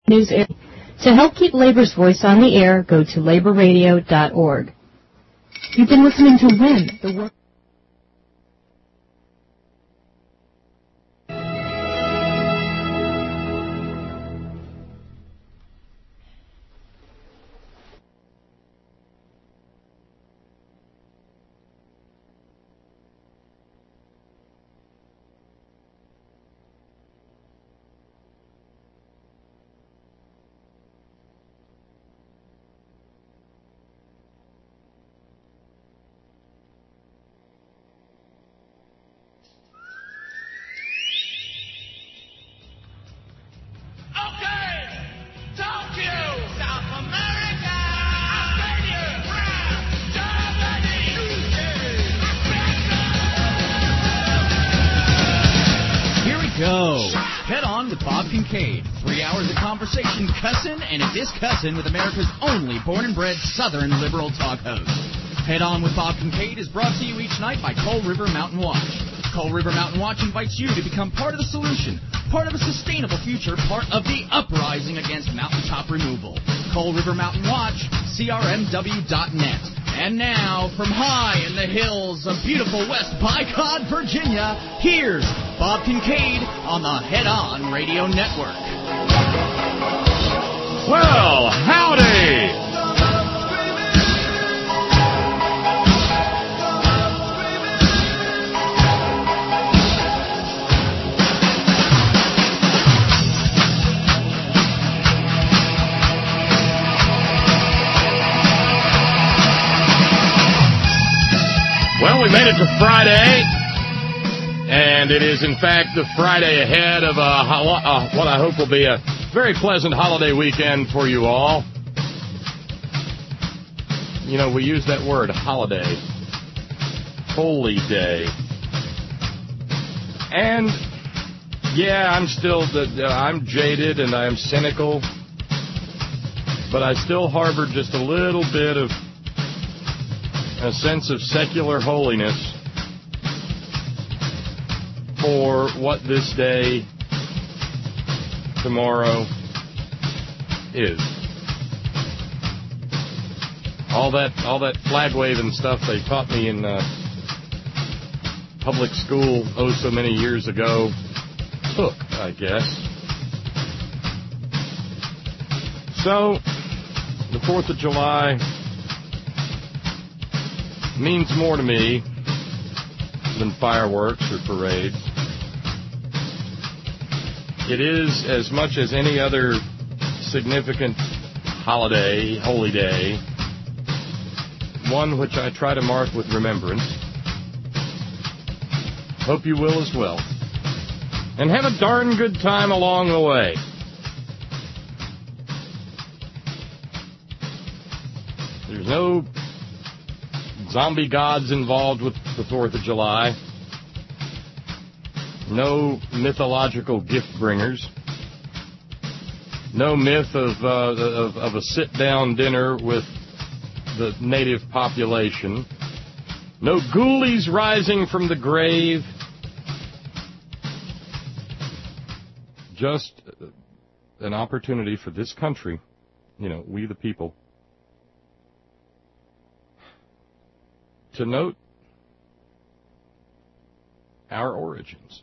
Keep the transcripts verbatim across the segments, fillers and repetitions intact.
News air. To help keep Labor's voice on the air, go to labor radio dot org. You've been listening to When the World. Discussing with America's only born-and-bred Southern liberal talk host. Head On with Bob Kincaid is brought to you each night by Coal River Mountain Watch. Coal River Mountain Watch invites you to become part of the solution, part of a sustainable future, part of the uprising against mountaintop removal. Coal River Mountain Watch, C R M W dot net. And now, from high in the hills of beautiful West Bicod, Virginia, here's Bob Kincaid on the Head On Radio Network. Well, howdy! Well, we made it to Friday, and it is, in fact, the Friday ahead of a, uh, what I hope will be a very pleasant holiday weekend for you all. You know, we use that word, holiday, holy day. And, yeah, I'm still, the, I'm jaded and I'm cynical, but I still harbor just a little bit of a sense of secular holiness for what this day tomorrow is. All that all that flag waving stuff they taught me in uh, public school oh so many years ago took, I guess. So, the fourth of July means more to me than fireworks or parades. It is, as much as any other significant holiday, holy day, one which I try to mark with remembrance. Hope you will as well. And have a darn good time along the way. There's no zombie gods involved with the fourth of July. No mythological gift bringers. No myth of, uh, of, of a sit-down dinner with the native population. No ghoulies rising from the grave. Just an opportunity for this country, you know, we the people, to note our origins.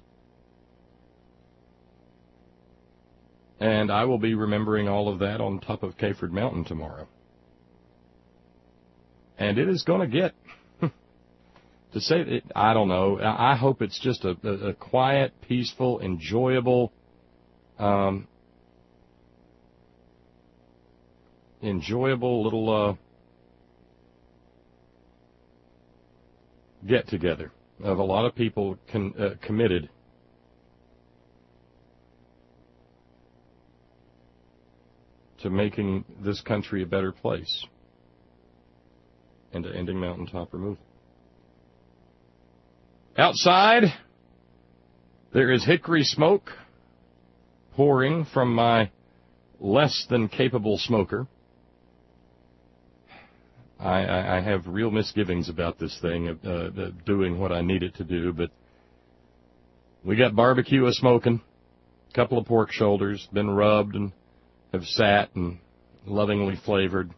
And I will be remembering all of that on top of Cayford Mountain tomorrow. And it is going to get, to say it, I don't know, I hope it's just a, a, a quiet, peaceful, enjoyable, um, enjoyable little uh, get-together of a lot of people con, uh, committed to making this country a better place and to ending mountaintop removal. Outside, there is hickory smoke pouring from my less than capable smoker. I, I, I have real misgivings about this thing, uh, uh, doing what I need it to do, but we got barbecue a-smoking, a couple of pork shoulders, been rubbed and have sat and lovingly flavored.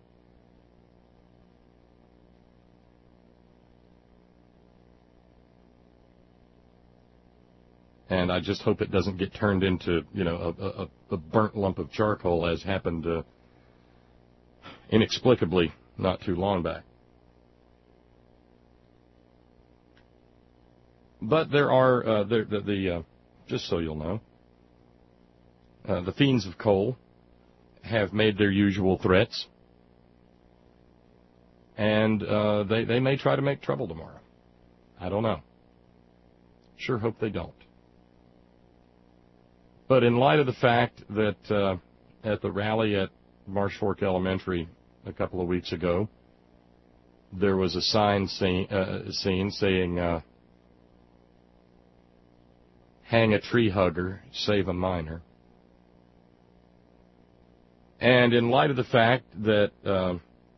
And I just hope it doesn't get turned into, you know, a, a, a burnt lump of charcoal, as happened uh, inexplicably not too long back. But there are, uh, the, the, the uh, just so you'll know, uh, the fiends of coal have made their usual threats, and uh, they, they may try to make trouble tomorrow. I don't know. Sure hope they don't. But in light of the fact that uh, at the rally at Marsh Fork Elementary a couple of weeks ago, there was a sign say, uh, seen saying, uh, hang a tree hugger, save a miner. And in light of the fact that uh,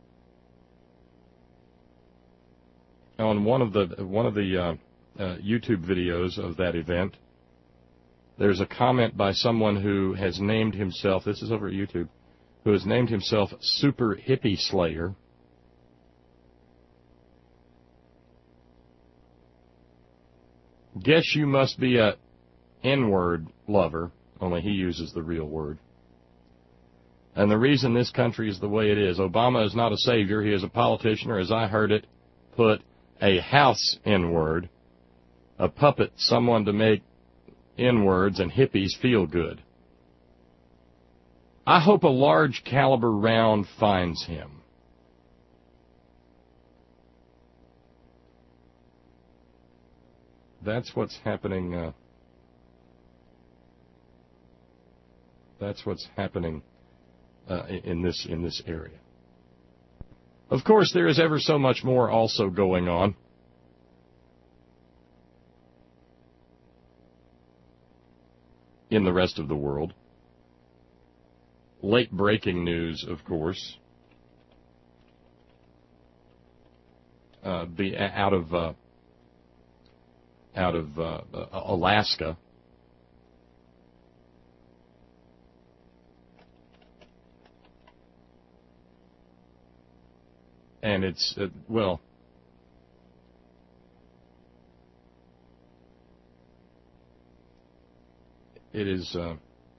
on one of the one of the uh, uh, YouTube videos of that event, there's a comment by someone who has named himself, this is over at YouTube, who has named himself Super Hippie Slayer. Guess you must be a N-word lover, only he uses the real word. And the reason this country is the way it is, Obama is not a savior, he is a politician, or as I heard it, put a house N-word, a puppet, someone to make N-words and hippies feel good. I hope a large caliber round finds him. That's what's happening. Uh, that's what's happening uh, in this in this area. Of course, there is ever so much more also going on. In the rest of the world. Late breaking news, of course, uh, be out of uh, out of uh, Alaska. And it's, uh, well, it is uh,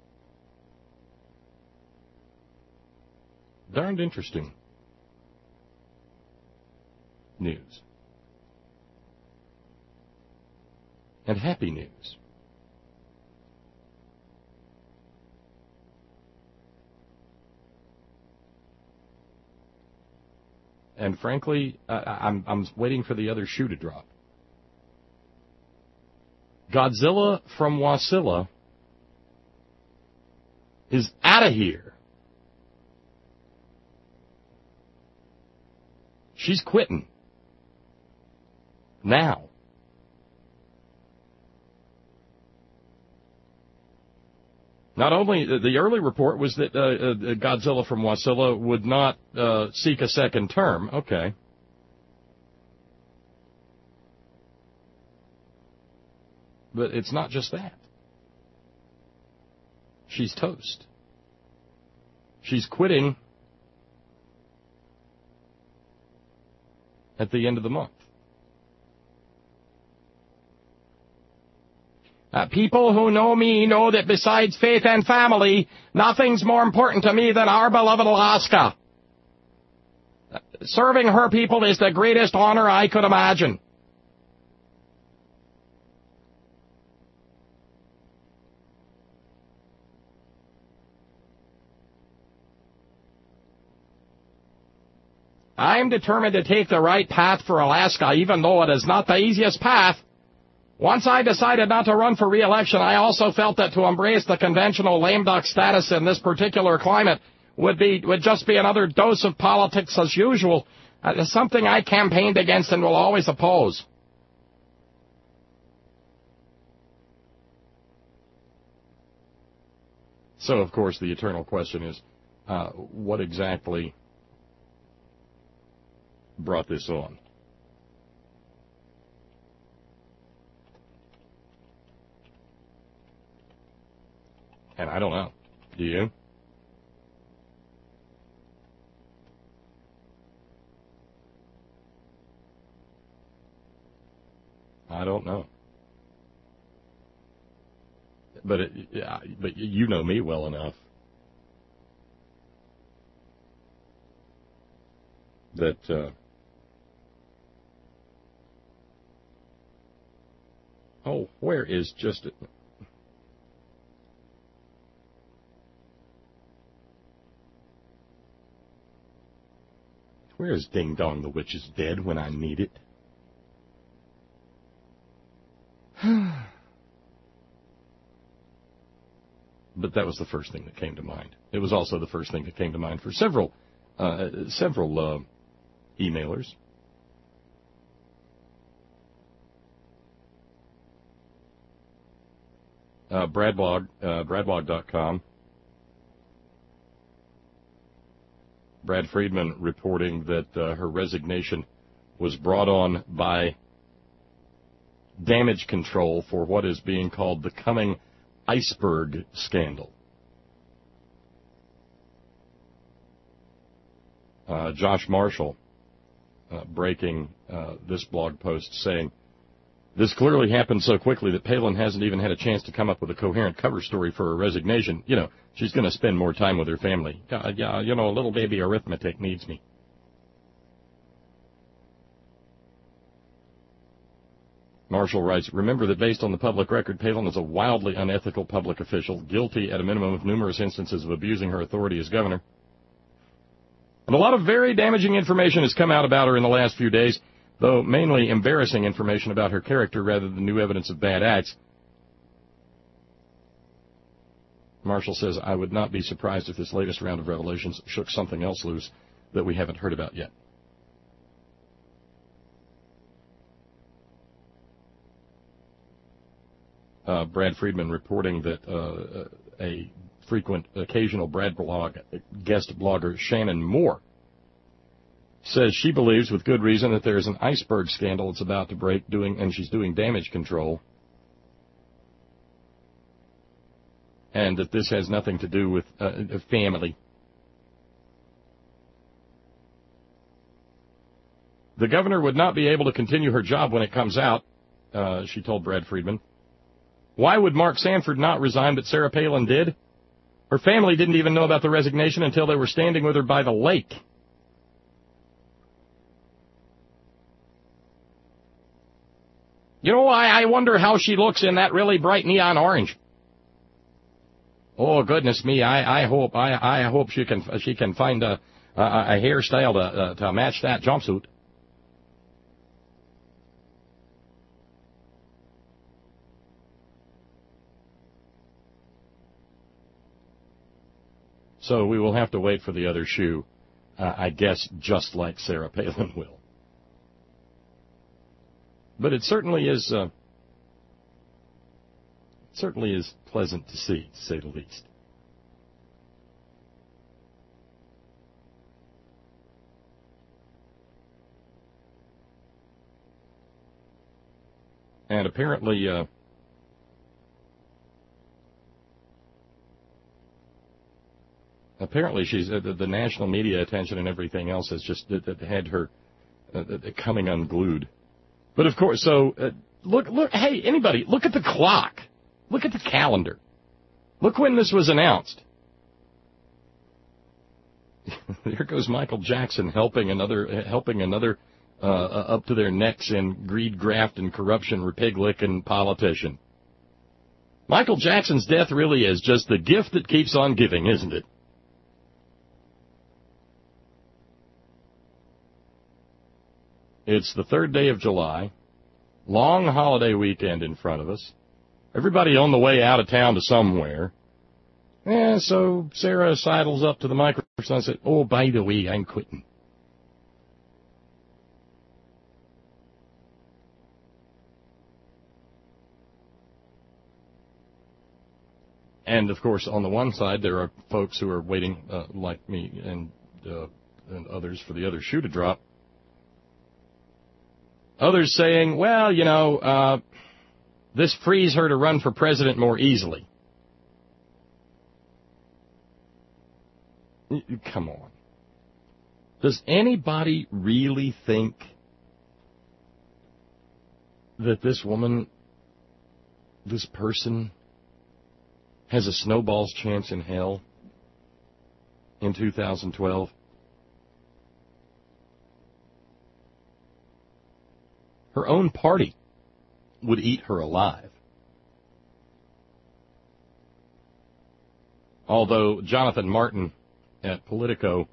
darned interesting news. And happy news. And frankly, uh, I'm, I'm waiting for the other shoe to drop. Godzilla from Wasilla is out of here. She's quitting. Now. Not only, the early report was that uh, uh, Godzilla from Wasilla would not uh, seek a second term. Okay. But it's not just that. She's toast. She's quitting at the end of the month. Uh, people who know me know that besides faith and family, nothing's more important to me than our beloved Alaska. Uh, serving her people is the greatest honor I could imagine. I'm determined to take the right path for Alaska, even though it is not the easiest path. Once I decided not to run for re-election, I also felt that to embrace the conventional lame duck status in this particular climate would be would just be another dose of politics as usual, uh, something I campaigned against and will always oppose. So, of course, the eternal question is, uh, what exactly brought this on? And I don't know. Do you? I don't know. But it, but you know me well enough that uh, oh, where is just where is Ding Dong the Witch is Dead when I need it? But that was the first thing that came to mind. It was also the first thing that came to mind for several uh, several uh, emailers. Uh, Bradblog, uh, Bradblog dot com. Brad Friedman reporting that uh, her resignation was brought on by damage control for what is being called the coming iceberg scandal. Uh, Josh Marshall uh, breaking uh, this blog post saying, this clearly happened so quickly that Palin hasn't even had a chance to come up with a coherent cover story for her resignation. You know, she's going to spend more time with her family. Yeah, yeah, you know, little baby arithmetic needs me. Marshall writes, remember that based on the public record, Palin is a wildly unethical public official, guilty at a minimum of numerous instances of abusing her authority as governor. And a lot of very damaging information has come out about her in the last few days, though mainly embarrassing information about her character rather than new evidence of bad acts. Marshall says, I would not be surprised if this latest round of revelations shook something else loose that we haven't heard about yet. Uh, Brad Friedman reporting that uh, a frequent, occasional Brad blog guest blogger Shannon Moore says she believes with good reason that there is an iceberg scandal that's about to break, doing, and she's doing damage control, and that this has nothing to do with uh, family. The governor would not be able to continue her job when it comes out, uh, she told Brad Friedman. Why would Mark Sanford not resign, but Sarah Palin did? Her family didn't even know about the resignation until they were standing with her by the lake. You know, I, I wonder how she looks in that really bright neon orange. Oh, goodness me, I, I hope I, I hope she can she can find a, a, a hairstyle to, uh, to match that jumpsuit. So we will have to wait for the other shoe, uh, I guess, just like Sarah Palin will. But it certainly is, uh, certainly is pleasant to see, to say the least. And apparently, uh, apparently she's uh, the, the national media attention and everything else has just uh, had her uh, coming unglued. But of course, so uh, look, look, hey, anybody, look at the clock. Look at the calendar. Look when this was announced. There goes Michael Jackson helping another, helping another uh, up to their necks in greed, graft, and corruption Republican politician. Michael Jackson's death really is just the gift that keeps on giving, isn't it? It's the third day of July. Long holiday weekend in front of us. Everybody on the way out of town to somewhere. Yeah, so Sarah sidles up to the microphone and said, oh, by the way, I'm quitting. And, of course, on the one side, there are folks who are waiting, uh, like me and, uh, and others, for the other shoe to drop. Others saying, well, you know, uh, this frees her to run for president more easily. Come on. Does anybody really think that this woman, this person, has a snowball's chance in hell in two thousand twelve? Her own party would eat her alive. Although Jonathan Martin at Politico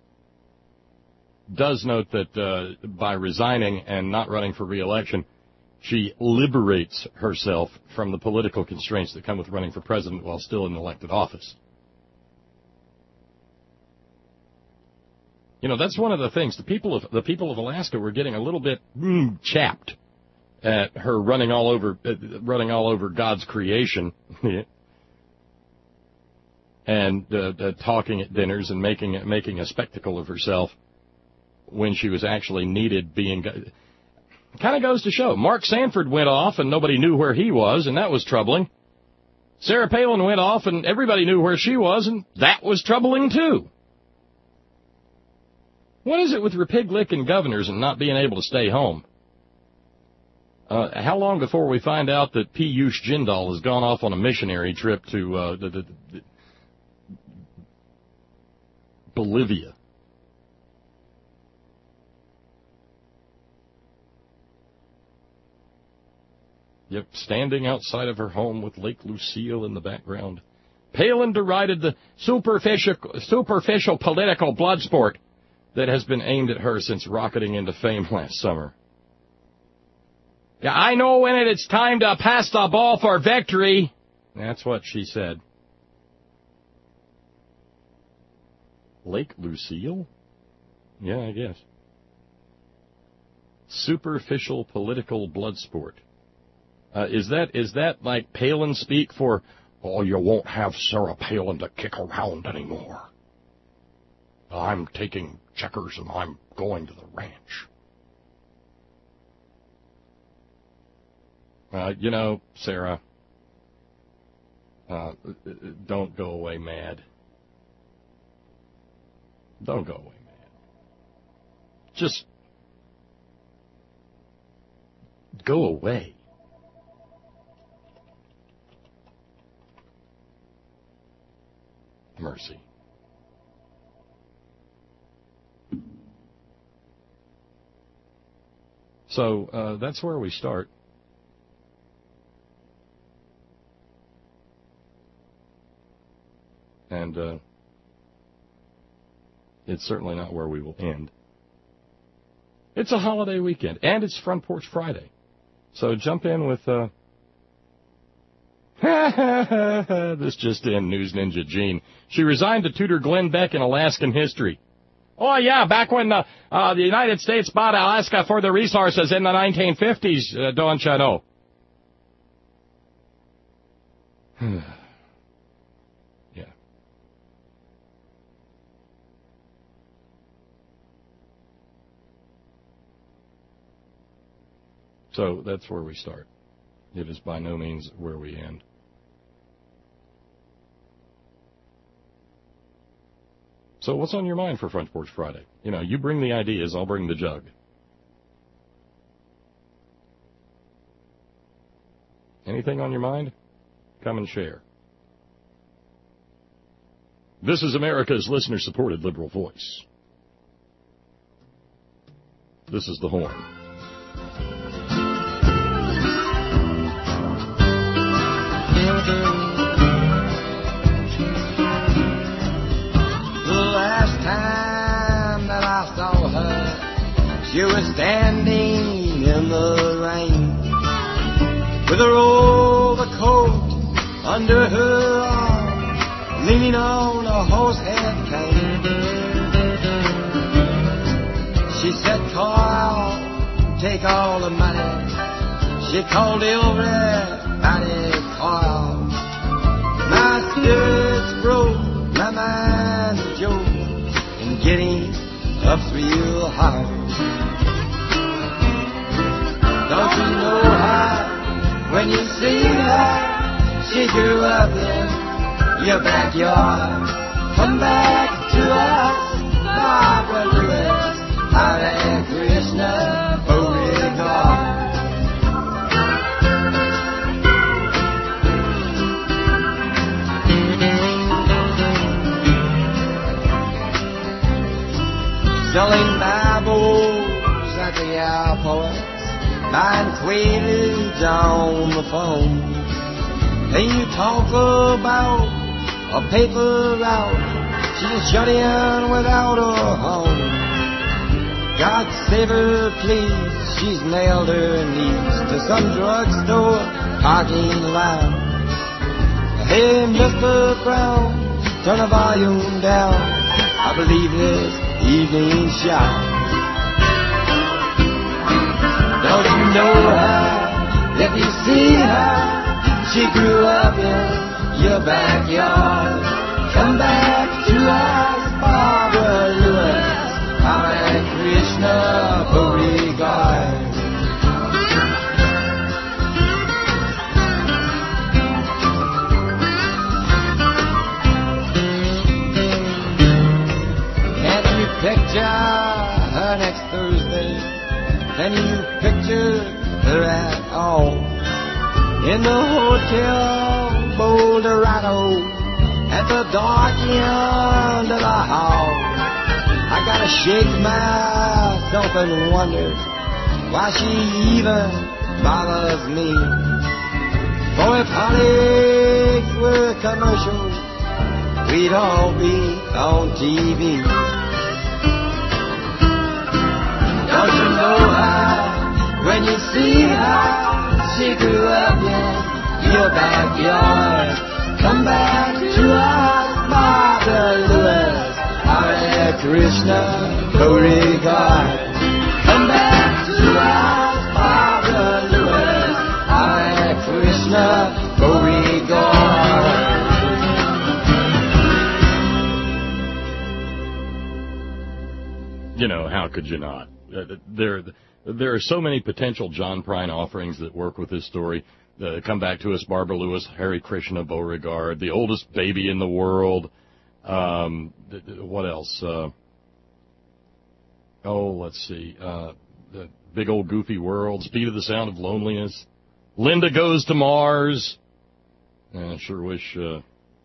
does note that uh, by resigning and not running for re-election, she liberates herself from the political constraints that come with running for president while still in elected office. You know, that's one of the things. The people of the people of Alaska were getting a little bit mm, chapped at her running all over, uh, running all over God's creation, and uh, uh, talking at dinners and making making a spectacle of herself when she was actually needed being. Kind of goes to show. Mark Sanford went off and nobody knew where he was, and that was troubling. Sarah Palin went off and everybody knew where she was, and that was troubling too. What is it with repig-licking governors and not being able to stay home? Uh, how long before we find out that Piyush Jindal has gone off on a missionary trip to uh, the, the, the Bolivia? Yep, standing outside of her home with Lake Lucille in the background. Palin derided the superficial, superficial political blood sport that has been aimed at her since rocketing into fame last summer. Yeah, I know when it's time to pass the ball for victory. That's what she said. Lake Lucille? Yeah, I guess. Superficial political blood sport. Uh, is that is that like Palin speak for, oh, you won't have Sarah Palin to kick around anymore? I'm taking checkers and I'm going to the ranch. Uh, you know, Sarah, uh, don't go away mad. Don't go away mad. Just go away. Mercy. So uh, that's where we start. And uh, it's certainly not where we will end. It's a holiday weekend, and it's Front Porch Friday. So jump in with... Uh, this just in, News Ninja Jean. She resigned to tutor Glenn Beck in Alaskan history. Oh, yeah, back when uh, uh, the United States bought Alaska for the resources in the nineteen fifties, uh, don't you know? Yeah. So that's where we start. It is by no means where we end. So what's on your mind for Front Porch Friday? You know, you bring the ideas, I'll bring the jug. Anything on your mind? Come and share. This is America's listener-supported liberal voice. This is The Horn. She was standing in the rain with her overcoat under her arm, leaning on a horsehair cane. She said, Carl, take all the money. She called everybody Carl. My spirits broke, my mind joke, and getting up's real hard. Don't you know how, when you see her, she grew up in your backyard. Come back to us, Barbara Lewis, Hare Krishna, Beauregard. selling marbles at the airports, buying quaaludes on the phone. And you talk about a paper route, she's shut in without a home. God save her, please, she's nailed her knees to some drugstore parking lot. Hey, Mister Brown, turn the volume down, I believe this evening's shot. Don't you know her? If you see her, she grew up in your backyard. Come back to us, Barbara Lewis, Hare Krishna, Beauregard. Can you picture her next Thursday? Can you picture her at all? In the Hotel Boulderado, at the dark end of the hall, I gotta shake myself and wonder why she even bothers me. For if heartaches were commercials, we'd all be on T V. Don't you know her? When you see her, she grew up in your backyard. Come back to us, Barbara Lewis, Hare Krishna, Beauregard. Come back to us, Barbara Lewis, Hare Krishna, Beauregard. You know, how could you not? Uh, there, there are so many potential John Prine offerings that work with this story. Uh, come back to us, Barbara Lewis, Hare Krishna, Beauregard, the oldest baby in the world. Um, th- th- what else? Uh, oh, let's see. Uh, the big old goofy world, Speed of the Sound of Loneliness. Linda Goes to Mars. I sure wish uh,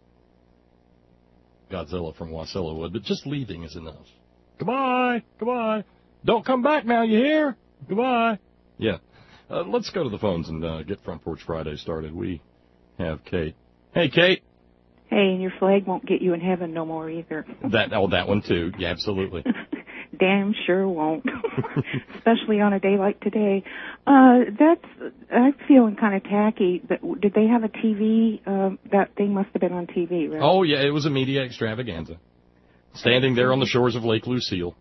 Godzilla from Wasilla would, but just leaving is enough. Goodbye, goodbye. Don't come back now, you hear? Goodbye. Yeah. Uh, let's go to the phones and uh, get Front Porch Friday started. We have Kate. Hey, Kate. Hey, and your flag won't get you in heaven no more either. That oh, that one too. Yeah, absolutely. Damn sure won't. Especially on a day like today. Uh, that's I'm feeling kind of tacky. Did they have a T V? Uh, that thing must have been on T V, right? Oh yeah, it was a media extravaganza. Standing there on the shores of Lake Lucille.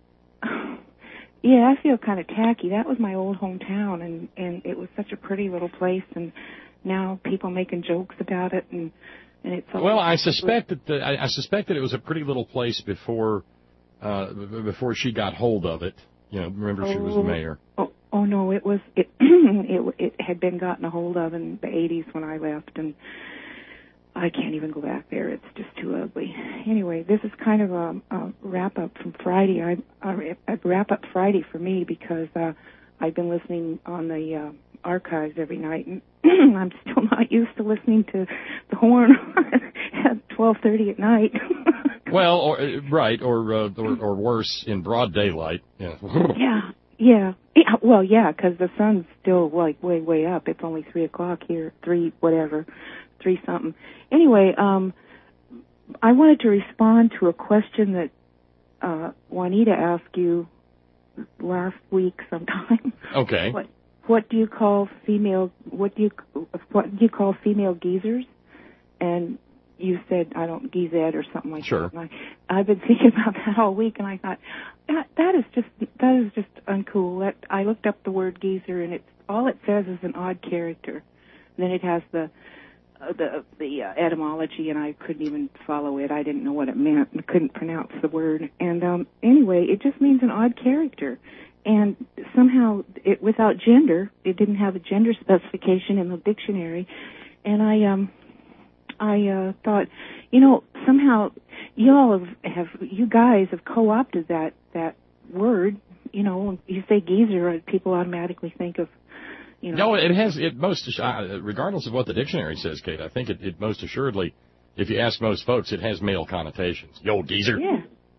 Yeah, I feel kind of tacky. That was my old hometown, and, and it was such a pretty little place, and now people making jokes about it, and, and it's all well. I suspect that the, I, I suspect that it was a pretty little place before uh, before she got hold of it. You know, remember oh, she was the mayor. Oh, oh no, it was it, it it had been gotten a hold of in the eighties when I left, and I can't even go back there. It's just too ugly. Anyway, this is kind of a, a wrap-up from Friday. I, a, a wrap-up Friday for me because uh, I've been listening on the uh, archives every night, and I'm still not used to listening to the horn at twelve thirty at night. Well, or, right, or, uh, or or worse, in broad daylight. Yeah. yeah, yeah. Yeah, well, yeah, because the sun's still, like, way, way up. It's only three o'clock here, three whatever. Three something. Anyway, um, I wanted to respond to a question that uh, Juanita asked you last week sometime. Okay. What What do you call female? What do you What do you call female geezers? And you said I don't geezette or something like sure. that. Sure. I've been thinking about that all week, and I thought that that is just that is just uncool. That I looked up the word geezer, and it's all it says is an odd character. And then it has the Uh, the the uh, etymology, and I couldn't even follow it. I didn't know what it meant and couldn't pronounce the word. And um, anyway, it just means an odd character. And somehow, it, without gender, it didn't have a gender specification in the dictionary. And I um I uh, thought, you know, somehow you all have, have you guys have co-opted that that word. You know, when you say geezer, people automatically think of. You know. No, it has, it most, uh, regardless of what the dictionary says, Kate, I think it, it most assuredly, if you ask most folks, it has male connotations. Yo, geezer. Yeah.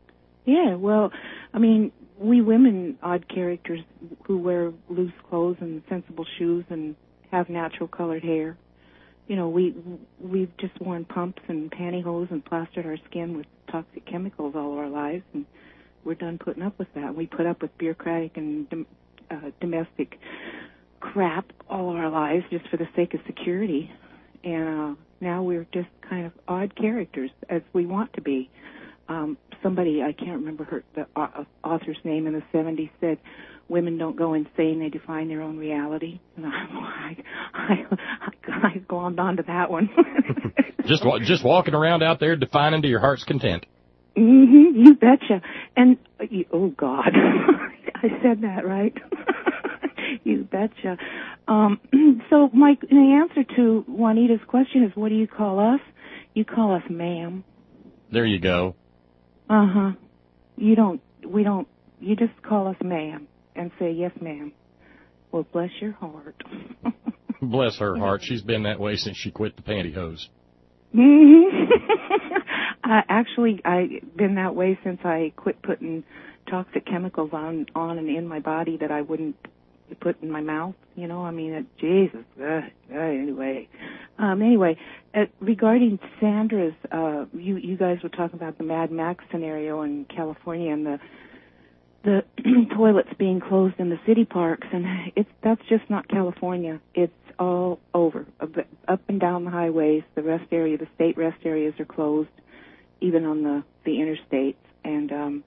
Yeah, well, I mean, we women, odd characters who wear loose clothes and sensible shoes and have natural colored hair. You know, we, we've just worn pumps and pantyhose and plastered our skin with toxic chemicals all of our lives, and we're done putting up with that. We put up with bureaucratic and dom- uh, domestic crap all of our lives just for the sake of security. And uh, now we're just kind of odd characters, as we want to be. Um, somebody, I can't remember her, the uh, author's name in the seventies, said, women don't go insane, they define their own reality. And I, I, I, I glommed onto that one. just just walking around out there defining to your heart's content. Mm-hmm, you betcha. And, uh, you, oh, God, I said that right. You betcha. Um, so, Mike, the answer to Juanita's question is, what do you call us? You call us ma'am. There you go. Uh-huh. You don't, we don't, you just call us ma'am and say, yes, ma'am. Well, bless your heart. Bless her heart. She's been that way since she quit the pantyhose. Mm-hmm. uh, actually, I've been that way since I quit putting toxic chemicals on, on and in my body that I wouldn't put in my mouth. You know, I mean, it, Jesus. Uh, uh, anyway. Um, anyway, uh, regarding Sandra's, uh, you, you guys were talking about the Mad Max scenario in California and the the toilets being closed in the city parks, and it's that's just not California. It's all over, up and down the highways. The rest area, the state rest areas are closed, even on the the interstates. And um,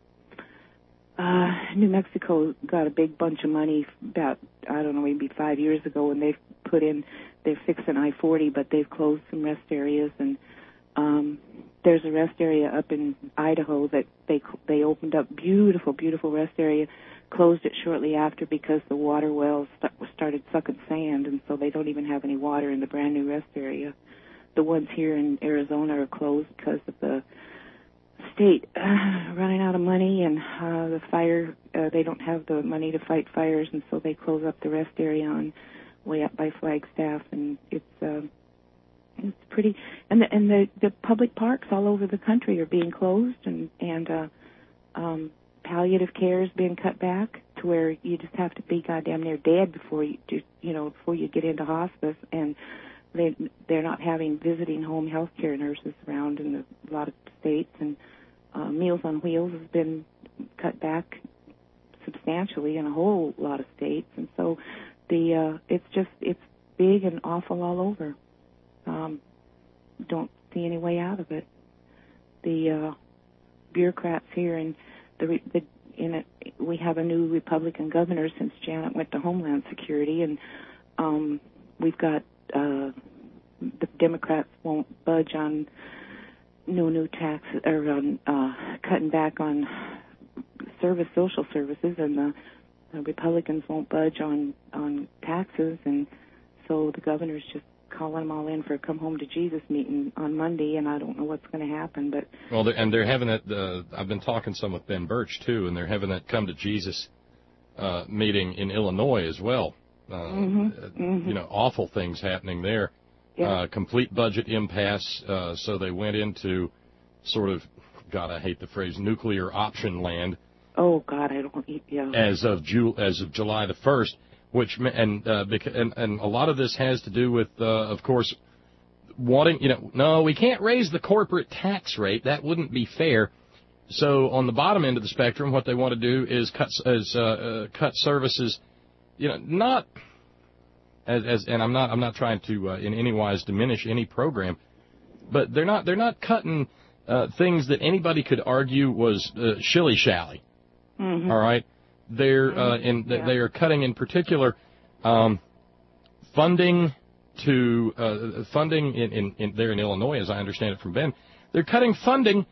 uh, New Mexico got a big bunch of money about I don't know maybe five years ago, and they've put in they're fixing I forty, but they've closed some rest areas. And um, there's a rest area up in Idaho that they they opened up, beautiful, beautiful rest area, closed it shortly after because the water wells st- started sucking sand, and so they don't even have any water in the brand new rest area. The ones here in Arizona are closed because of the state uh, running out of money, and uh, the fire, uh, they don't have the money to fight fires, and so they close up the rest area on way up by Flagstaff, and it's uh, it's pretty, and the, and the the public parks all over the country are being closed, and and uh, um, palliative care is being cut back to where you just have to be goddamn near dead before you do, you know, before you get into hospice, and they they're not having visiting home health care nurses around in the, a lot of states, and uh, Meals on Wheels has been cut back substantially in a whole lot of states, and so the uh, it's just it's big and awful all over. Um, don't see any way out of it. The uh, bureaucrats here in the, the in it, we have a new Republican governor since Janet went to Homeland Security, and um, we've got uh, the Democrats won't budge on no new taxes or on uh, cutting back on service social services, and the, the Republicans won't budge on on taxes, and so the governor's just calling them all in for a come home to Jesus meeting on Monday, and I don't know what's going to happen. But well, they're, and they're having that. Uh, I've been talking some with Ben Birch too, and they're having that come to Jesus uh, meeting in Illinois as well. Uh, mm-hmm. Mm-hmm. You know, awful things happening there. Yeah. Uh, complete budget impasse. Uh, so they went into sort of, God, I hate the phrase, nuclear option land. Oh God, I don't. Yeah. As of Ju- as of July the first. Which and, uh, beca- and and a lot of this has to do with, uh, of course, wanting, you know, no, we can't raise the corporate tax rate. That wouldn't be fair. So on the bottom end of the spectrum, what they want to do is cut is uh, uh, cut services, you know, not as, as and I'm not I'm not trying to uh, in any wise diminish any program, but they're not they're not cutting uh, things that anybody could argue was uh, shilly shally. Mm-hmm. All right. They're uh, in yeah. they are cutting in particular um, funding to uh, funding in, in, in there in Illinois, as I understand it from Ben. They're cutting funding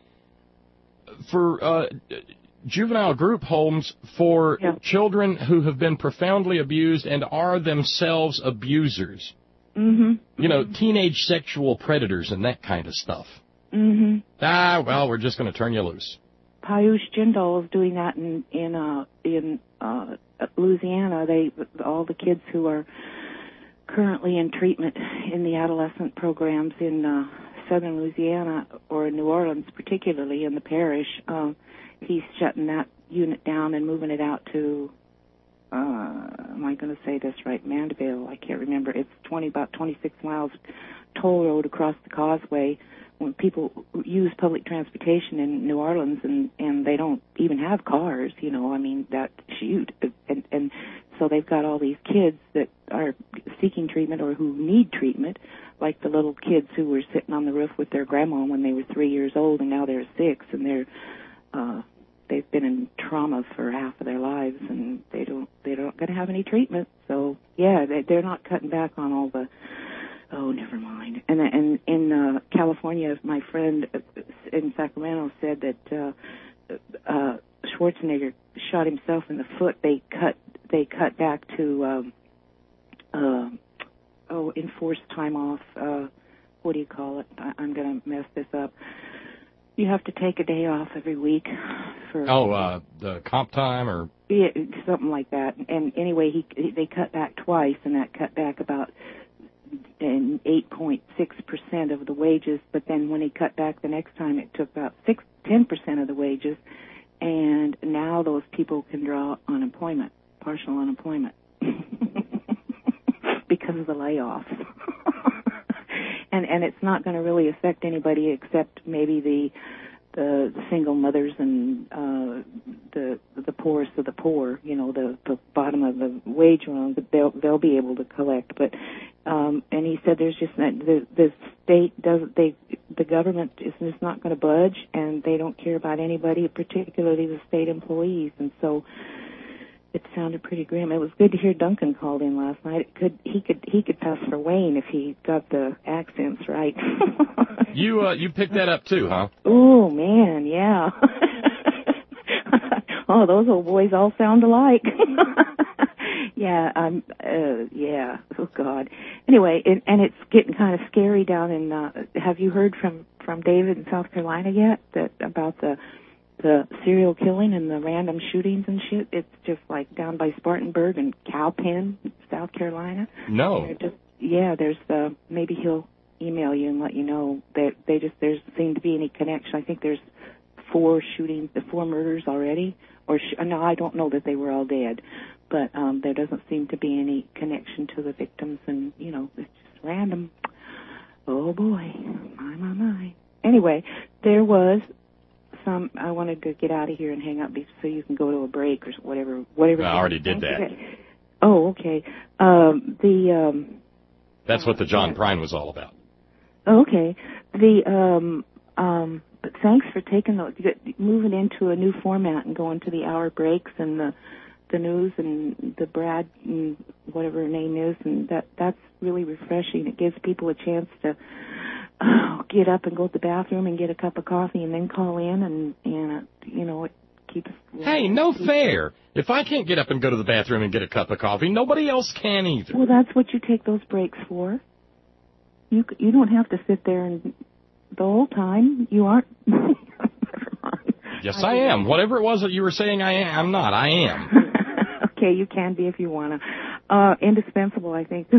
for uh, juvenile group homes for yeah. children who have been profoundly abused and are themselves abusers. Mm-hmm. You know, teenage sexual predators and that kind of stuff. Mm-hmm. Ah, well, we're just going to turn you loose. Payush Jindal is doing that in in uh, in uh, Louisiana. They all the kids who are currently in treatment in the adolescent programs in uh, southern Louisiana, or New Orleans particularly, in the parish, um, he's shutting that unit down and moving it out to, uh, am I going to say this right, Mandeville? I can't remember. It's twenty, about twenty-six miles toll road across the causeway. When people use public transportation in New Orleans and, and they don't even have cars, you know, I mean, that, shoot. And, and so they've got all these kids that are seeking treatment or who need treatment, like the little kids who were sitting on the roof with their grandma when they were three years old and now they're six, and they're, uh, they've been in trauma for half of their lives, and they don't, they don't going to have any treatment. So, yeah, they, they're not cutting back on all the, oh, never mind. And and in uh, California, my friend in Sacramento said that uh, uh, Schwarzenegger shot himself in the foot. They cut they cut back to um, uh, oh enforced time off. Uh, what do you call it? I, I'm going to mess this up. You have to take a day off every week for oh uh, the comp time or yeah, something like that. And anyway, he they cut back twice, and that cut back about and eight point six percent of the wages, but then when he cut back the next time, it took about six, ten percent of the wages, and now those people can draw unemployment, partial unemployment, because of the layoffs. and and it's not going to really affect anybody except maybe the the single mothers and uh, the the poorest of the poor, you know, the, the bottom of the wage rung, but they'll they'll be able to collect. But um, and he said there's just not, the the state does they the government is just not going to budge, and they don't care about anybody, particularly the state employees, and so it sounded pretty grim. It was good to hear Duncan called in last night. It could he could he could pass for Wayne if he got the accents right. you uh, you picked that up too, huh? Oh man, yeah. Oh, those old boys all sound alike. yeah, um, uh, yeah. Oh God. Anyway, it, and it's getting kind of scary down in. Uh, have you heard from from David in South Carolina yet that about the the serial killing and the random shootings and shit? It's just like down by Spartanburg and Cowpen, South Carolina. No. They're just yeah. There's uh, maybe he'll email you and let you know that they just there seem to be any connection. I think there's four shootings, the four murders already, or sh- no, I don't know that they were all dead, but um, there doesn't seem to be any connection to the victims, and you know it's just random. Oh boy, my my my. Anyway, there was some. I wanted to get out of here and hang up so you can go to a break or whatever. Whatever. I already did that. Oh, okay. Um, the um, that's what the John Prine was all about. Okay. The um um but thanks for taking the moving into a new format and going to the hour breaks and the the news and the Brad and whatever her name is, and that that's really refreshing. It gives people a chance to oh, get up and go to the bathroom and get a cup of coffee and then call in, and and uh, you know it keeps. Hey, no fair. If I can't get up and go to the bathroom and get a cup of coffee, nobody else can either. Well, that's what you take those breaks for. You you don't have to sit there and the whole time. You aren't. Never mind. Yes, I, I am. Whatever it was that you were saying, I am. I'm not. I am. Okay, you can be if you wanna. Uh, indispensable, I think.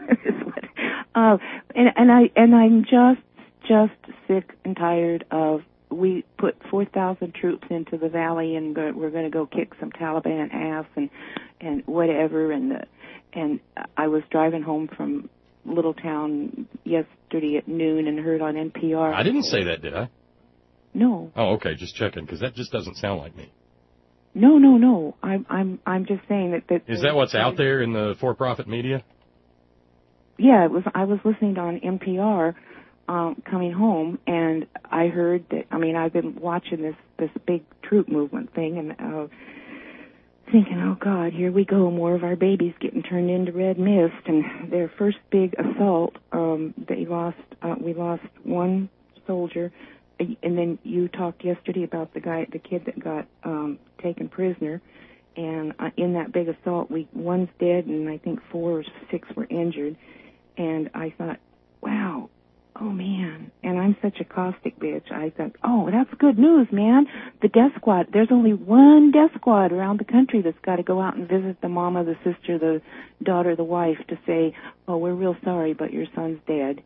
uh, and and I and I'm just just sick and tired of. We put four thousand troops into the valley, and go, we're going to go kick some Taliban ass and and whatever. And the, and I was driving home from Little Town yesterday at noon and heard on N P R. I didn't say that, did I? No. Oh, okay, just checking, because that just doesn't sound like me. No, no, no. I'm I'm I'm just saying that. that Is that what's out there in the for-profit media? Yeah, it was. I was listening on N P R um, coming home, and I heard that. I mean, I've been watching this this big troop movement thing, and uh, thinking, oh God, here we go, more of our babies getting turned into red mist. And their first big assault, um, they lost. Uh, we lost one soldier, and then you talked yesterday about the guy, the kid that got um, taken prisoner. And uh, in that big assault, we one's dead, and I think four or six were injured. And I thought, wow, oh man. And I'm such a caustic bitch. I thought, oh, that's good news, man. The death squad, there's only one death squad around the country that's got to go out and visit the mama, the sister, the daughter, the wife to say, oh, we're real sorry, but your son's dead.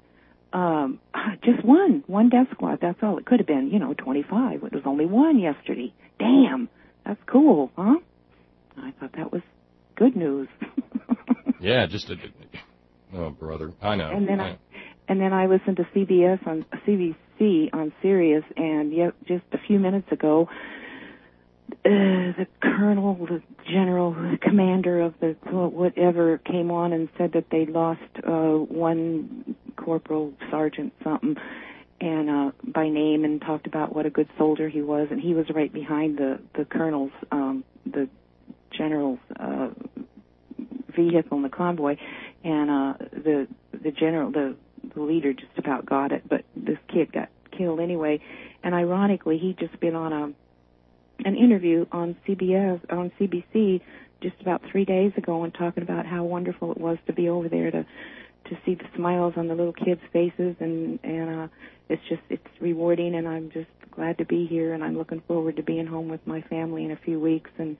Um, just one, one death squad. That's all. It could have been, you know, twenty-five. It was only one yesterday. Damn, that's cool, huh? I thought that was good news. Yeah, just a, oh, brother, I know. And then I, I, and then I listened to C B S on C B C on Sirius, and yet just a few minutes ago, uh, the colonel, the general, the commander of the whatever came on and said that they lost uh, one corporal, sergeant, something, and uh, by name, and talked about what a good soldier he was, and he was right behind the the colonel's, um, the general's uh, vehicle in the convoy, and uh, the the general, the the leader, just about got it, but this kid got killed anyway. And ironically, he'd just been on a an interview on C B S, on C B C, just about three days ago, and talking about how wonderful it was to be over there to to see the smiles on the little kids' faces, and and uh, it's just it's rewarding, and I'm just glad to be here, and I'm looking forward to being home with my family in a few weeks. And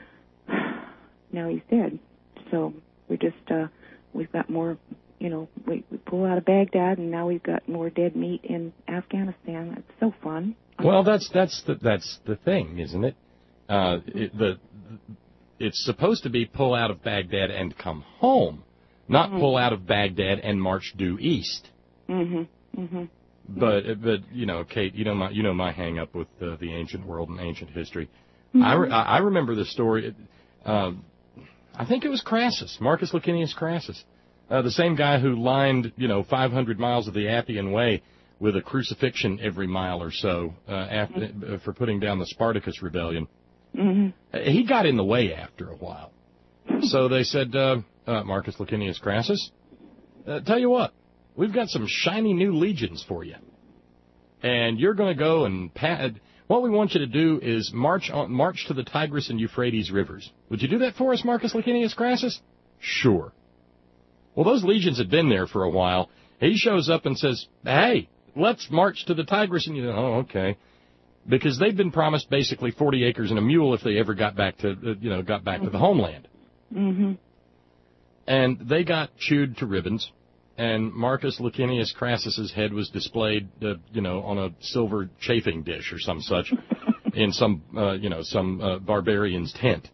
now he's dead, so we're just uh, we've got more. You know, we, we pull out of Baghdad, and now we've got more dead meat in Afghanistan. It's so fun. Well, that's that's the that's the thing, isn't it? Uh, it the it's supposed to be pull out of Baghdad and come home, not mm-hmm. pull out of Baghdad and march due east. Mm-hmm. Mm-hmm. But but you know, Kate, you know my you know my hang up with uh, the ancient world and ancient history. Mm-hmm. I re- I remember the story. Uh, I think it was Crassus, Marcus Licinius Crassus. Uh, the same guy who lined, you know, five hundred miles of the Appian Way with a crucifixion every mile or so uh, after, mm-hmm. uh, for putting down the Spartacus rebellion. Mm-hmm. Uh, he got in the way after a while. So they said, uh, uh, Marcus Licinius Crassus, uh, tell you what, we've got some shiny new legions for you. And you're going to go and pa- what we want you to do is march on, march to the Tigris and Euphrates rivers. Would you do that for us, Marcus Licinius Crassus? Sure. Well, those legions had been there for a while. He shows up and says, hey, let's march to the Tigris. And you know, oh, okay. Because they'd been promised basically forty acres and a mule if they ever got back to, uh, you know, got back mm-hmm. to the homeland. Mm-hmm. And they got chewed to ribbons. And Marcus Licinius Crassus's head was displayed, uh, you know, on a silver chafing dish or some such in some, uh, you know, some uh, barbarian's tent.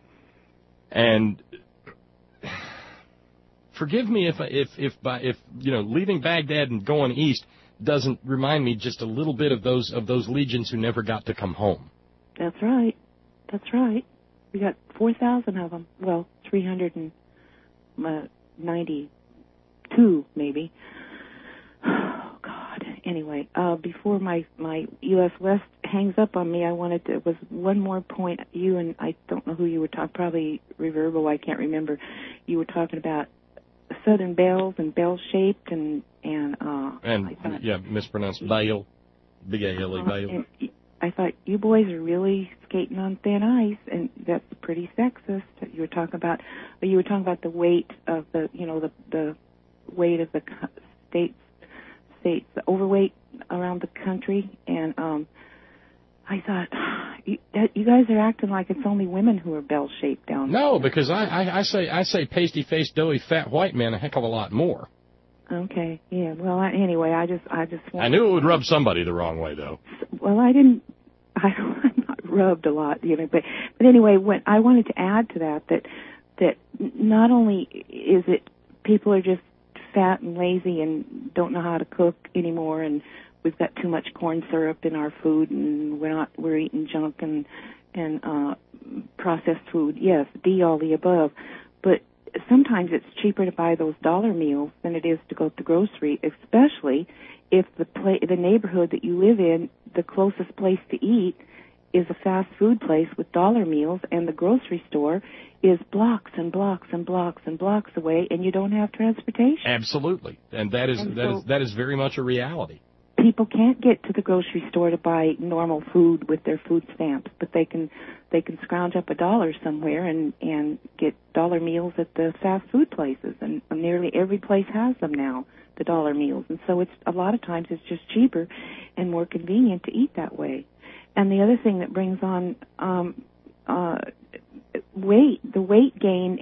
And forgive me if if if by if you know leaving Baghdad and going east doesn't remind me just a little bit of those of those legions who never got to come home. That's right. That's right. We got four thousand of them. Well, three hundred and ninety-two maybe. Oh God. Anyway, uh, before my my U S West hangs up on me, I wanted to was one more point. You and I don't know who you were talking. Probably Reverbo. I can't remember. You were talking about Southern bells and bell-shaped and and uh and thought, yeah, mispronounced Bale, B A L E, Bale. I thought you boys are really skating on thin ice, and that's pretty sexist. You were talking about, you were talking about the weight of the, you know, the the weight of the states, states, the overweight around the country, and um. I thought, you, that, you guys are acting like it's only women who are bell-shaped down there. No, because I, I, I say I say pasty-faced, doughy, fat white men a heck of a lot more. Okay, yeah. Well, I, anyway, I just I just. I knew it would rub somebody the wrong way, though. Well, I didn't. I, I'm not rubbed a lot, you know. But but anyway, when I wanted to add to that that that not only is it people are just fat and lazy and don't know how to cook anymore, and we've got too much corn syrup in our food, and we're not we're eating junk and and uh, processed food. Yes, D all the above. But sometimes it's cheaper to buy those dollar meals than it is to go to the grocery, especially if the pla- the neighborhood that you live in, the closest place to eat is a fast food place with dollar meals, and the grocery store is blocks and blocks and blocks and blocks away, and you don't have transportation. Absolutely, and that is and that so, is that is very much a reality. People can't get to the grocery store to buy normal food with their food stamps, but they can they can scrounge up a dollar somewhere and and get dollar meals at the fast food places, and nearly every place has them now, the dollar meals. And so it's a lot of times it's just cheaper and more convenient to eat that way. And the other thing that brings on um, uh, weight, the weight gain is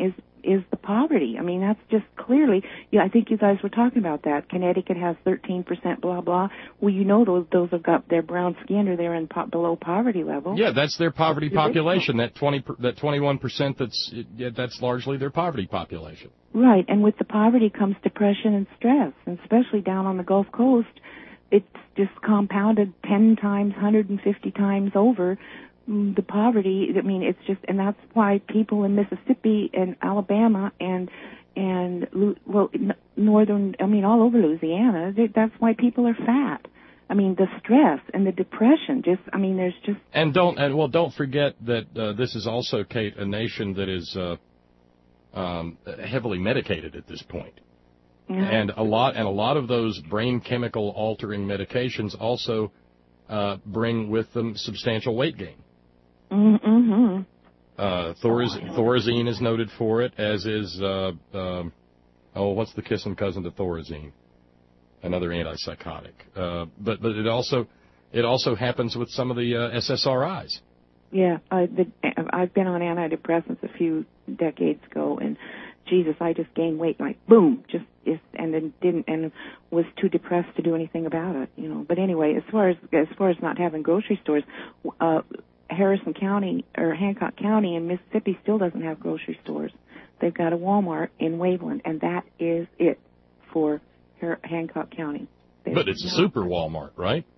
is the poverty. I mean, that's just clearly, yeah, I think you guys were talking about that. Connecticut has thirteen percent, blah, blah. Well, you know those those have got their brown skin or they're in po- below poverty level. Yeah, that's their poverty population. That twenty, that twenty-one percent, that's yeah, that's largely their poverty population. Right, and with the poverty comes depression and stress, and especially down on the Gulf Coast, it's just compounded ten times, one hundred fifty times over. The poverty, I mean, it's just, and that's why people in Mississippi and Alabama and, and, well, northern, I mean, all over Louisiana, that's why people are fat. I mean, the stress and the depression, just, I mean, there's just... And don't, and well, don't forget that uh, this is also, Kate, a nation that is uh, um, heavily medicated at this point. Yeah. And a lot, and a lot of those brain chemical altering medications also uh, bring with them substantial weight gain. Mm-hmm. Uh, Thoraz- Thorazine is noted for it, as is, uh, um, oh, what's the kissing cousin to Thorazine? Another antipsychotic. Uh, but, but it also, it also happens with some of the uh, S S R Is. Yeah, I, the, I've been on antidepressants a few decades ago, and Jesus, I just gained weight like boom, just is, and then didn't, and was too depressed to do anything about it, you know. But anyway, as far as as far as not having grocery stores, uh, Harrison County or Hancock County in Mississippi still doesn't have grocery stores. They've got a Walmart in Waveland, and that is it for Her- Hancock County. There's but it's no, a super Walmart, right?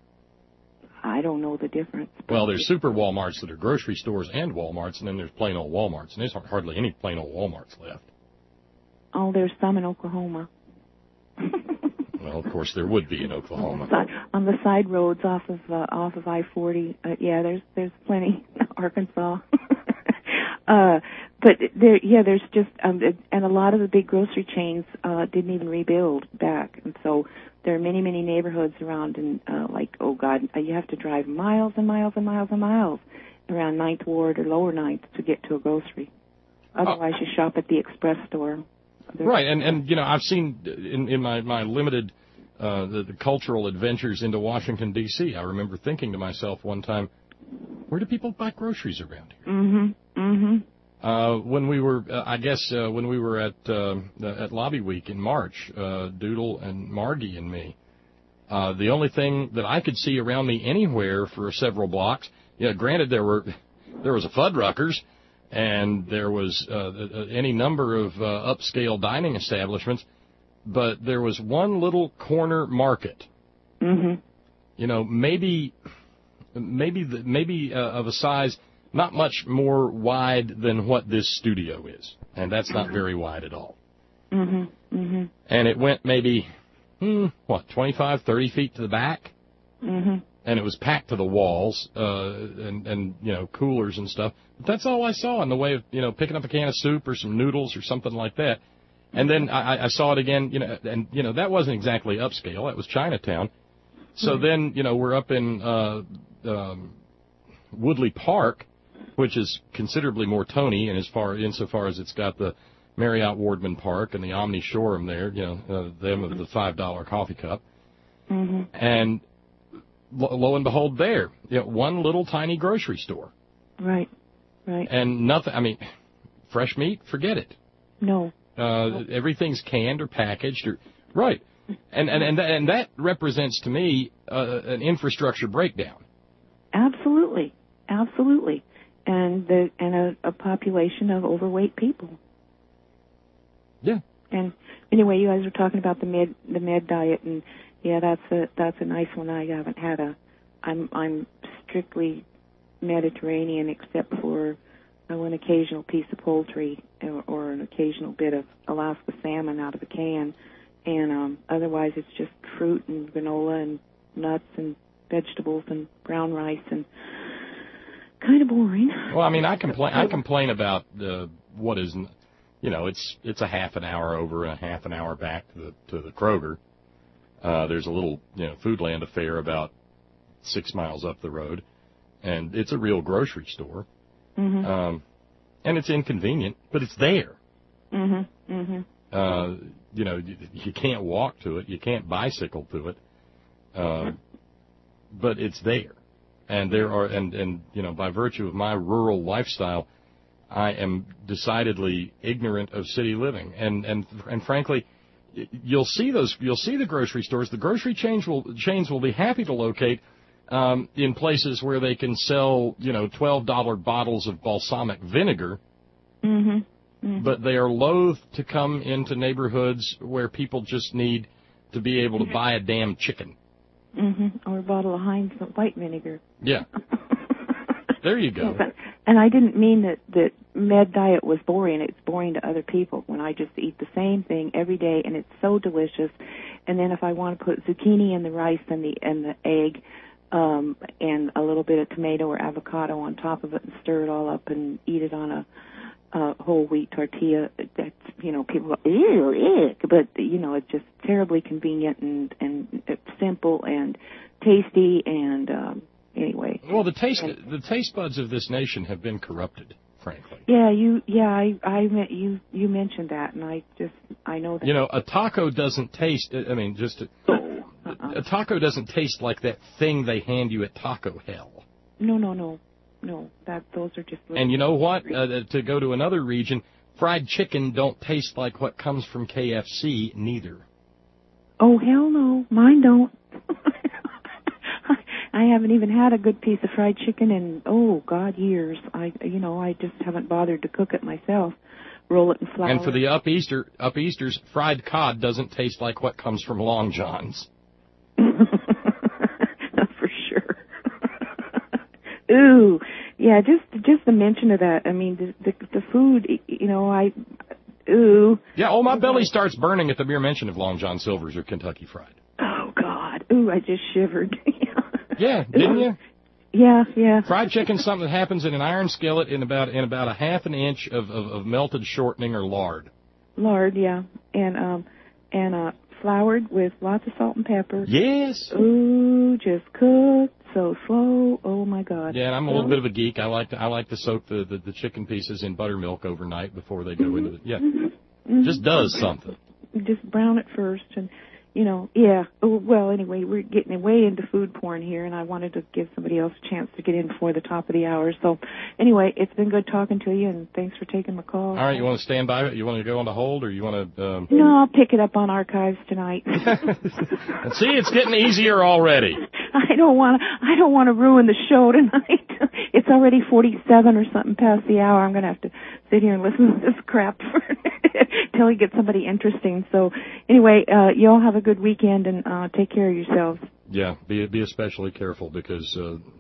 I don't know the difference. Well, there's super Walmarts that are grocery stores and Walmarts, and then there's plain old Walmarts, and there's hardly any plain old Walmarts left. Oh, there's some in Oklahoma. Well, of course, there would be in Oklahoma. On the side roads off of uh, off of I forty, uh, yeah, there's there's plenty. Arkansas, uh, but there, yeah, there's just um, and a lot of the big grocery chains uh, didn't even rebuild back, and so there are many many neighborhoods around, and uh, like oh God, you have to drive miles and miles and miles and miles around Ninth Ward or Lower Ninth to get to a grocery. Otherwise, uh, you shop at the Express store. Right, and, and you know, I've seen in, in my, my limited uh, the, the cultural adventures into Washington, D C, I remember thinking to myself one time, where do people buy groceries around here? Mm-hmm, mm-hmm. Uh, when we were, uh, I guess, uh, when we were at uh, at Lobby Week in March, uh, Doodle and Margie and me, uh, the only thing that I could see around me anywhere for several blocks, yeah, granted there were there was a Fuddruckers, and there was uh, any number of uh, upscale dining establishments, but there was one little corner market. Mm-hmm. You know, maybe, maybe, the, maybe uh, of a size not much more wide than what this studio is, and that's not very wide at all. Mm-hmm. Mm-hmm. And it went maybe, hmm, what, twenty-five, thirty feet to the back. Mm-hmm. And it was packed to the walls, uh, and, and, you know, coolers and stuff. But that's all I saw in the way of, you know, picking up a can of soup or some noodles or something like that. And then I, I saw it again, you know, and, you know, that wasn't exactly upscale. That was Chinatown. So mm-hmm. then, you know, we're up in uh, um, Woodley Park, which is considerably more Tony, and as far insofar as it's got the Marriott Wardman Park and the Omni Shoreham there, you know, uh, them of the five dollar coffee cup. Mm-hmm. And lo and behold, there, you know, one little tiny grocery store. Right, right. And nothing, I mean, fresh meat, forget it. No. Uh, no. Everything's canned or packaged or, right. And, and, and, that, and that represents to me uh, an infrastructure breakdown. Absolutely, absolutely. And the, and a, a population of overweight people. Yeah. And anyway, you guys were talking about the med, the med diet, and yeah, that's a that's a nice one. I haven't had a. I'm I'm strictly Mediterranean, except for uh, an occasional piece of poultry or, or an occasional bit of Alaska salmon out of a can, and um, otherwise it's just fruit and granola and nuts and vegetables and brown rice and kind of boring. Well, I mean, I complain I complain about uh, what is, you know, it's it's a half an hour over and a half an hour back to the to the Kroger. Uh, there's a little, you know, Foodland affair about six miles up the road, and it's a real grocery store. Mm-hmm. Um, and it's inconvenient, but it's there. Mm-hmm. Mm-hmm. Uh, you know, you, you can't walk to it, you can't bicycle to it, uh, but it's there. And there are, and, and, you know, by virtue of my rural lifestyle, I am decidedly ignorant of city living, and and and frankly, you'll see those. You'll see the grocery stores. The grocery chains will chains will be happy to locate um, in places where they can sell, you know, twelve dollar bottles of balsamic vinegar. Mm-hmm. Mm-hmm. But they are loath to come into neighborhoods where people just need to be able to buy a damn chicken. Mm-hmm. Or a bottle of Heinz white vinegar. Yeah. There you go. But, and I didn't mean that, that med diet was boring. It's boring to other people when I just eat the same thing every day, and it's so delicious. And then if I want to put zucchini in the rice and the and the egg um, and a little bit of tomato or avocado on top of it and stir it all up and eat it on a uh, whole wheat tortilla, that's, you know, people go, ew, ew. But, you know, it's just terribly convenient and, and simple and tasty and... Um, Anyway. Well, the taste the taste buds of this nation have been corrupted, frankly. Yeah, you. Yeah, I. I meant you. You mentioned that, and I just. I know that. You know, a taco doesn't taste. I mean, just a, oh, uh-uh. a taco doesn't taste like that thing they hand you at Taco Hell. No, no, no, no. That those are just. And you know what? Uh, to go to another region, fried chicken don't taste like what comes from K F C neither. Oh hell no, mine don't. I haven't even had a good piece of fried chicken in, oh, God, years. I, you know, I just haven't bothered to cook it myself. Roll it in flour. And for the up Easter, up Easters, fried cod doesn't taste like what comes from Long John's. For sure. Ooh, yeah, just just the mention of that. I mean, the the, the food, you know, I, ooh. Yeah, oh, my belly starts burning at the mere mention of Long John Silver's or Kentucky Fried. Oh, God. Ooh, I just shivered. Yeah, didn't you? Yeah, yeah. Fried chicken's something that happens in an iron skillet in about in about a half an inch of, of, of melted shortening or lard. Lard, yeah, and um, and uh, floured with lots of salt and pepper. Yes. Ooh, just cooked so slow. Oh my God. Yeah, and I'm a little bit of a geek. I like to I like to soak the, the, the chicken pieces in buttermilk overnight before they go mm-hmm. into the yeah. Mm-hmm. Just does something. Just brown it first and. You know, yeah. Well, anyway, we're getting way into food porn here, and I wanted to give somebody else a chance to get in before the top of the hour. So, anyway, it's been good talking to you, and thanks for taking my call. All right, you want to stand by? You want to go on the hold, or you want to? Um... No, I'll pick it up on archives tonight. See, it's getting easier already. I don't want to. I don't want to ruin the show tonight. It's already forty-seven or something past the hour. I'm going to have to sit here and listen to this crap for till we get somebody interesting. So, anyway, uh, y'all have a good weekend and uh, take care of yourselves. Yeah, be be especially careful because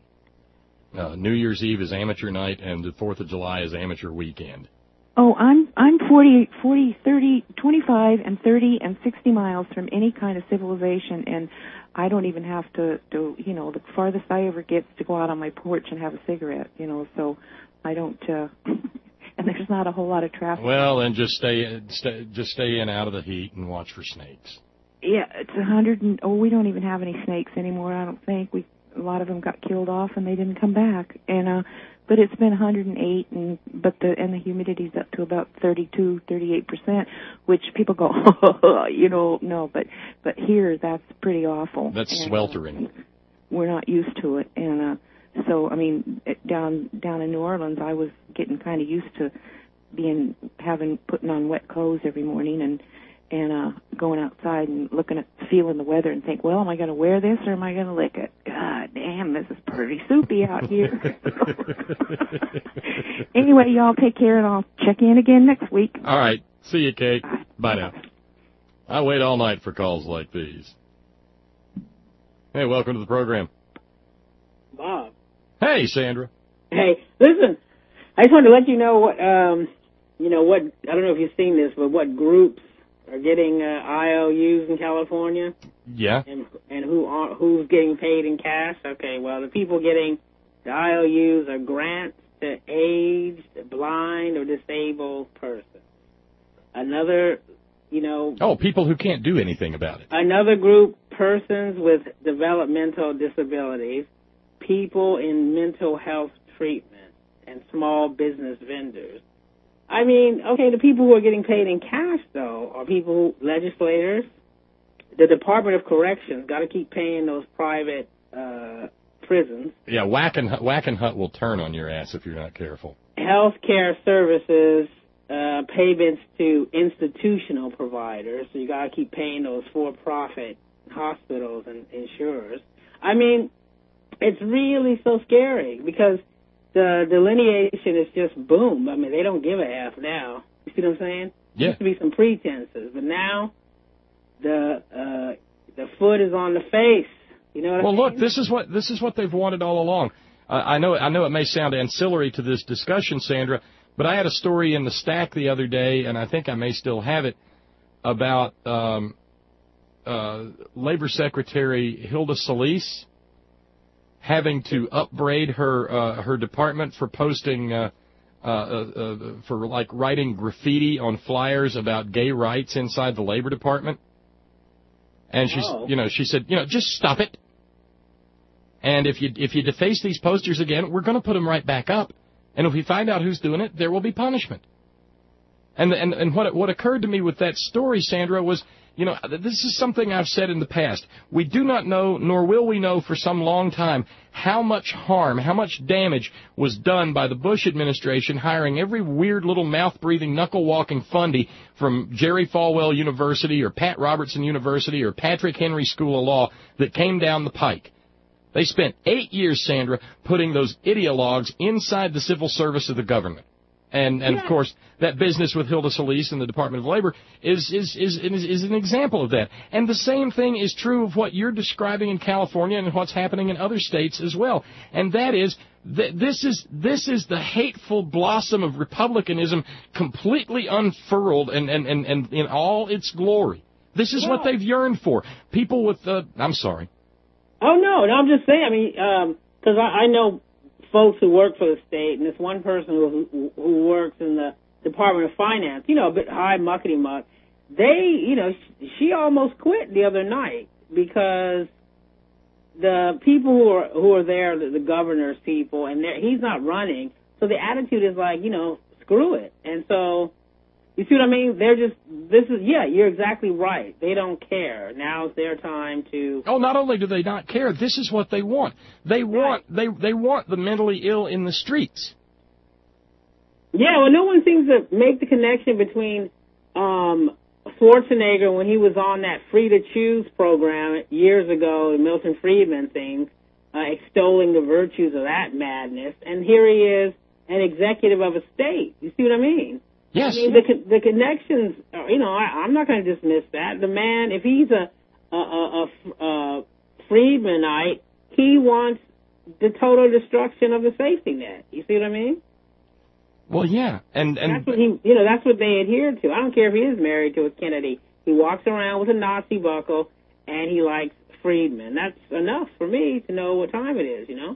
uh, uh, New Year's Eve is amateur night and the Fourth of July is amateur weekend. Oh, I'm I'm forty, forty, thirty, twenty-five, and thirty and sixty miles from any kind of civilization, and I don't even have to, to you know, the farthest I ever get is to go out on my porch and have a cigarette, you know. So I don't. Uh, And there's not a whole lot of traffic. Well, and just stay, stay, just stay in out of the heat and watch for snakes. Yeah, it's a hundred and oh, we don't even have any snakes anymore. I don't think we. A lot of them got killed off and they didn't come back. And uh, but it's been one hundred eight, and but the and the humidity's up to about thirty-two, thirty-eight percent, which people go, you know, no, but but here that's pretty awful. That's and, sweltering. Uh, we're not used to it, and. uh So, I mean, down down in New Orleans, I was getting kind of used to being having putting on wet clothes every morning and and uh, going outside and looking at feeling the weather and think, well, am I going to wear this or am I going to lick it? God damn, this is pretty soupy out here. Anyway, y'all take care, and I'll check in again next week. All right, see you, Kate. Bye, Bye now. I wait all night for calls like these. Hey, welcome to the program. Bob. Hey, Sandra. Hey, listen, I just wanted to let you know what, um, you know, what, I don't know if you've seen this, but what groups are getting uh, I O Us in California? Yeah. And, and who are, who's getting paid in cash? Okay, well, the people getting the I O Us are grants to aged, blind, or disabled persons. Another, you know... Oh, people who can't do anything about it. Another group, persons with developmental disabilities, people in mental health treatment, and small business vendors. I mean, okay, the people who are getting paid in cash, though, are people, legislators. The Department of Corrections got to keep paying those private uh, prisons. Yeah, Wackenhut, Wackenhut will turn on your ass if you're not careful. Health care services, uh, payments to institutional providers. So you got to keep paying those for-profit hospitals and insurers. I mean, it's really so scary because the delineation is just boom. I mean, they don't give a F now. You see what I'm saying? Yeah. There used to be some pretenses, but now the uh, the foot is on the face. You know what well, I mean? look, this is what this is what they've wanted all along. Uh, I know I know it may sound ancillary to this discussion, Sandra, but I had a story in the stack the other day, and I think I may still have it, about um, uh, Labor Secretary Hilda Solis having to upbraid her uh, her department for posting uh, uh, uh, for like writing graffiti on flyers about gay rights inside the Labor Department. And she's, Oh. you know, she said, you know, just stop it. And if you if you deface these posters again, we're going to put them right back up. And if we find out who's doing it, there will be punishment. And and and what what occurred to me with that story, Sandra, was, you know, this is something I've said in the past. We do not know, nor will we know for some long time, how much harm, how much damage was done by the Bush administration hiring every weird little mouth-breathing, knuckle-walking fundy from Jerry Falwell University or Pat Robertson University or Patrick Henry School of Law that came down the pike. They spent eight years, Sandra, putting those ideologues inside the civil service of the government. And, and Yeah. of course, that business with Hilda Solis and the Department of Labor is, is, is, is, is an example of that. And the same thing is true of what you're describing in California and what's happening in other states as well. And that is, that this is, this is the hateful blossom of republicanism completely unfurled and, and, and, and in all its glory. This is what Yeah. they've yearned for. People with, uh, I'm sorry. Oh, no, no, I'm just saying, I mean, because I, I know folks who work for the state, and this one person who, who works in the Department of Finance, you know, a bit high muckety muck, they, you know, she, she almost quit the other night because the people who are who are there, the, the governor's people, and he's not running, so the attitude is like, you know, screw it. And so, you see what I mean? They're just, this is, yeah, you're exactly right. They don't care. Now's their time to... Oh, not only do they not care, this is what they want. They want they they want the mentally ill in the streets. Yeah, well, no one seems to make the connection between um, Schwarzenegger when he was on that Free to Choose program years ago, the Milton Friedman thing, uh, extolling the virtues of that madness, and here he is, an executive of a state. You see what I mean? Yes. I mean, the, the connections, you know, I, I'm not going to dismiss that. The man, if he's a, a, a, a, a Friedmanite, he wants the total destruction of the safety net. You see what I mean? Well, yeah, and and That's what he, you know, that's what they adhere to. I don't care if he is married to a Kennedy. He walks around with a Nazi buckle, and he likes Friedman. That's enough for me to know what time it is, you know?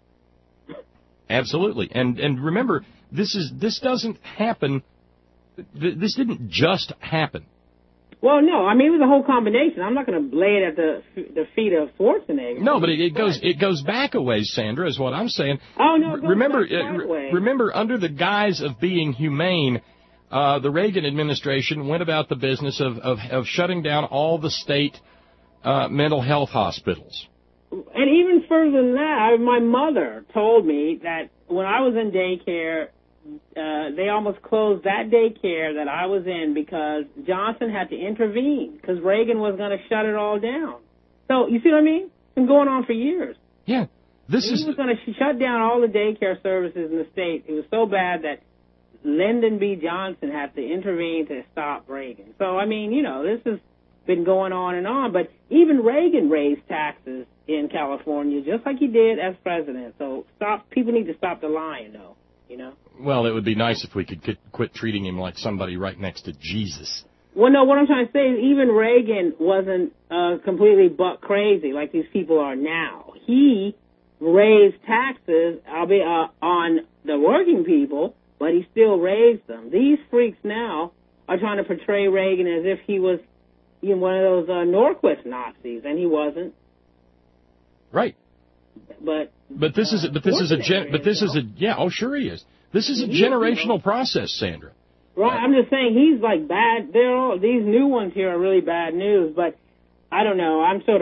absolutely. And and remember, this is this doesn't happen. Th- this didn't just happen. Well, no, I mean, it was a whole combination. I'm not going to lay it at the the feet of Schwarzenegger. No, but it, it goes it goes back a ways, Sandra, is what I'm saying. Oh, no, it goes remember, back quite a uh, way. remember, under the guise of being humane, uh, the Reagan administration went about the business of of, of shutting down all the state uh, mental health hospitals. And even further than that, I, my mother told me that when I was in daycare, uh, they almost closed that daycare that I was in because Johnson had to intervene because Reagan was going to shut it all down. So, you see what I mean? It's been going on for years. Yeah, this He is was going to shut down all the daycare services in the state. It was so bad that Lyndon B. Johnson had to intervene to stop Reagan. So, I mean, you know, this has been going on and on. But even Reagan raised taxes in California just like he did as president. So stop. People need to stop the lying, though, you know? well, it would be nice if we could quit, quit treating him like somebody right next to Jesus. Well, no, what I'm trying to say is even Reagan wasn't uh, completely buck crazy like these people are now. He raised taxes, albeit uh, on the working people, but he still raised them. These freaks now are trying to portray Reagan as if he was, you know, one of those uh, Norquist Nazis, and he wasn't. Right. But But this is but this is a gen, but this is a yeah. Oh, sure he is. This is a generational process, Sandra. right, I'm just saying he's like bad. They're all these new ones here are really bad news, but I don't know. I'm sort of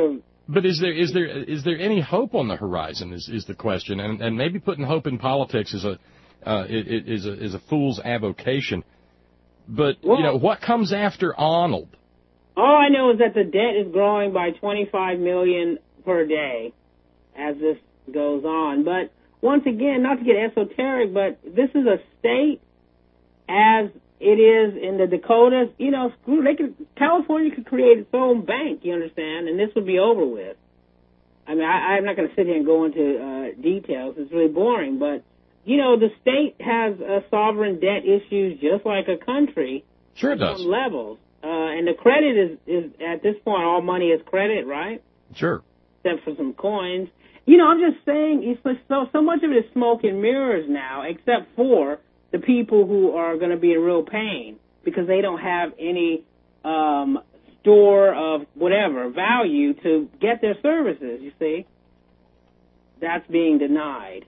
But is there is there is there any hope on the horizon? Is is the question, and and maybe putting hope in politics is a uh, is a is a fool's avocation. But well, you know what comes after Arnold? All I know is that the debt is growing by twenty-five million per day as this goes on. But once again, not to get esoteric, but this is a state as it is in the Dakotas. You know, screw, they could, California could create its own bank, you understand, and this would be over with. I mean, I, I'm not going to sit here and go into uh, details. It's really boring. But, you know, the state has uh, sovereign debt issues just like a country. Sure it does. On levels. Uh, and the credit is, is, at this point, all money is credit, right? Sure. Except for some coins. You know, I'm just saying, it's so, so much of it is smoke and mirrors now, except for the people who are going to be in real pain because they don't have any um, store of whatever value to get their services, you see. That's being denied.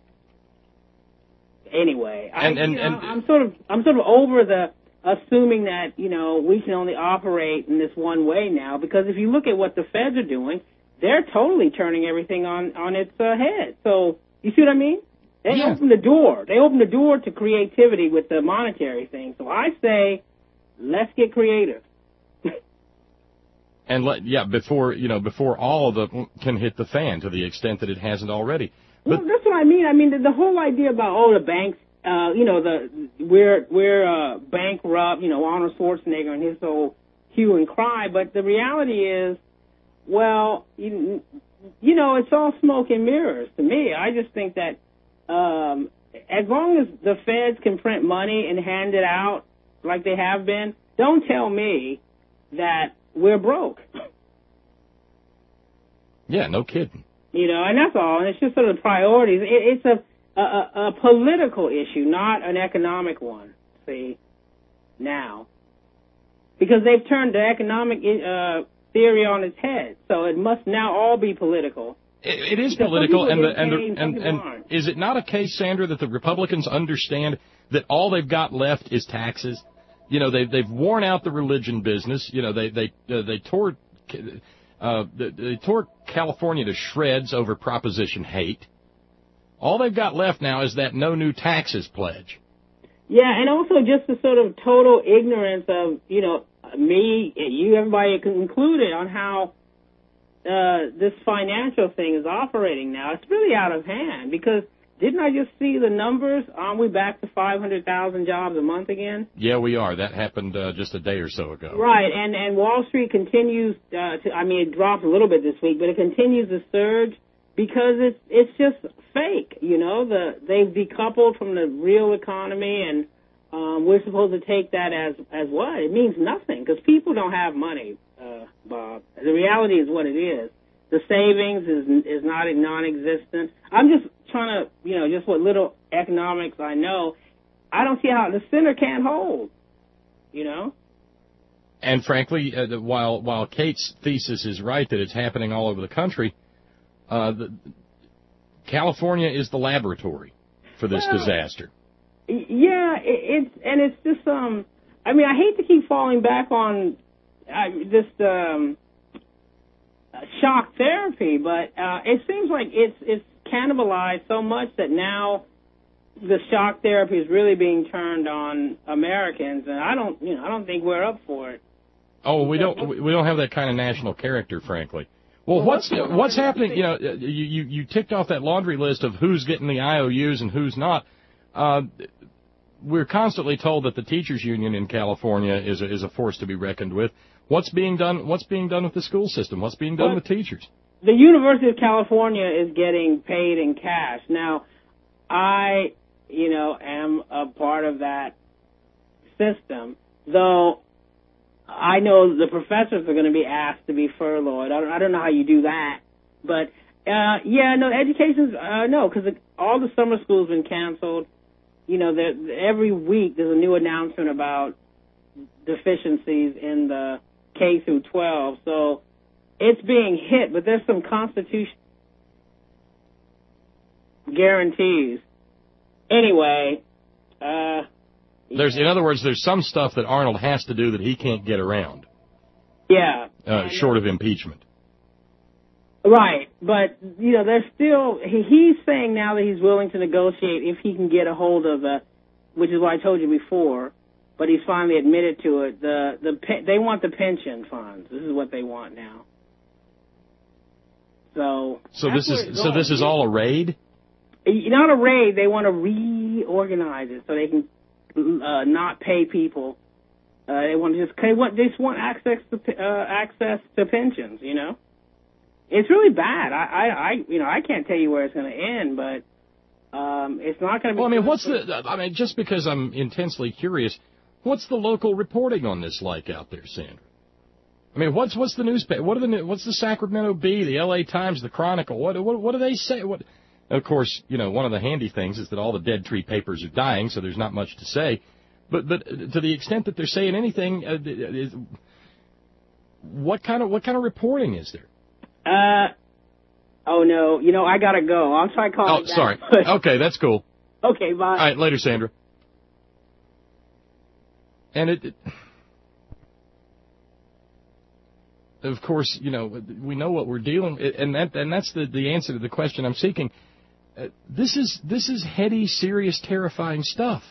Anyway, and, I, and, you know, and, I'm sort of I'm sort of over the assuming that, you know, we can only operate in this one way now, because if you look at what the feds are doing, they're totally turning everything on, on its uh, head. So, you see what I mean? They yeah. open the door. They open the door to creativity with the monetary thing. So I say, let's get creative. and let yeah before you know before all of them can hit the fan to the extent that it hasn't already. But well, that's what I mean. I mean the, the whole idea about oh the banks, uh, you know the we're we're uh, bankrupt. You know Arnold Schwarzenegger and his whole hue and cry. But the reality is, well, you, you know it's all smoke and mirrors to me. I just think that. Um, as long as the feds can print money and hand it out like they have been, don't tell me that we're broke. Yeah, no kidding. You know, and that's all. And it's just sort of priorities. It, it's a, a, a political issue, not an economic one, see, now. Because they've turned the economic uh, theory on its head. So it must now all be political. It, it is political, and the, and, the, and, and is it not a case, Sandra, that the Republicans understand that all they've got left is taxes? You know, they've they've worn out the religion business. You know, they they uh, they tore uh, they, they tore California to shreds over Proposition hate. All they've got left now is that no new taxes pledge. Yeah, and also just the sort of total ignorance of you know me, you, everybody included, on how. Uh, this financial thing is operating now. It's really out of hand because didn't I just see the numbers? Aren't we back to five hundred thousand jobs a month again? Yeah, we are. That happened uh, just a day or so ago. Right, and, and Wall Street continues uh, to, I mean, it dropped a little bit this week, but it continues to surge because it's it's just fake, you know. The They've decoupled from the real economy, and um, we're supposed to take that as, as what? It means nothing because people don't have money. Uh, Bob. The reality is what it is. The savings is is not non-existent. I'm just trying to, you know, just what little economics I know. I don't see how the center can't hold, you know. And frankly, uh, the, while while Kate's thesis is right that it's happening all over the country, uh, the, California is the laboratory for this well, disaster. Yeah, it, it's and it's just um. I mean, I hate to keep falling back on. Uh, this um, shock therapy, but uh, it seems like it's it's cannibalized so much that now the shock therapy is really being turned on Americans, and I don't, you know, I don't think we're up for it. Oh, we don't we don't have that kind of national character, frankly. Well, well what's what's, what's happening? You know, you, you you ticked off that laundry list of who's getting the I O Us and who's not. Uh, we're constantly told that the teachers union in California is a, is a force to be reckoned with. What's being done? What's being done with the school system? What's being done well, with teachers? The University of California is getting paid in cash. Now, I, you know, am a part of that system, though I know the professors are going to be asked to be furloughed. I don't, I don't know how you do that. But, uh, yeah, no, education's, uh, no, because all the summer schools have been canceled. You know, every week there's a new announcement about deficiencies in the K through twelve, so it's being hit, but there's some constitutional guarantees. Anyway, uh, there's, in other words, there's some stuff that Arnold has to do that he can't get around. Yeah. Uh, short of impeachment. Right, but, you know, there's still, he, he's saying now that he's willing to negotiate if he can get a hold of the, which is what I told you before, but he's finally admitted to it, the, the they want the pension funds. This is what they want now. So, so this is so this is all a raid? Not a raid. They want to reorganize it so they can uh, not pay people. Uh, they want to just they want they just want access to uh, access to pensions. You know, it's really bad. I, I, I you know I can't tell you where it's going to end, but um, it's not going to be. Well, I mean, what's the? I mean, just because I'm intensely curious, what's the local reporting on this like out there, Sandra? I mean, what's what's the newspaper? What are the what's the Sacramento Bee, the L A Times, the Chronicle? What what what do they say? What? Of course, you know, one of the handy things is that all the Dead Tree papers are dying, so there's not much to say. But but to the extent that they're saying anything, uh, is, what kind of what kind of reporting is there? Uh, oh no, you know I gotta go. I'll try calling. Oh, sorry. Okay, that's cool. Okay, bye. All right, later, Sandra. And it. it Of course, you know, we know what we're dealing with, and that and that's the, the answer to the question I'm seeking. Uh, this is this is heady, serious, terrifying stuff.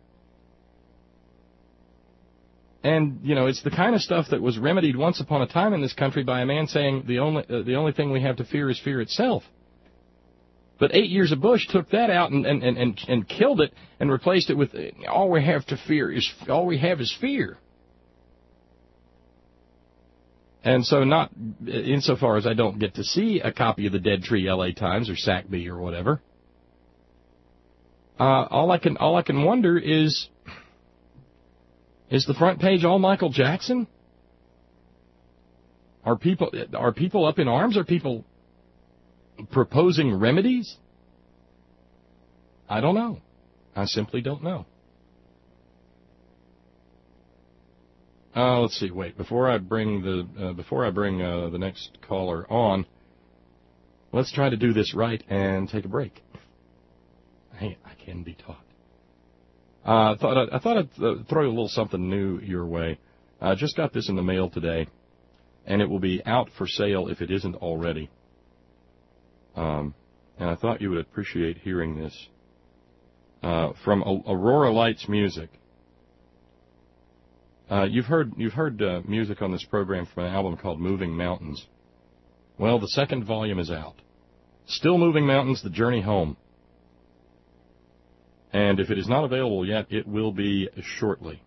And, you know, it's the kind of stuff that was remedied once upon a time in this country by a man saying the only uh, the only thing we have to fear is fear itself. But eight years of Bush took that out and, and, and, and killed it and replaced it with all we have to fear is all we have is fear. And so not insofar as I don't get to see a copy of the Dead Tree L A Times or S A C B or whatever, uh, all I can all I can wonder is, is the front page all Michael Jackson? Are people are people up in arms? Are people proposing remedies? I don't know. I simply don't know. Uh, let's see. Wait, before I bring the uh, before I bring uh, the next caller on, let's try to do this right and take a break. Hey, I can be taught. Uh, I thought I'd, I thought I'd uh, throw a little something new your way. I just got this in the mail today, and it will be out for sale if it isn't already. Um, and I thought you would appreciate hearing this uh, from Aurora Lights Music. Uh, you've heard you've heard uh, music on this program from an album called Moving Mountains. Well, the second volume is out. Still Moving Mountains, The Journey Home. And if it is not available yet, it will be shortly.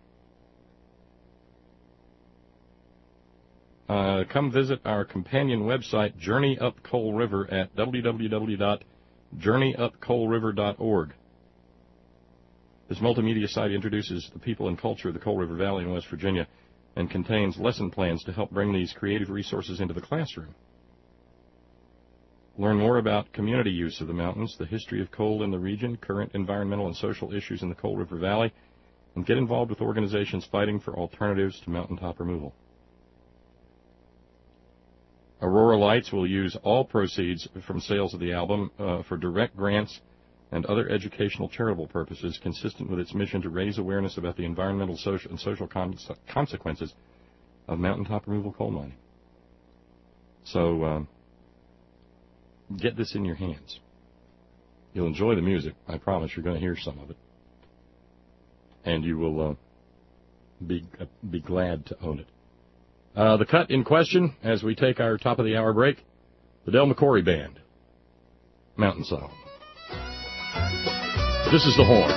Uh, come visit our companion website, Journey Up Coal River, at w w w dot journey up coal river dot org. This multimedia site introduces the people and culture of the Coal River Valley in West Virginia and contains lesson plans to help bring these creative resources into the classroom. Learn more about community use of the mountains, the history of coal in the region, current environmental and social issues in the Coal River Valley, and get involved with organizations fighting for alternatives to mountaintop removal. Aurora Lights will use all proceeds from sales of the album uh, for direct grants and other educational charitable purposes consistent with its mission to raise awareness about the environmental social, and social con- consequences of mountaintop removal coal mining. So um, get this in your hands. You'll enjoy the music. I promise you're going to hear some of it. And you will uh, be, uh, be glad to own it. Uh, the cut in question, as we take our top-of-the-hour break, the Del McCoury Band, Mountain Song. This is the horn.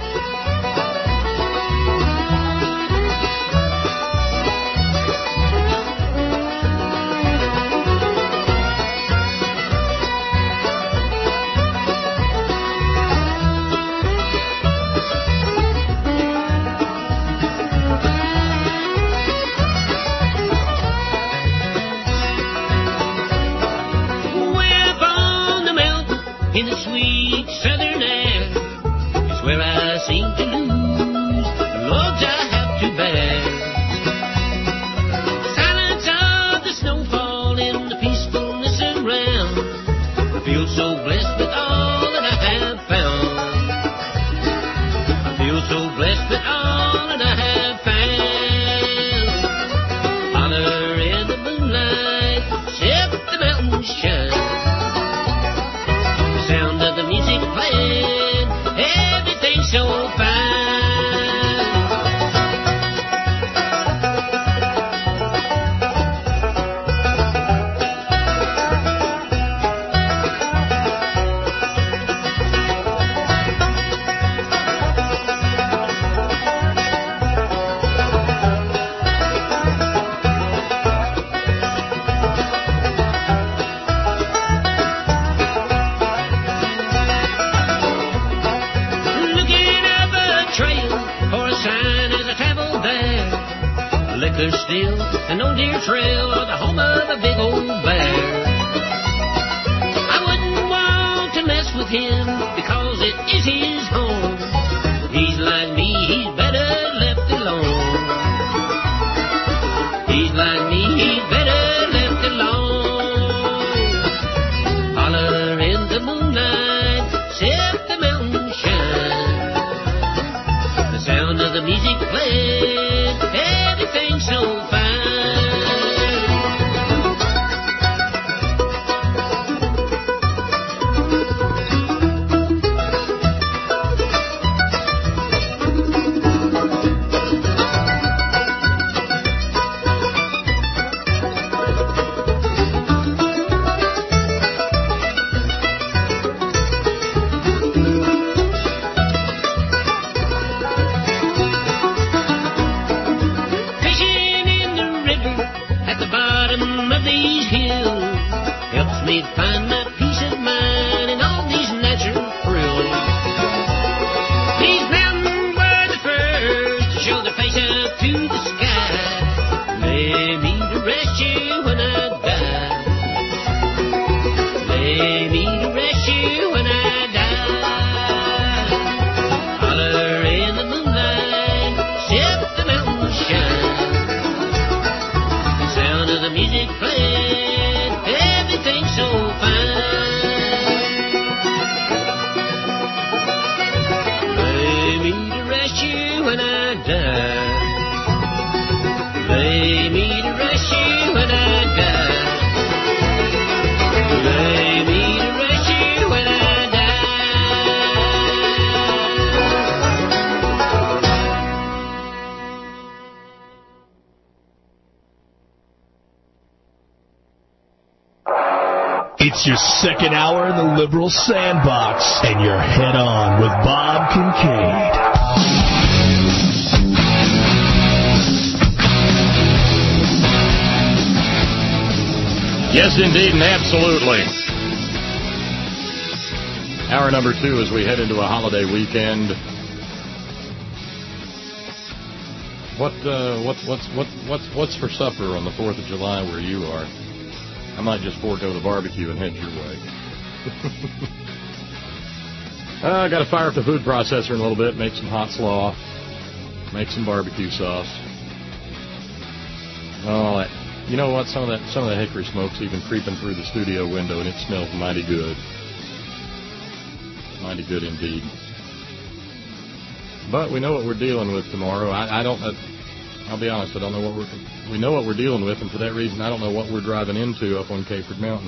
Way up on the mountain in the sweet southern air, where I seem to lose the loads I have to bear. Silence of the snowfall and the peacefulness around. I feel so blessed with all that I have found. I feel so blessed with all that I have found. Holler in the moonlight, except the mountains shine. trail for a sign as I traveled there. Liquor still, and no deer trail, or the home of a big old bear. I wouldn't want to mess with him, because it is his home. He's like me, he's better left alone. He's like me, he's better left alone. Holler in the moonlight, set the mountain shine. The sound of the music playing, everything's so fine. Find my peace of mind in all these natural thrills. These mountains were the first to show their face up to the sky. Lay me to rest you when I die. Lay me to rest you when I die. Holler in the moonlight, set the mountains shine. The sound of the music playing, everything's so fine. Lay me to rest you when I die. Lay me to rest you when I die. Lay me to rest you when I It's your second hour in the Liberal Sandbox, and you're head on with Bob Kincaid. Yes, indeed, and absolutely. Hour number two as we head into a holiday weekend. What uh, what's what's what what's what's for supper on the Fourth of July where you are? I might just forego the barbecue and head your way. uh, I got to fire up the food processor in a little bit, make some hot slaw, make some barbecue sauce. Oh, that, you know what? Some of that some of the hickory smoke's even creeping through the studio window, and it smells mighty good. Mighty good indeed. But we know what we're dealing with tomorrow. I, I don't. Uh, I'll be honest. I don't know what we're. We know what we're dealing with, and for that reason, I don't know what we're driving into up on Cayford Mountain,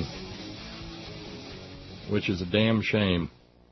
which is a damn shame.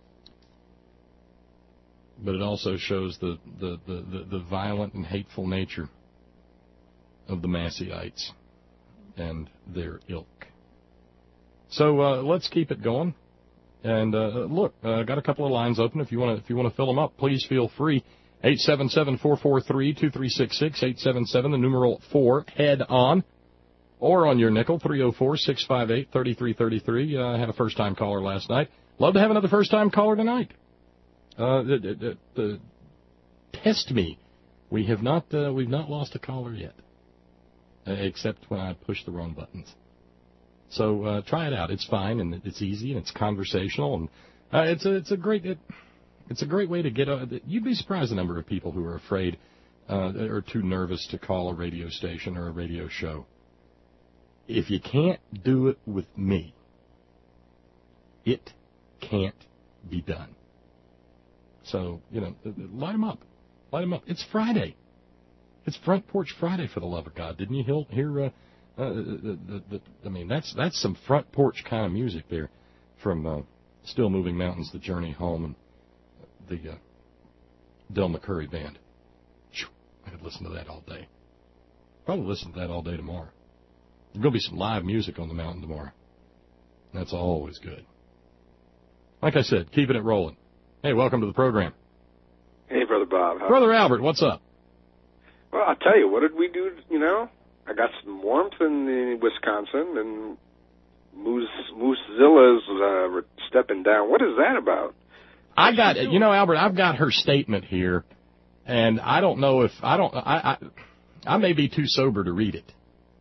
But it also shows the the, the, the, the violent and hateful nature of the Masseites and their ilk. So uh, let's keep it going. And uh, look, I uh, got a couple of lines open. If you want to, if you want to fill them up, please feel free. eight seven seven, four four three, two three six six, eight seven seven, the numeral four, head on. Or on your nickel, three oh four, six five eight, three three three three. Uh, I had a first-time caller last night. Love to have another first-time caller tonight. Uh, the, the, the, test me. We have not, uh, we've not lost a caller yet, uh, except when I push the wrong buttons. So uh, try it out. It's fine, and it's easy, and it's conversational, and uh, it's a, it's a great, it, it's a great way to get. Uh, you'd be surprised the number of people who are afraid uh, or too nervous to call a radio station or a radio show. If you can't do it with me, it can't be done. So, you know, light them up. Light them up. It's Friday. It's Front Porch Friday, for the love of God. Didn't you hear, uh, uh, the, the, the, I mean, that's that's some front porch kind of music there from uh, Still Moving Mountains, The Journey Home, and the uh, Del McCurry Band. I could listen to that all day. Probably listen to that all day tomorrow. There's going to be some live music on the mountain tomorrow. That's always good. Like I said, keeping it rolling. Hey, welcome to the program. Hey, Brother Bob. How Brother Albert, what's up? Well, I'll tell you, what did we do, you know? I got some warmth in the Wisconsin, and Moose, Moosezilla's uh, stepping down. What is that about? I got, you know, Albert, I've got her statement here And I don't know if I don't I I, I may be too sober to read it.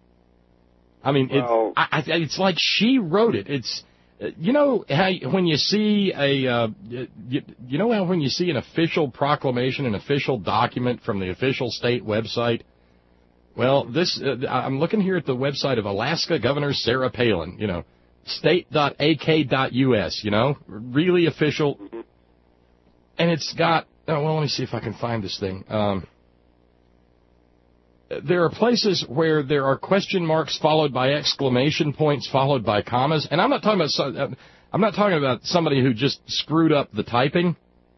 I mean, well, it, I, I, it's like she wrote it. It's you know how when you see a uh, you, you know how when you see an official proclamation, an official document from the official state website. Well, this uh, I'm looking here at the website of Alaska Governor Sarah Palin. You know, state dot a k dot u s. You know, really official, and it's got. Oh, well, let me see if I can find this thing. Um, there are places where there are question marks followed by exclamation points followed by commas, and I'm not talking about I'm not talking about somebody who just screwed up the typing.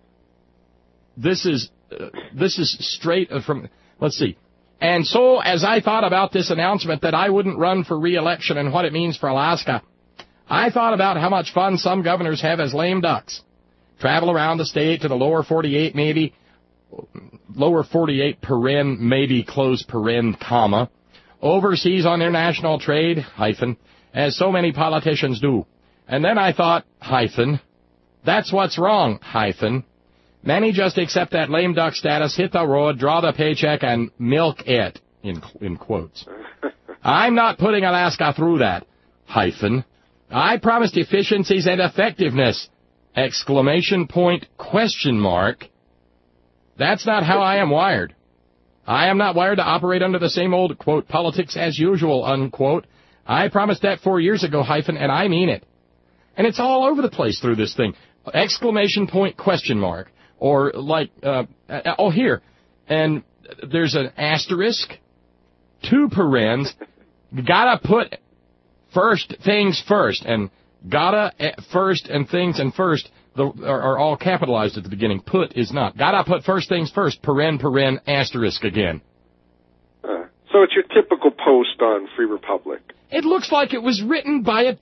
This is uh, this is straight from. Let's see. And so, as I thought about this announcement that I wouldn't run for re-election and what it means for Alaska, I thought about how much fun some governors have as lame ducks. Travel around the state to the lower forty-eight, maybe, lower forty-eight paren, maybe, close paren, comma, overseas on international trade, hyphen, as so many politicians do. And then I thought, hyphen, that's what's wrong, hyphen. Many just accept that lame duck status, hit the road, draw the paycheck, and milk it, in, in quotes. I'm not putting Alaska through that, hyphen. I promised efficiencies and effectiveness. Exclamation point, question mark. That's not how I am wired. I am not wired to operate under the same old, quote, politics as usual, unquote. I promised that four years ago, hyphen, and I mean it. And it's all over the place through this thing. Exclamation point, question mark. Or like, uh, oh, here. And there's an asterisk, two parens. Gotta put first things first. And gotta, first, and things and first the, are, are all capitalized at the beginning. Put is not. Gotta put first things first. Paren, paren, asterisk again. Uh, so it's your typical post on Free Republic. It looks like it was written by a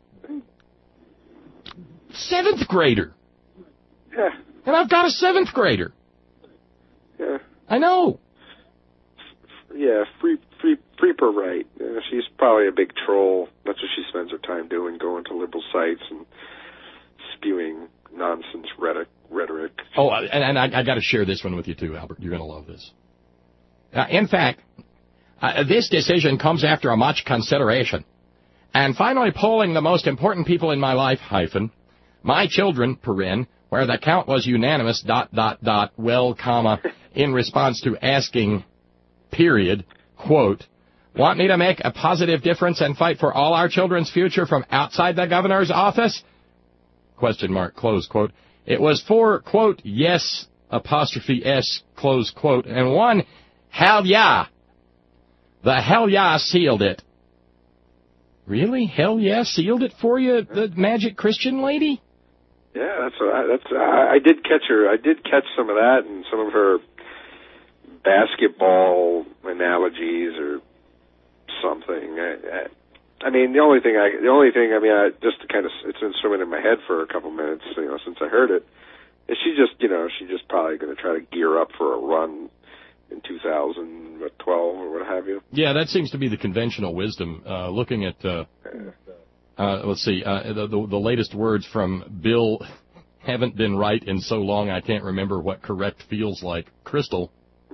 seventh grader. Yeah. And I've got a seventh grader. Yeah. I know. Yeah, free, free, free per right. Yeah, she's probably a big troll. That's what she spends her time doing, going to liberal sites and spewing nonsense rhetoric. rhetoric. Oh, and, and I, I got to share this one with you too, Albert. You're going to love this. Uh, in fact, uh, this decision comes after a much consideration, and finally polling the most important people in my life, hyphen, my children, paren, where the count was unanimous, dot, dot, dot, well, comma, in response to asking, period, quote, want me to make a positive difference and fight for all our children's future from outside the governor's office? Question mark, close quote. It was four, quote, yes, apostrophe S, close quote, and one, hell yeah. The hell yeah sealed it. Really? Hell yeah sealed it for you, the magic Christian lady? Yeah, that's what I, that's I, I did catch her. I did catch some of that and some of her basketball analogies or something. I, I, I mean, the only thing I the only thing I mean, I, just to kind of it's been swimming in my head for a couple minutes, you know, since I heard it. Is she just, you know, she's just probably going to try to gear up for a run in two thousand twelve or what have you? Yeah, that seems to be the conventional wisdom. Uh, looking at. Uh, Uh, let's see, uh, the, the, the latest words from Bill haven't been right in so long I can't remember what correct feels like. Crystal,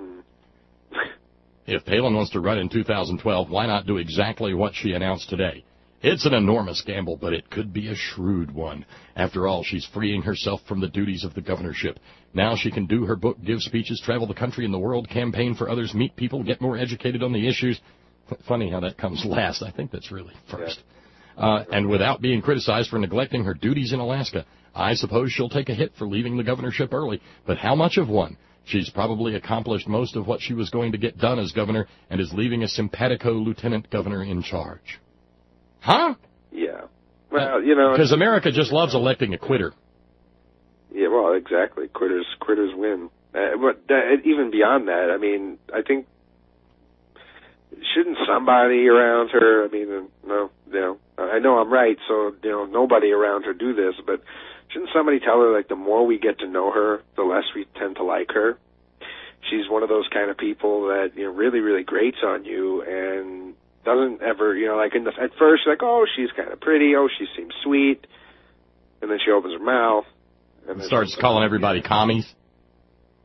if Palin wants to run in two thousand twelve, why not do exactly what she announced today? It's an enormous gamble, but it could be a shrewd one. After all, she's freeing herself from the duties of the governorship. Now she can do her book, give speeches, travel the country and the world, campaign for others, meet people, get more educated on the issues. Funny how that comes last. I think that's really first. Yeah. Uh, and without being criticized for neglecting her duties in Alaska. I suppose she'll take a hit for leaving the governorship early, but how much of one? She's probably accomplished most of what she was going to get done as governor and is leaving a simpatico lieutenant governor in charge. Huh? Yeah. Well, you know... Because America just loves electing a quitter. Yeah, well, exactly. Quitters quitters win. Uh, but uh, even beyond that, I mean, I think... Shouldn't somebody around her, I mean, no, you know, I know I'm right, so, you know, nobody around her do this, but shouldn't somebody tell her, like, the more we get to know her, the less we tend to like her? She's one of those kind of people that, you know, really, really grates on you and doesn't ever, you know, like, in the, at first, like, oh, she's kind of pretty, oh, she seems sweet, and then she opens her mouth. And then starts calling everybody commies?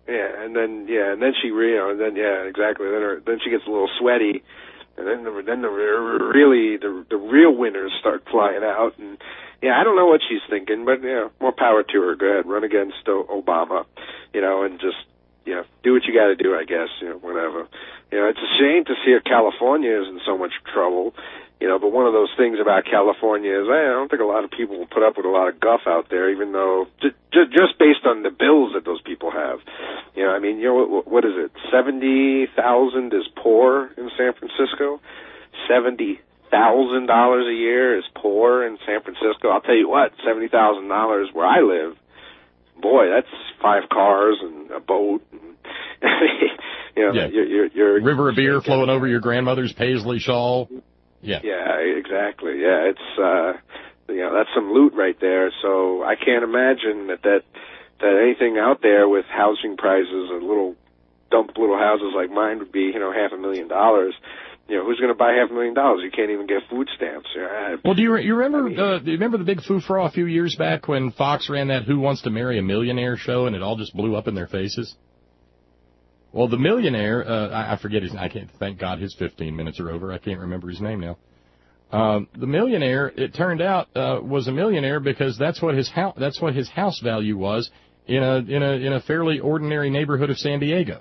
Yeah, and then yeah, and then she, you know, and then yeah, exactly. Then her, then she gets a little sweaty, and then the, then the really the the real winners start flying out. And yeah, I don't know what she's thinking, but yeah, more power to her. Go ahead, run against Obama, you know, and just you know, do what you got to do, I guess, you know, whatever. You know, it's a shame to see California is in so much trouble. You know, but one of those things about California is I don't think a lot of people will put up with a lot of guff out there, even though j- j- just based on the bills that those people have. You know, I mean, you know, what, what is it? seventy thousand is poor in San Francisco. seventy thousand dollars a year is poor in San Francisco. I'll tell you what, seventy thousand dollars where I live, boy, that's five cars and a boat. And, you know, yeah. you're, you're, you're river of beer flowing over your grandmother's paisley shawl. Yeah. Yeah, exactly. Yeah, it's uh you know, that's some loot right there. So I can't imagine that that, that anything out there with housing prices or little dump little houses like mine would be, you know, half a million dollars. You know, who's going to buy half a million dollars? You can't even get food stamps. You know, well, do you you remember I mean, uh, do you remember the big foo-fra a few years back when Fox ran that Who Wants to Marry a Millionaire show and it all just blew up in their faces? Well, the millionaire, uh, I, I forget his name. I can't, thank God his fifteen minutes are over. I can't remember his name now. Um, the millionaire, it turned out, uh, was a millionaire because that's what his house, that's what his house value was in a, in a, in a fairly ordinary neighborhood of San Diego.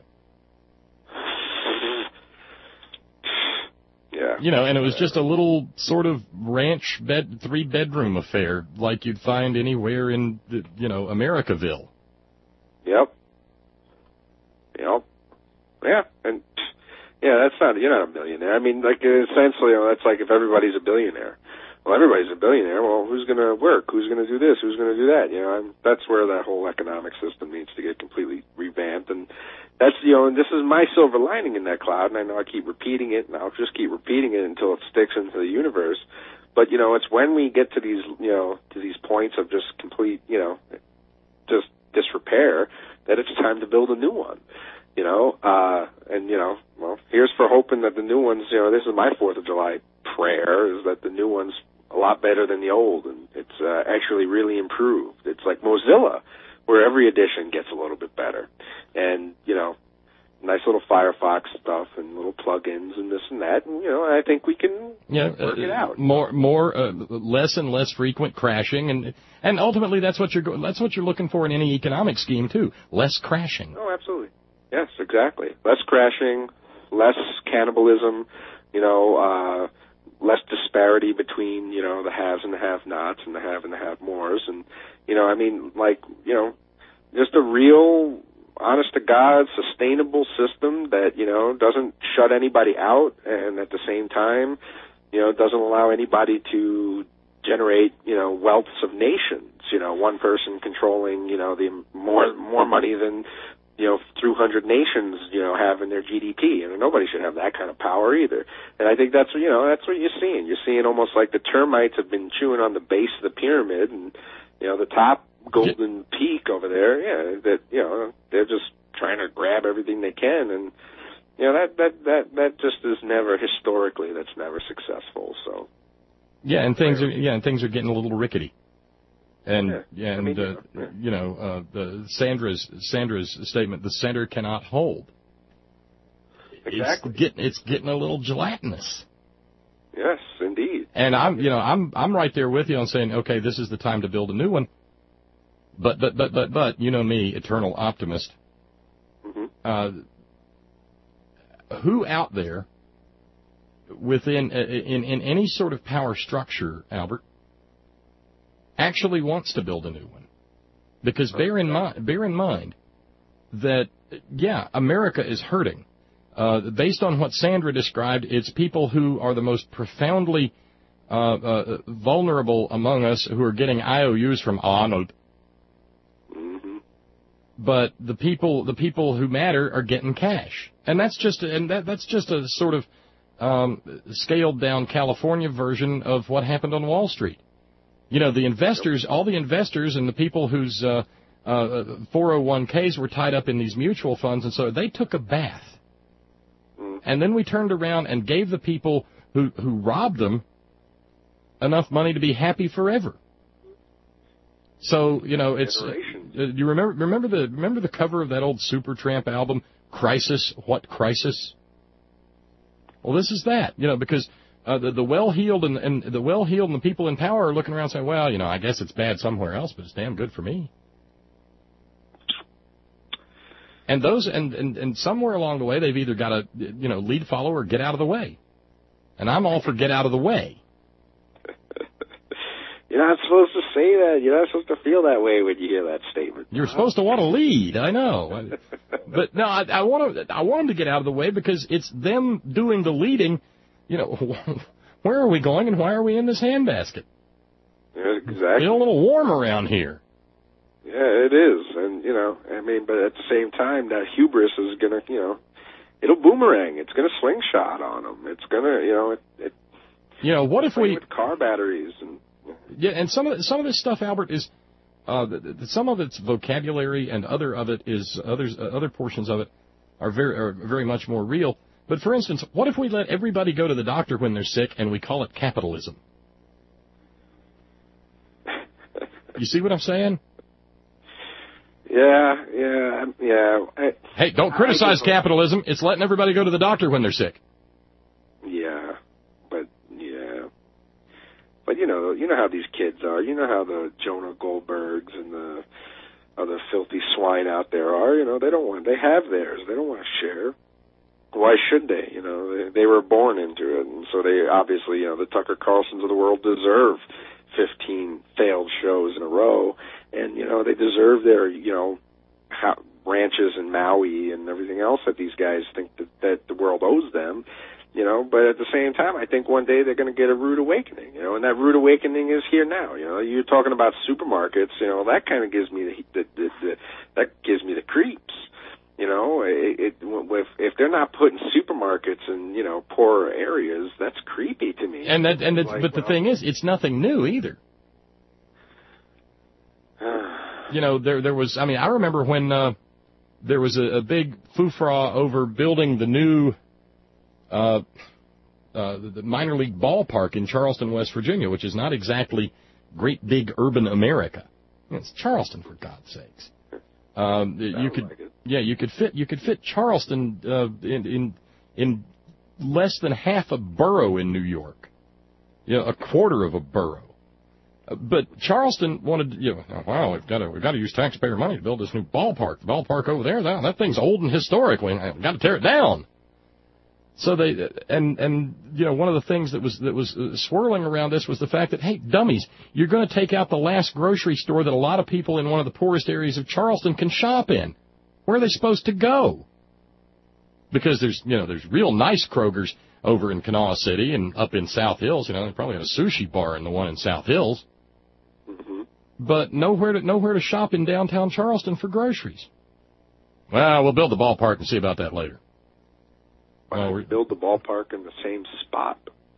Yeah. You know, and it was just a little sort of ranch bed, three bedroom affair like you'd find anywhere in, the, you know, Americaville. Yep. Yep. Yeah, and yeah, that's not, you're not a millionaire. I mean, like, essentially, you know, that's like if everybody's a billionaire. Well, everybody's a billionaire. Well, who's going to work? Who's going to do this? Who's going to do that? You know, I'm, that's where that whole economic system needs to get completely revamped. And that's, you know, and this is my silver lining in that cloud. And I know I keep repeating it, and I'll just keep repeating it until it sticks into the universe. But, you know, it's when we get to these, you know, to these points of just complete, you know, just disrepair that it's time to build a new one. You know, uh, and, you know, well, here's for hoping that the new ones, you know, this is my fourth of July prayer, is that the new one's a lot better than the old, and it's uh, actually really improved. It's like Mozilla, where every edition gets a little bit better. And, you know, nice little Firefox stuff and little plugins and this and that, and, you know, I think we can yeah, work uh, it out. More, more, uh, less and less frequent crashing, and and ultimately that's what you're that's what you're looking for in any economic scheme too. Less crashing. Oh, absolutely. Yes, exactly. Less crashing, less cannibalism, you know, uh, less disparity between, you know, the haves and the have-nots and the have and the have-mores. And, you know, I mean, like, you know, just a real, honest-to-God, sustainable system that, you know, doesn't shut anybody out and at the same time, you know, doesn't allow anybody to generate, you know, wealths of nations. You know, one person controlling, you know, the more more money than, you know, through hundred nations, you know, have in their G D P. And nobody should have that kind of power either. And I think that's, you know, that's what you're seeing. You're seeing almost like the termites have been chewing on the base of the pyramid, and, you know, the top golden peak over there, yeah, that, you know, they're just trying to grab everything they can. And, you know, that, that, that, that just is never, historically, that's never successful, so. Yeah, and things are, yeah, and things are getting a little rickety. And yeah, yeah, and I mean, uh, yeah. you know, uh, the Sandra's Sandra's statement: the center cannot hold. Exactly. It's getting it's getting a little gelatinous. Yes, indeed. And I'm you know I'm I'm right there with you on saying, okay, this is the time to build a new one. But but but but but you know me, eternal optimist. Mm-hmm. Uh, who out there within in in any sort of power structure, Albert, actually wants to build a new one? Because bear in mind, bear in mind that, yeah, America is hurting. Uh, based on what Sandra described, it's people who are the most profoundly uh, uh, vulnerable among us who are getting I O Us from Arnold. Mm-hmm. But the people, the people who matter are getting cash, and that's just and that that's just a sort of um, scaled down California version of what happened on Wall Street. You know, the investors, all the investors and the people whose uh, uh, four oh one k's were tied up in these mutual funds, and so they took a bath. Mm. And then we turned around and gave the people who, who robbed them enough money to be happy forever. So, you know, it's, uh, you remember, remember the, remember the cover of that old Supertramp album, Crisis, What Crisis? Well, this is that, you know, because, uh, the, the well-heeled and, and the well-heeled and the people in power are looking around saying, well, you know, I guess it's bad somewhere else, but it's damn good for me. And those, and, and, and somewhere along the way, they've either got to, you know, lead, follow, or get out of the way. And I'm all for get out of the way. You're not supposed to say that. You're not supposed to feel that way when you hear that statement. You're supposed to want to lead. I know, but no, I, I want to. I want them to get out of the way because it's them doing the leading. You know, where are we going and why are we in this handbasket? Yeah, exactly. Feel a little warm around here. Yeah, it is, and you know, I mean, but at the same time, that hubris is gonna, you know, it'll boomerang. It's gonna slingshot on them. It's gonna, you know, it. it you know, what if we with car batteries and. Yeah, and some of some of this stuff, Albert, is uh, some of it's vocabulary, and other of it is others. Uh, other portions of it are very are very much more real. But for instance, what if we let everybody go to the doctor when they're sick, and we call it capitalism? You see what I'm saying? Yeah, yeah, yeah. I, hey, don't criticize capitalism. It's letting everybody go to the doctor when they're sick. Yeah, but yeah. But, you know, you know how these kids are. You know how the Jonah Goldbergs and the other filthy swine out there are. You know, they don't want, they have theirs. They don't want to share. Why should they? You know, they, they were born into it. And so they obviously, you know, the Tucker Carlsons of the world deserve fifteen failed shows in a row. And, you know, they deserve their, you know, how, ranches in Maui and everything else that these guys think that, that the world owes them. You know, but at the same time, I think one day they're going to get a rude awakening, you know, and that rude awakening is here now. You know, you're talking about supermarkets, you know, that kind of gives me the, the, the, the that gives me the creeps. You know, it, it, if, if they're not putting supermarkets in, you know, poorer areas, that's creepy to me. And that, and it's, like, but well, the thing is, it's nothing new either. You know, there, there was, I mean, I remember when, uh, there was a, a big foofra over building the new, Uh, uh, the minor league ballpark in Charleston, West Virginia, which is not exactly great big urban America. It's Charleston, for God's sakes. Um, you could, like yeah, you could fit, you could fit Charleston uh, in in in less than half a borough in New York. You know, a quarter of a borough. Uh, but Charleston wanted, you know, wow, we've got to we've got to use taxpayer money to build this new ballpark. The ballpark over there, that, that thing's old and historic. We've got to tear it down. So they, and, and, you know, one of the things that was, that was swirling around this was the fact that, hey, dummies, you're going to take out the last grocery store that a lot of people in one of the poorest areas of Charleston can shop in. Where are they supposed to go? Because there's, you know, there's real nice Kroger's over in Kanawha City and up in South Hills. You know, they probably have a sushi bar in the one in South Hills. Mm-hmm. But nowhere to, nowhere to shop in downtown Charleston for groceries. Well, we'll build the ballpark and see about that later. Why don't we build the ballpark in the same spot?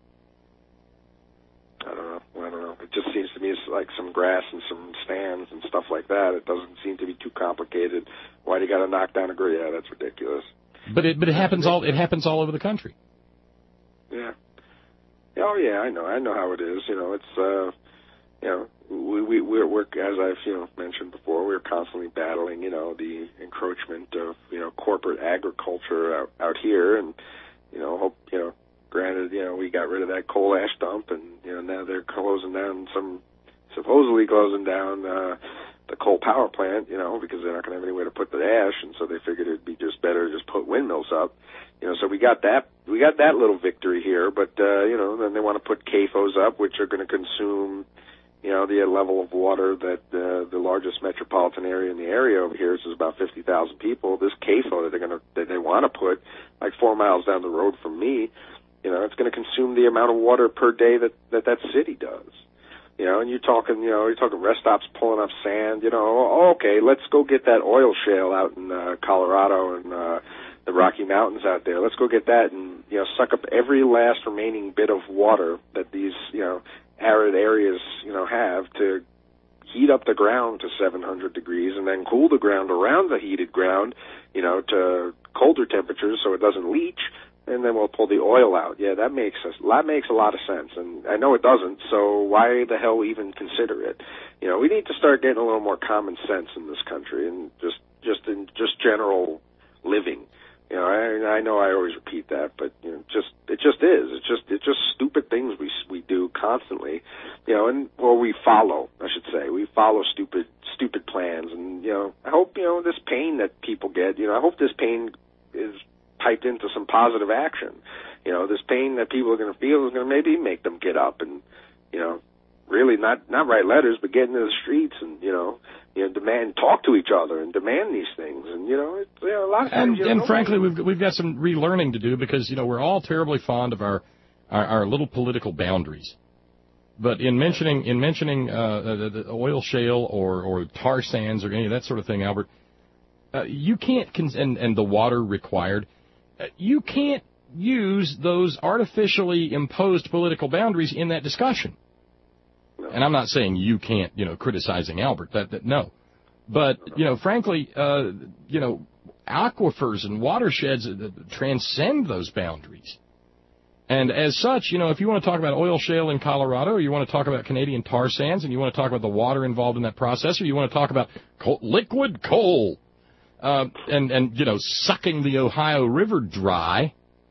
I don't know. I don't know. It just seems to me it's like some grass and some stands and stuff like that. It doesn't seem to be too complicated. Why do you got to knock down a grid? Yeah, that's ridiculous. But it but it happens all it happens all over the country. Yeah. Oh yeah, I know. I know how it is. You know, it's uh, you know, we we we're, we're as I've you know mentioned before, we're constantly battling you know the encroachment of you know corporate agriculture out, out here, and you know hope you know granted you know we got rid of that coal ash dump, and you know now they're closing down some supposedly closing down uh, the coal power plant, you know because they're not going to have anywhere to put the ash, and so they figured it'd be just better to just put windmills up. You know, so we got that we got that little victory here, but uh, you know then they want to put C A F Os up, which are going to consume. You know, the level of water that uh, the largest metropolitan area in the area over here is about fifty thousand people. This C A F O that they're going to, that they want to put like four miles down the road from me, you know, it's going to consume the amount of water per day that, that that city does. You know, and you're talking, you know, you're talking rest stops pulling up sand, you know, oh, okay, let's go get that oil shale out in uh, Colorado and uh, the Rocky Mountains out there. Let's go get that and, you know, suck up every last remaining bit of water that these, you know, arid areas, you know, have to heat up the ground to seven hundred degrees and then cool the ground around the heated ground, you know, to colder temperatures so it doesn't leach. and then we'll pull the oil out. Yeah, that makes us, that makes a lot of sense, and I know it doesn't, so why the hell even consider it? You know, we need to start getting a little more common sense in this country, and just, just in just general living. You know, I, I know I always repeat that, but you know, just it just is. It's just it's just stupid things we we do constantly. You know, and or we follow, I should say, we follow stupid stupid plans, and you know, I hope you know this pain that people get. You know, I hope this pain is piped into some positive action. You know, this pain that people are going to feel is going to maybe make them get up and, you know, really not not write letters, but get into the streets and, you know, you know, demand, talk to each other and demand these things. And, you know, it's, you know a lot of times... And, you know, and frankly, we've, we've got some relearning to do because, you know, we're all terribly fond of our, our, our little political boundaries. But in mentioning in mentioning uh, the, the oil shale or, or tar sands or any of that sort of thing, Albert, uh, you can't, cons- and, and the water required, uh, you can't use those artificially imposed political boundaries in that discussion. No. And I'm not saying you can't, you know, criticizing Albert, that, that no. But, you know, frankly, uh, you know, aquifers and watersheds transcend those boundaries. And as such, you know, if you want to talk about oil shale in Colorado, or you want to talk about Canadian tar sands, and you want to talk about the water involved in that process, or you want to talk about coal, liquid coal, uh, and, and, you know, sucking the Ohio River dry,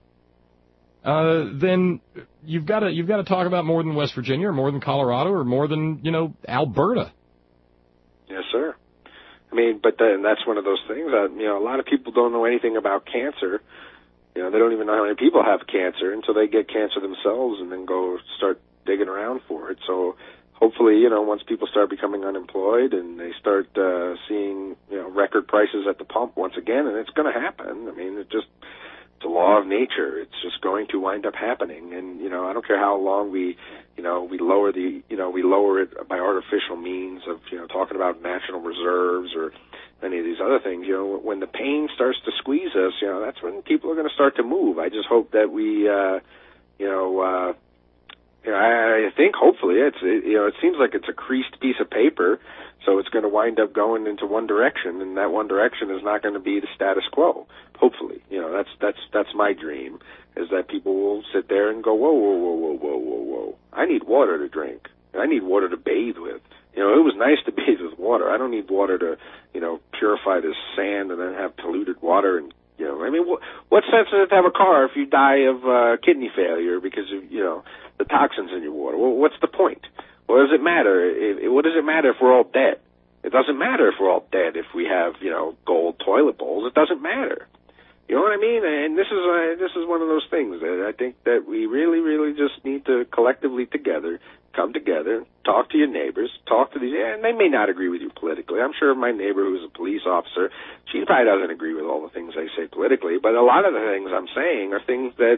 uh, then you've got to, you've got to talk about more than West Virginia, or more than Colorado, or more than, you know, Alberta. Yes, sir. I mean, but then that's one of those things that, you know, a lot of people don't know anything about cancer. You know, they don't even know how many people have cancer until they get cancer themselves and then go start digging around for it. So hopefully, you know, once people start becoming unemployed and they start uh, seeing, you know, record prices at the pump once again, and it's going to happen. I mean, it just, it's a law of nature. It's just going to wind up happening. And, you know, I don't care how long we, you know, we lower the, you know, we lower it by artificial means of, you know, talking about national reserves or any of these other things. You know, when the pain starts to squeeze us, you know, that's when people are going to start to move. I just hope that we, uh, you know, uh, you know, I, I think hopefully it's, it, you know, it seems like it's a creased piece of paper, so it's going to wind up going into one direction, and that one direction is not going to be the status quo. Hopefully, you know, that's that's that's my dream, is that people will sit there and go, whoa, whoa, whoa, whoa, whoa, whoa, whoa. I need water to drink. I need water to bathe with. You know, it was nice to bathe with water. I don't need water to, you know, purify this sand and then have polluted water. And, you know, I mean, what, what sense does it to have a car if you die of uh, kidney failure because of, you know, the toxins in your water? Well, what's the point? What does it matter? If, what does it matter if we're all dead? It doesn't matter if we're all dead if we have, you know, gold toilet bowls. It doesn't matter. You know what I mean? And this is uh, this is one of those things that I think that we really, really just need to collectively together come together, talk to your neighbors, talk to these, and they may not agree with you politically. I'm sure my neighbor who's a police officer, she probably doesn't agree with all the things I say politically, but a lot of the things I'm saying are things that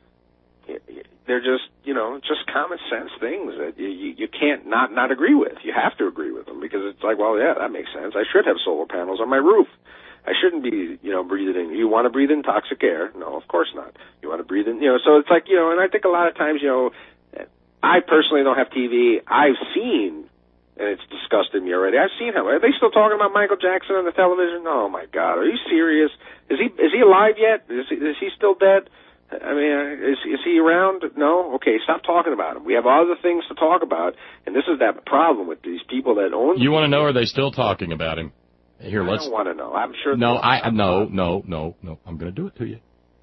they're just, you know, just common sense things that you, you, you can't not, not agree with. You have to agree with them because it's like, well, yeah, that makes sense. I should have solar panels on my roof. I shouldn't be, you know, breathing in. You want to breathe in toxic air? No, of course not. You want to breathe in, you know, so it's like, you know, and I think a lot of times, you know, I personally don't have T V. I've seen, and it's disgusted me already, I've seen how, are they still talking about Michael Jackson on the television? Oh, my God. Are you serious? Is he is he alive yet? Is he, is he still dead? I mean, is, is he around? No? Okay, stop talking about him. We have other things to talk about, and this is that problem with these people that own... You want to know, are they still talking about him? Here, I let's... don't want to know. I'm sure... No, I, no, no, no, no. I'm going to do it to you.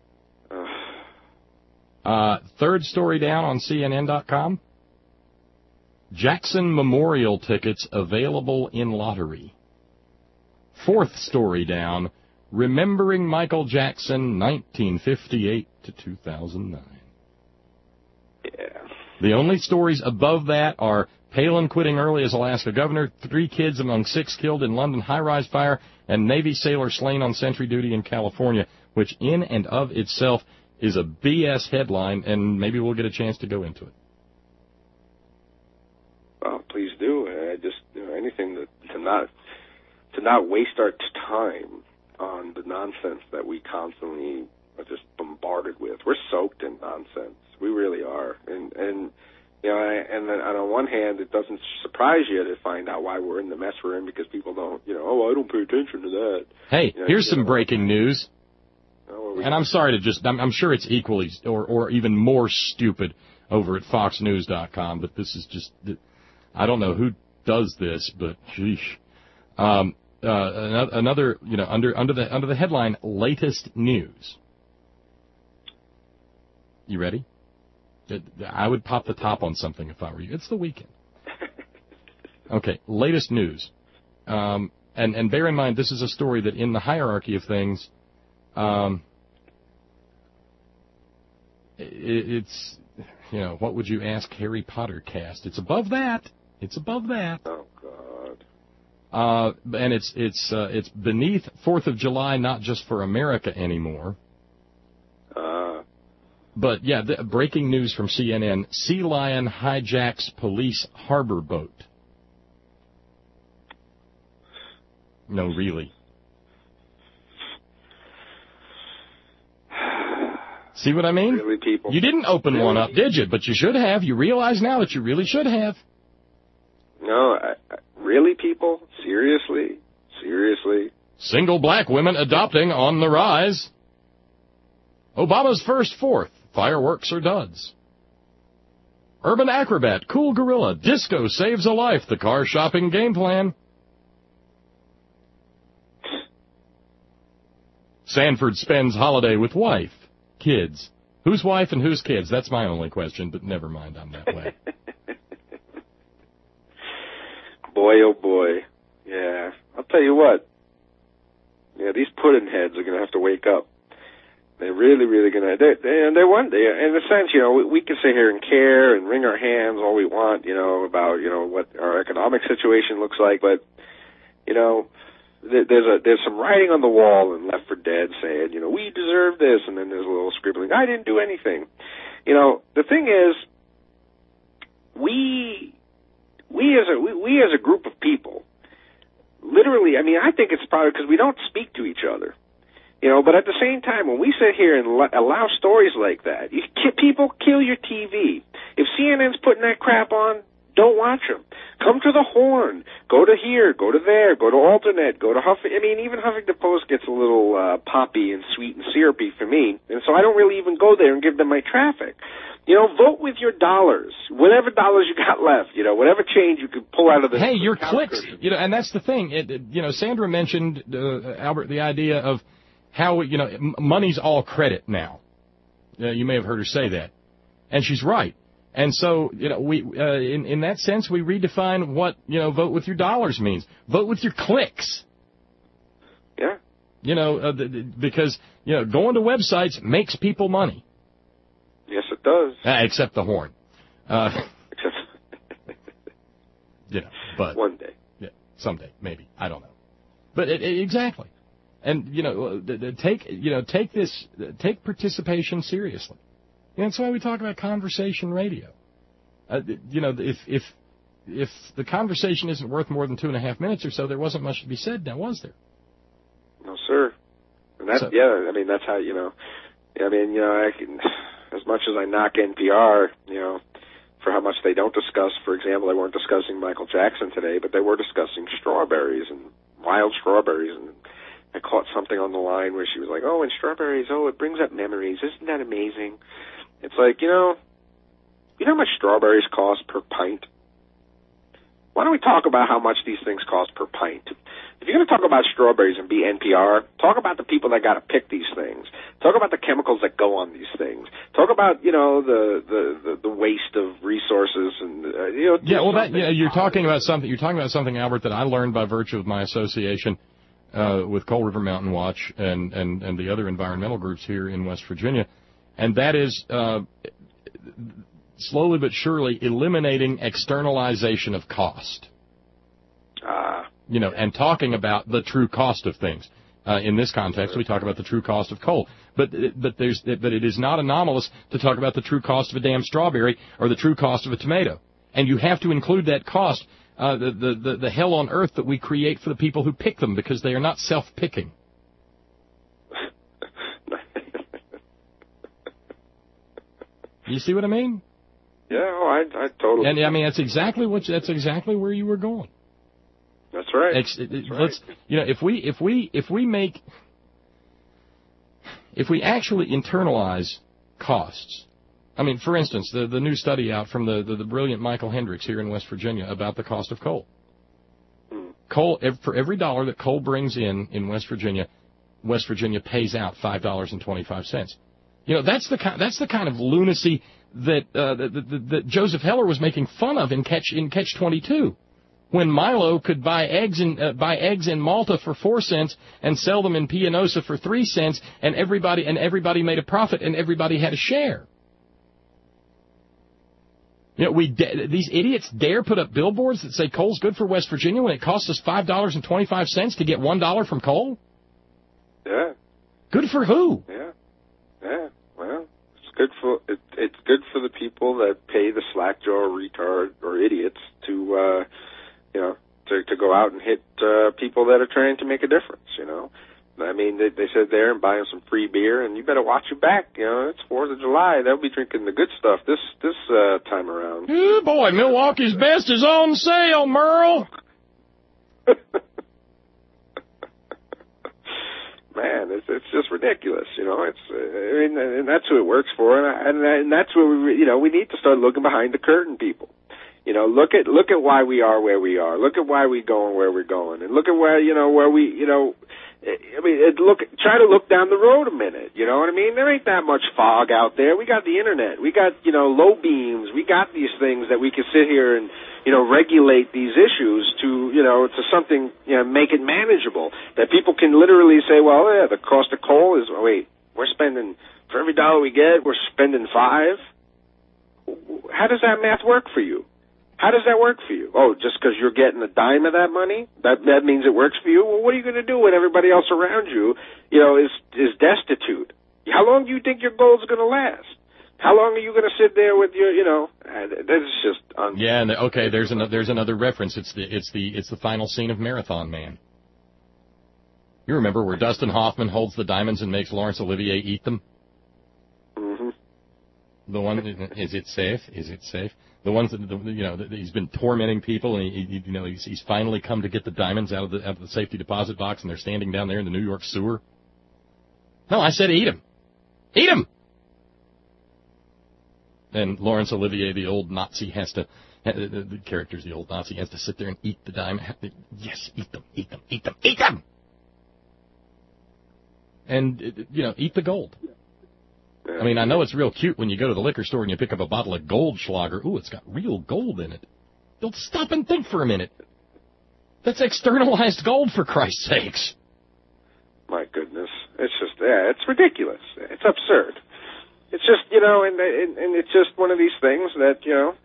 Uh, third story down on C N N dot com. Jackson Memorial tickets available in lottery. Fourth story down. Remembering Michael Jackson, nineteen fifty-eight to two thousand nine. Yeah. The only stories above that are Palin quitting early as Alaska governor, three kids among six killed in London high-rise fire, and Navy sailor slain on sentry duty in California, which in and of itself is a B S headline, and maybe we'll get a chance to go into it. Well, please do. I just, you know, anything that, to not to not waste our time on the nonsense that we constantly are just bombarded with. We're soaked in nonsense. We really are. And, and you know, and then on one hand, it doesn't surprise you to find out why we're in the mess we're in because people don't, you know, oh, I don't pay attention to that. Hey, you know, here's you some know, breaking news. Oh, And I'm sorry to just, I'm, I'm sure it's equally or, or even more stupid over at fox news dot com, but this is just, I don't know who does this, but sheesh. Um, uh, another, you know, under under the under the headline, latest news. You ready? I would pop the top on something if I were you. It's the weekend. Okay, latest news. Um, and, and bear in mind, this is a story that in the hierarchy of things, um, it, it's, you know, what would you ask Harry Potter cast? It's above that. It's above that. Oh, God. Uh, and it's, it's, uh, it's beneath fourth of July, not just for America anymore. Uh. But, yeah, the, breaking news from C N N, sea lion hijacks police harbor boat. No, really. See what I mean? Really, people? You didn't open really? one up, did you? But you should have. You realize now that you really should have. No, I, I, really, people? Seriously? Seriously? Single black women adopting on the rise. Obama's first fourth. Fireworks or duds. Urban acrobat, cool gorilla, disco saves a life, the car shopping game plan. Sanford spends holiday with wife, kids. Whose wife and whose kids? That's my only question, but never mind, I'm that way. Boy, oh boy. Yeah, I'll tell you what. Yeah, these pudding heads are going to have to wake up. They're really, really going to, they, they, and they want, they, in a sense, you know, we, we can sit here and care and wring our hands all we want, you know, about, you know, what our economic situation looks like, but, you know, there, there's a, there's some writing on the wall in Left for Dead saying, you know, we deserve this, and then there's a little scribbling, I didn't do anything. You know, the thing is, we, we as a, we, we as a group of people, literally, I mean, I think it's probably because we don't speak to each other. You know, but at the same time, when we sit here and l- allow stories like that, you, ki- people kill your T V. If C N N's putting that crap on, don't watch them. Come to the Horn. Go to here. Go to there. Go to Alternate. Go to Huff. I mean, even Huffington Post gets a little uh, poppy and sweet and syrupy for me, and so I don't really even go there and give them my traffic. You know, vote with your dollars. Whatever dollars you got left, you know, whatever change you could pull out of the... Hey, your clicks, you know, and that's the thing. It, it, you know, Sandra mentioned, uh, Albert, the idea of how, you know, m- money's all credit now. Uh, you may have heard her say that. And she's right. And so, you know, we, uh, in, in that sense, we redefine what, you know, vote with your dollars means. Vote with your clicks. Yeah. You know, uh, the, the, because, you know, going to websites makes people money. Yes, it does. Uh, except the Horn. Uh, you know, but. One day. Yeah, someday, maybe. I don't know. But it, it, exactly. And, you know, take, you know, take this, take participation seriously. And that's why we talk about conversation radio. Uh, you know, if, if, if the conversation isn't worth more than two and a half minutes or so, there wasn't much to be said now, was there? No, sir. And that's, so, yeah, I mean, that's how, you know, I mean, you know, I can, as much as I knock N P R, you know, for how much they don't discuss, for example, they weren't discussing Michael Jackson today, but they were discussing strawberries and wild strawberries, and I caught something on the line where she was like, oh, and strawberries, oh, it brings up memories. Isn't that amazing? It's like, you know, you know how much strawberries cost per pint? Why don't we talk about how much these things cost per pint? If you're going to talk about strawberries and be N P R, talk about the people that got to pick these things. Talk about the chemicals that go on these things. Talk about, you know, the the, the, the waste of resources and uh, you know. Yeah, well, that, yeah, you're talking about something. You're talking about something, Albert, that I learned by virtue of my association uh, with Coal River Mountain Watch and, and, and the other environmental groups here in West Virginia, and that is uh, slowly but surely eliminating externalization of cost. Ah. Uh, you know, and talking about the true cost of things. Uh, in this context, we talk about the true cost of coal. But but there's but it is not anomalous to talk about the true cost of a damn strawberry or the true cost of a tomato. And you have to include that cost, uh, the, the, the, the hell on earth that we create for the people who pick them, because they are not self-picking. You see what I mean? Yeah, oh, I, I totally. And I mean, that's exactly what that's exactly where you were going. That's right. It's, it, That's let's, right. You know, if we if we if we make if we actually internalize costs, I mean, for instance, the, the new study out from the, the, the brilliant Michael Hendricks here in West Virginia about the cost of coal. Coal, for every dollar that coal brings in in West Virginia, West Virginia pays out five dollars and twenty-five cents. You know, that's the kind, that's the kind of lunacy that, uh, that, that, that Joseph Heller was making fun of in Catch, in Catch twenty-two. When Milo could buy eggs in, uh, buy eggs in Malta for four cents and sell them in Pianosa for three cents, and everybody, and everybody made a profit and everybody had a share. You know, we da- these idiots dare put up billboards that say coal's good for West Virginia when it costs us five dollars and twenty-five cents to get one dollar from coal? Yeah. Good for who? Yeah. Yeah. Well, it's good for it, it's good for the people that pay the slackjaw, retard, or idiots to, uh, you know, to to go out and hit uh, people that are trying to make a difference. You know. I mean, they, they sit there and buy them some free beer, and you better watch your back. You know, it's Fourth of July. They'll be drinking the good stuff this this uh, time around. Oh, boy, Milwaukee's best is on sale, Merle. Man, it's it's just ridiculous. You know, it's uh, I mean, and that's who it works for, and I, and, and that's where we you know we need to start looking behind the curtain, people. You know, look at look at why we are where we are. Look at why we're going where we're going, and look at where you know where we you know. I mean, it look. Try to look down the road a minute. You know what I mean? There ain't that much fog out there. We got the internet. We got you know low beams. We got these things that we can sit here and you know regulate these issues to you know to something you know make it manageable. That people can literally say, well, yeah, the cost of coal is. Wait, we're spending for every dollar we get, we're spending five. How does that math work for you? How does that work for you? Oh, just because you're getting a dime of that money, that that means it works for you? Well, what are you going to do when everybody else around you, you know, is is destitute? How long do you think your goal's going to last? How long are you going to sit there with your, you know, that's just un- yeah. And okay, there's another there's another reference. It's the it's the it's the final scene of Marathon Man. You remember where Dustin Hoffman holds the diamonds and makes Laurence Olivier eat them? Mm-hmm. The one, is it safe? Is it safe? The ones that, the, you know, that he's been tormenting people, and he, he you know, he's, he's finally come to get the diamonds out of the, out of the safety deposit box, and they're standing down there in the New York sewer. No, I said eat them. Eat them! And Laurence Olivier, the old Nazi, has to, the, the character's the old Nazi, has to sit there and eat the diamond. Yes, eat them, eat them, eat them, eat them! And, you know, eat the gold. I mean, I know it's real cute when you go to the liquor store and you pick up a bottle of Goldschlager. Ooh, it's got real gold in it. Don't stop and think for a minute. That's externalized gold, for Christ's sakes. My goodness. It's just, yeah, it's ridiculous. It's absurd. It's just, you know, and, and, and it's just one of these things that, you know,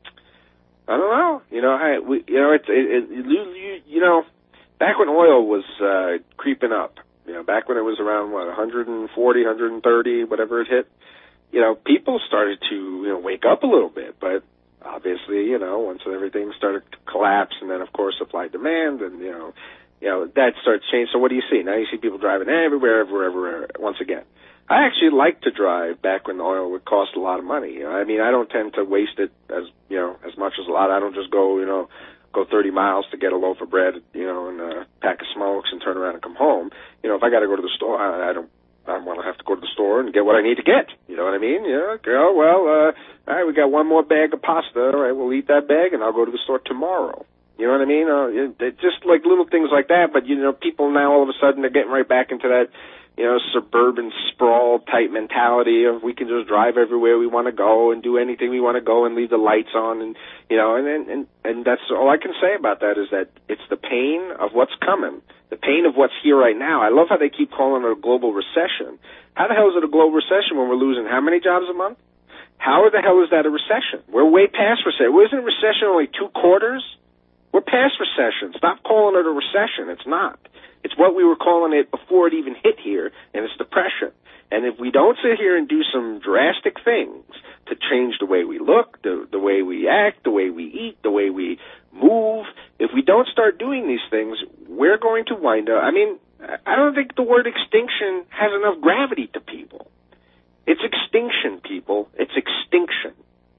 I don't know. You know, I, we, you know, it's, it, it, you, you know, back when oil was uh, creeping up, you know, back when it was around, what, one forty, one thirty, whatever it hit, you know, people started to, you know, wake up a little bit. But obviously, you know, once everything started to collapse and then, of course, supply demand and, you know, you know, that starts changing. So what do you see? Now you see people driving everywhere, everywhere, everywhere, once again. I actually like to drive back when the oil would cost a lot of money. You know, I mean, I don't tend to waste it as, you know, as much as a lot. I don't just go, you know, go thirty miles to get a loaf of bread, you know, and a pack of smokes and turn around and come home. You know, if I got to go to the store, I, I don't, I don't want to have to go to the store and get what I need to get. You know what I mean? Yeah, girl, well, uh, all right, we got one more bag of pasta. All right, we'll eat that bag and I'll go to the store tomorrow. You know what I mean? Uh, it, it, just like little things like that. But, you know, people now all of a sudden they're getting right back into that, you know, suburban sprawl type mentality of we can just drive everywhere we want to go and do anything we want to go and leave the lights on and, you know, and, and, and that's all I can say about that is that it's the pain of what's coming, the pain of what's here right now. I love how they keep calling it a global recession. How the hell is it a global recession when we're losing how many jobs a month? How the hell is that a recession? We're way past recession. Wasn't recession only two quarters? We're past recession. Stop calling it a recession. It's not. It's what we were calling it before it even hit here, and it's depression. And if we don't sit here and do some drastic things to change the way we look, the, the way we act, the way we eat, the way we move, if we don't start doing these things, we're going to wind up. I mean, I don't think the word extinction has enough gravity to people. It's extinction, people. It's extinction.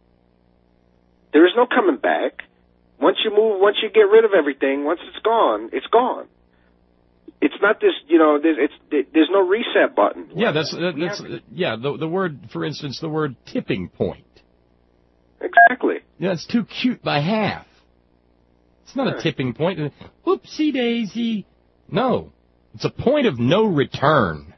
There is no coming back. Once you move, once you get rid of everything, once it's gone, it's gone. It's not this, you know, there's, it's, there's no reset button. Yeah, that's, that's, yeah, the, the word, for instance, the word tipping point. Exactly. Yeah, it's too cute by half. It's not a tipping point. Whoopsie daisy. No. It's a point of no return.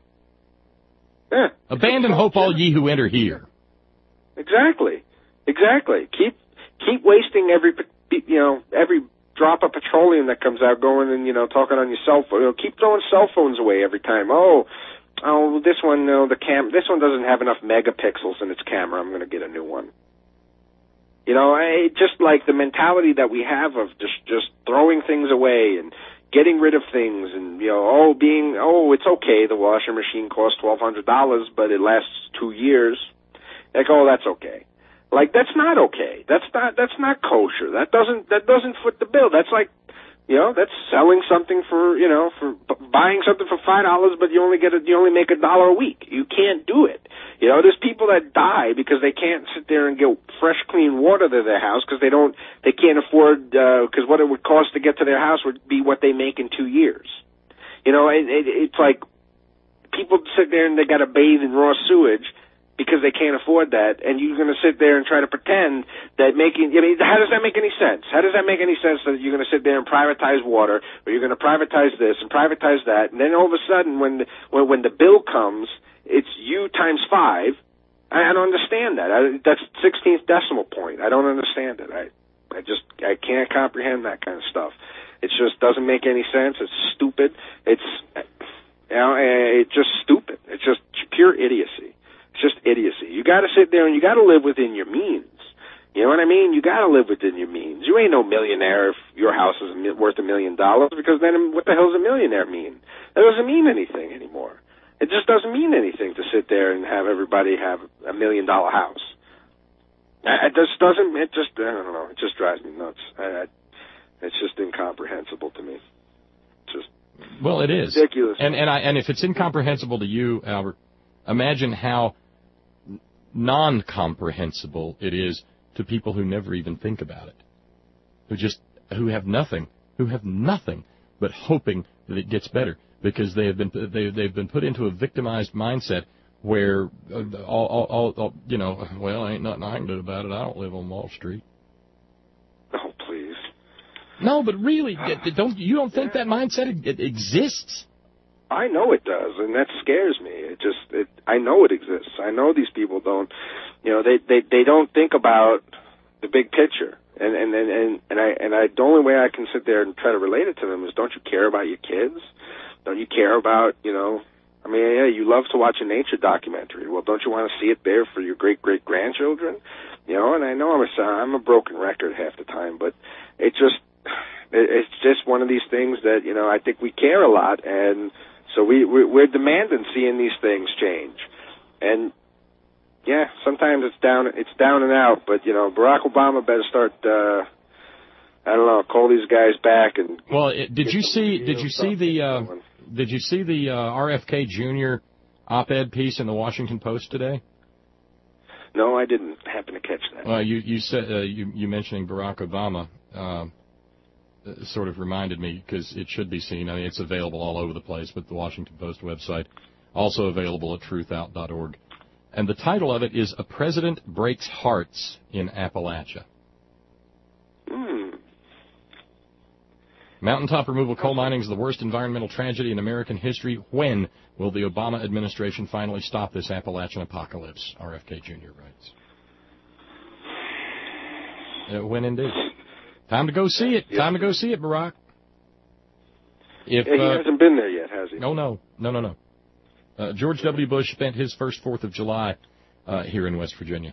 Yeah. Abandon hope, all ye who enter here. Exactly. Exactly. Keep keep wasting every you know every drop of petroleum that comes out, going and you know talking on your cell phone. You know, keep throwing cell phones away every time. Oh, oh, this one, no, the cam. This one doesn't have enough megapixels in its camera. I'm going to get a new one. You know, I, just like the mentality that we have of just just throwing things away and getting rid of things, and you know, oh, being oh, it's okay. The washing machine costs twelve hundred dollars, but it lasts two years. Like, oh, that's okay. Like, that's not okay. That's not that's not kosher. That doesn't that doesn't foot the bill. That's like, you know, that's selling something for you know for b- buying something for five dollars, but you only get a, you only make a dollar a week. You can't do it. You know, there's people that die because they can't sit there and get fresh, clean water to their house because they don't, they can't afford, because uh, what it would cost to get to their house would be what they make in two years. You know, it, it, it's like people sit there and they got to bathe in raw sewage because they can't afford that, and you're going to sit there and try to pretend that making, I mean, how does that make any sense? How does that make any sense that you're going to sit there and privatize water, or you're going to privatize this and privatize that, and then all of a sudden when the, when, when the bill comes, it's you times five. I, I don't understand that. I, that's sixteenth decimal point. I don't understand it. I, I just, I can't comprehend that kind of stuff. It just doesn't make any sense. It's stupid. It's, you know, it's just stupid. It's just pure idiocy. It's just idiocy. You got to sit there and you got to live within your means. You know what I mean? You got to live within your means. You ain't no millionaire if your house is worth a million dollars, because then what the hell does a millionaire mean? That doesn't mean anything anymore. It just doesn't mean anything to sit there and have everybody have a million dollar house. It just doesn't, it just, I don't know, it just drives me nuts. I, I, it's just incomprehensible to me. It's just well, it is ridiculous. And and I and if it's incomprehensible to you, Albert, imagine how non-comprehensible it is to people who never even think about it, who just who have nothing, who have nothing but hoping that it gets better, because they have been they they've been put into a victimized mindset where uh, all, all, all, all you know, well, ain't nothing I can do about it. I don't live on Wall Street. Oh, please. No, but really, don't you don't think that mindset it exists? I know it does, and that scares me. It just, it, I know it exists. I know these people don't, you know, they, they, they don't think about the big picture. And, and, and, and, and I, and I, the only way I can sit there and try to relate it to them is, don't you care about your kids? Don't you care about, you know, I mean, yeah, you love to watch a nature documentary. Well, don't you want to see it there for your great-great-grandchildren? You know, and I know I'm a, I'm a broken record half the time, but it just, it, it's just one of these things that, you know, I think we care a lot, and so we, we're demanding seeing these things change. And, yeah, sometimes it's down it's down and out, but, you know, Barack Obama better start, uh, I don't know, call these guys back. And well, it, did you see did you see the uh, did you see the uh, R F K Junior op-ed piece in the Washington Post today? No, I didn't happen to catch that. Well, you you said uh, you you mentioning Barack Obama uh, sort of reminded me, because it should be seen. I mean, it's available all over the place, but the Washington Post website, also available at truth out dot org. And the title of it is "A President Breaks Hearts in Appalachia." Hmm. Mountaintop removal coal mining is the worst environmental tragedy in American history. When will the Obama administration finally stop this Appalachian apocalypse? R F K Junior writes. Uh, when indeed. Time to go see it. Time to go see it, Barack. If, yeah, he uh, hasn't been there yet, has he? No, no, no, no, no. Uh, George W. Bush spent his first fourth of July uh, here in West Virginia.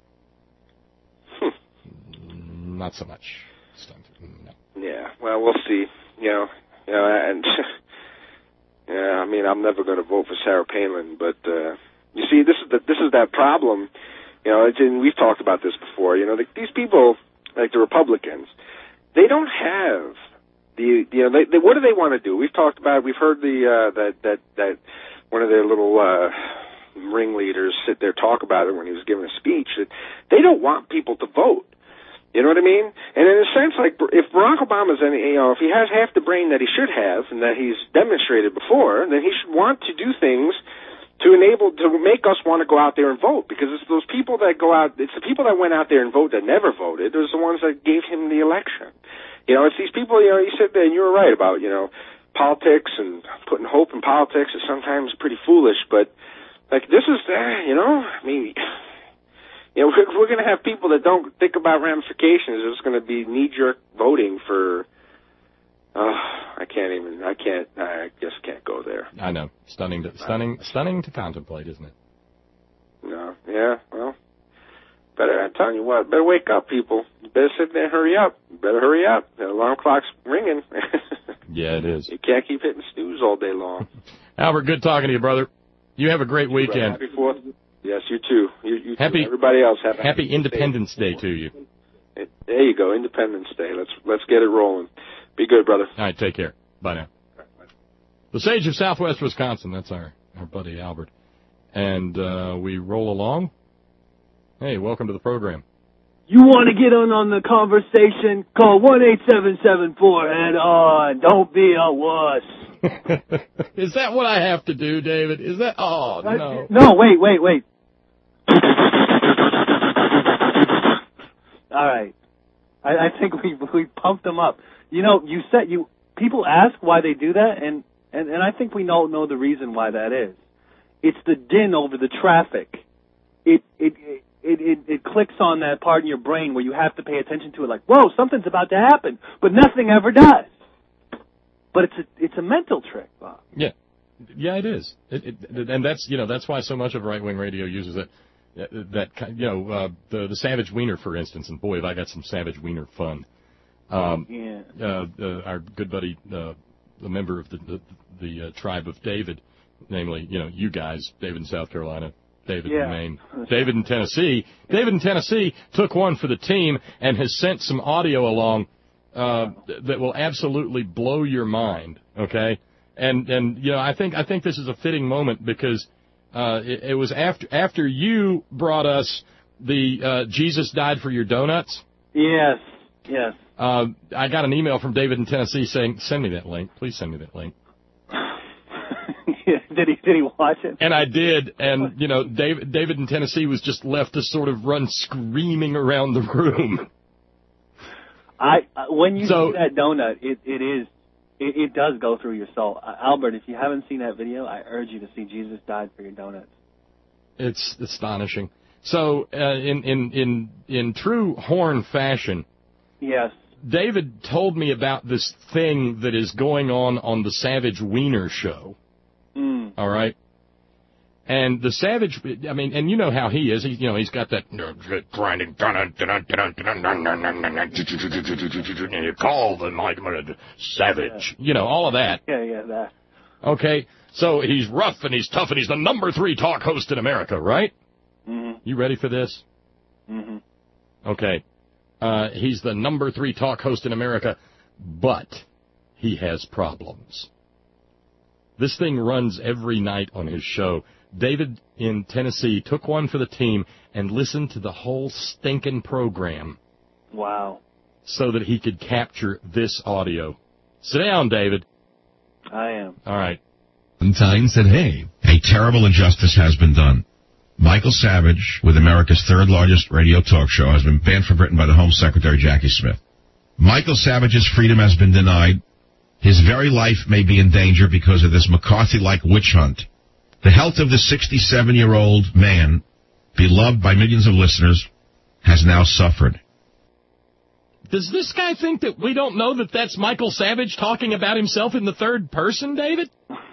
Hmm. Not so much. No. Yeah, well, we'll see. You know, you know, and yeah, I mean, I'm never going to vote for Sarah Palin, but uh, you see, this is the, this is that problem. You know, it's, and we've talked about this before. You know, the, these people, like the Republicans, they don't have the, you know, they, they, what do they want to do? We've talked about, we've heard the uh, that that that one of their little uh, ringleaders sit there talk about it when he was giving a speech. That they don't want people to vote. You know what I mean? And in a sense, like, if Barack Obama's any, you know, if he has half the brain that he should have and that he's demonstrated before, then he should want to do things to enable, to make us want to go out there and vote, because it's those people that go out, it's the people that went out there and vote that never voted, those are the ones that gave him the election. You know, it's these people, you know, you said that, and you were right about, you know, politics and putting hope in politics is sometimes pretty foolish, but, like, this is, uh, you know, I mean, you know, we're, we're going to have people that don't think about ramifications. There's going to be knee-jerk voting for, uh, I can't even, I can't, I just can't go there. I know. Stunning to, stunning, stunning to contemplate, isn't it? No, yeah, well, better, I'm telling you what, better wake up, people. You better sit there and hurry up. You better hurry up. The alarm clock's ringing. Yeah, it is. You can't keep hitting snooze all day long. Albert, good talking to you, brother. You have a great you weekend. Happy Fourth. Yes, you too. You, you happy, too. Everybody else have happy, happy Independence Day. Day to you. There you go, Independence Day. Let's let's get it rolling. Be good, brother. All right, take care. Bye now. The Sage of Southwest Wisconsin. That's our our buddy Albert, and uh, we roll along. Hey, welcome to the program. You want to get in on the conversation? Call one eight seven seven four head on. Don't be a wuss. Is that what I have to do, David? Is that? Oh no. No, wait, wait, wait. All right. I, I think we we pumped them up. You know, you said you people ask why they do that, and, and, and I think we know know the reason why that is. It's the din over the traffic. It it it it, it clicks on that part in your brain where you have to pay attention to it, like, whoa, something's about to happen, but nothing ever does. But it's a it's a mental trick, Bob. Yeah, yeah, it is. It, it, and that's you know that's why so much of right wing radio uses it. That you know uh, the the Savage Wiener, for instance, and boy, have I got some Savage Wiener fun. Um, yeah. Uh, uh, our good buddy, uh, the member of the the, the uh, tribe of David, namely, you know, you guys, David in South Carolina, David yeah. in Maine, David in Tennessee. David in Tennessee took one for the team and has sent some audio along uh, that will absolutely blow your mind. Okay, and and you know, I think I think this is a fitting moment because. Uh, it, it was after after you brought us the uh, Jesus Died for Your Donuts. Yes, yes. Uh, I got an email from David in Tennessee saying, "Send me that link, please send me that link." Did he did he watch it? And I did, and you know, David David in Tennessee was just left to sort of run screaming around the room. I uh, when you so, see that donut, it it is. It, it does go through your soul. Uh, Albert, if you haven't seen that video, I urge you to see Jesus Died for Your Donuts. It's astonishing. So, uh, in, in, in, in true Horn fashion, yes, David told me about this thing that is going on on the Savage Wiener show. Mm. All right? And the Savage, I mean, and you know how he is. He, you know, he's got that grinding, and you call them like Savage. You know, all of that. Yeah, yeah, that. Okay, so he's rough and he's tough and he's the number three talk host in America, right? Mm-hmm. You ready for this? Mm-hmm. Okay. Uh, he's the number three talk host in America, but he has problems. This thing runs every night on his show. David in Tennessee took one for the team and listened to the whole stinking program. Wow. So that he could capture this audio. Sit down, David. I am. All right. Time said, hey, a terrible injustice has been done. Michael Savage, with America's third largest radio talk show, has been banned from Britain by the Home Secretary Jackie Smith. Michael Savage's freedom has been denied. His very life may be in danger because of this McCarthy-like witch hunt. The health of the sixty-seven-year-old man, beloved by millions of listeners, has now suffered. Does this guy think that we don't know that that's Michael Savage talking about himself in the third person, David?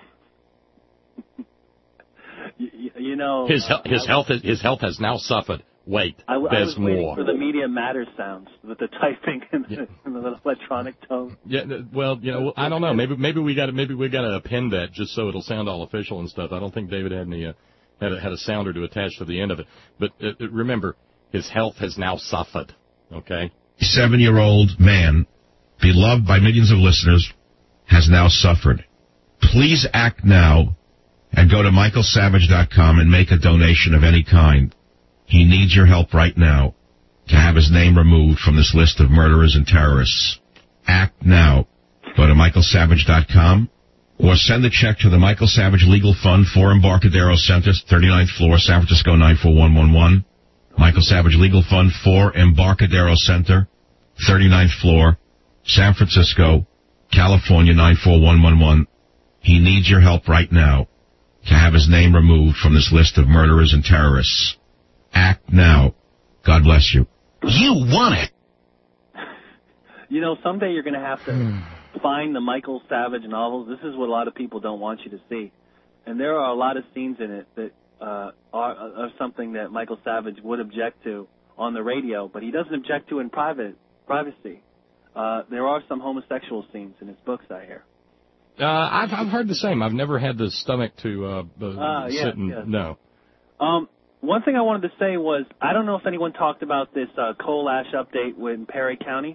you, you know, his uh, his health his health has now suffered. Wait, I, there's I was waiting more. for the Media Matters sounds with the typing and the, yeah. and the little electronic tone. Yeah, well, you know, I don't know. Maybe maybe we got to maybe we got to append that just so it'll sound all official and stuff. I don't think David had any uh, had a, had a sounder to attach to the end of it. But uh, remember, his health has now suffered. Okay. Seven-year-old man, beloved by millions of listeners, has now suffered. Please act now and go to michael savage dot com and make a donation of any kind. He needs your help right now. to have his name removed from this list of murderers and terrorists. Act now. Go to michael savage dot com or send a check to the Michael Savage Legal Fund, four Embarcadero Center, thirty-ninth floor, San Francisco nine four one one one. Michael Savage Legal Fund, four Embarcadero Center, thirty-ninth floor, San Francisco, California nine four one one one. He needs your help right now to have his name removed from this list of murderers and terrorists. Act now. God bless you. You want it. You know, someday you're going to have to find the Michael Savage novels. This is what a lot of people don't want you to see. And there are a lot of scenes in it that uh, are, are something that Michael Savage would object to on the radio, but he doesn't object to in private privacy. Uh, there are some homosexual scenes in his books, I hear. Uh, I've I've heard the same. I've never had the stomach to uh, uh, uh, yes, sit and yes. no. Um, one thing I wanted to say was I don't know if anyone talked about this uh, coal ash update in Perry County.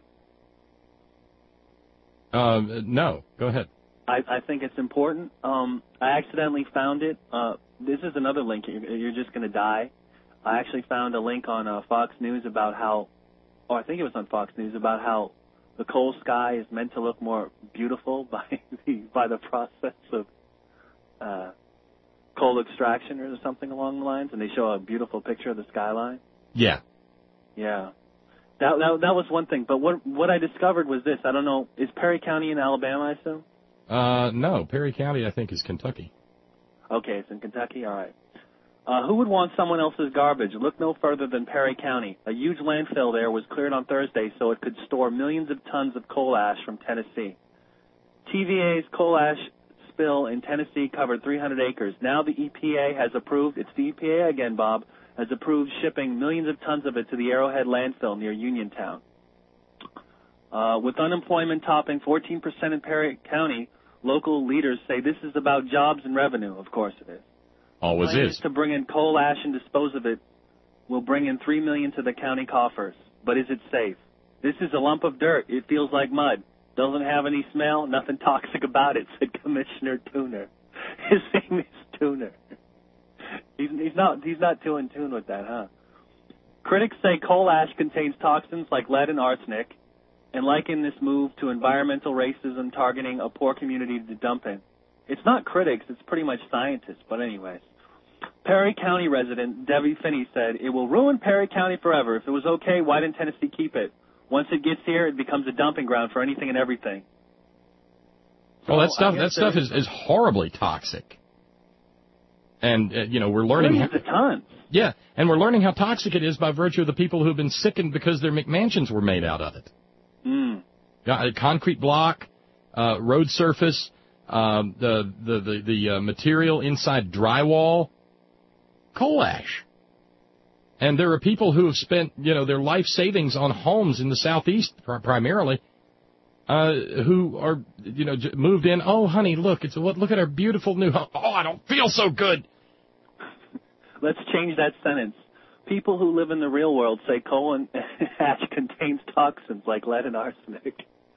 Uh, no, go ahead. I, I think it's important. Um, I accidentally found it. Uh, this is another link. You're, you're just going to die. I actually found a link on uh, Fox News about how, or I think it was on Fox News, about how the coal sky is meant to look more beautiful by the, by the process of uh, coal extraction or something along the lines, and they show a beautiful picture of the skyline. Yeah. Yeah. That, that that was one thing. But what what I discovered was this. I don't know. Is Perry County in Alabama, I assume? Uh, no. Perry County, I think, is Kentucky. Okay, it's in Kentucky. All right. Uh, who would want someone else's garbage? Look no further than Perry County. A huge landfill there was cleared on Thursday so it could store millions of tons of coal ash from Tennessee. T V A's coal ash spill in Tennessee covered three hundred acres. Now the E P A has approved, it's the E P A again, Bob, has approved shipping millions of tons of it to the Arrowhead landfill near Uniontown. Uh, with unemployment topping fourteen percent in Perry County, local leaders say this is about jobs and revenue. Of course it is. Always Plans is. To bring in coal ash and dispose of it will bring in three million dollars to the county coffers. But is it safe? This is a lump of dirt. It feels like mud. Doesn't have any smell. Nothing toxic about it, said Commissioner Tuner. His name is Tuner. He's, he's not he's not too in tune with that, huh? Critics say coal ash contains toxins like lead and arsenic, and liken this move to environmental racism targeting a poor community to dump in. It's not critics, it's pretty much scientists, but anyways. Perry County resident Debbie Finney said, it will ruin Perry County forever. If it was okay, why didn't Tennessee keep it? Once it gets here, it becomes a dumping ground for anything and everything. Well, that So, stuff I that guess stuff there- is, is horribly toxic. And, uh, you know, we're learning... Millions of tons. Yeah, and we're learning how toxic it is by virtue of the people who've been sickened because their McMansions were made out of it. Mm. Yeah, a concrete block, uh, road surface, um, the the the, the uh, material inside drywall, coal ash. And there are people who have spent, you know, their life savings on homes in the southeast pr- primarily, uh, who are, you know, j- moved in. Oh, honey, look, it's what? Look at our beautiful new home. Oh, I don't feel so good. Let's change that sentence. People who live in the real world say coal and ash contains toxins like lead and arsenic.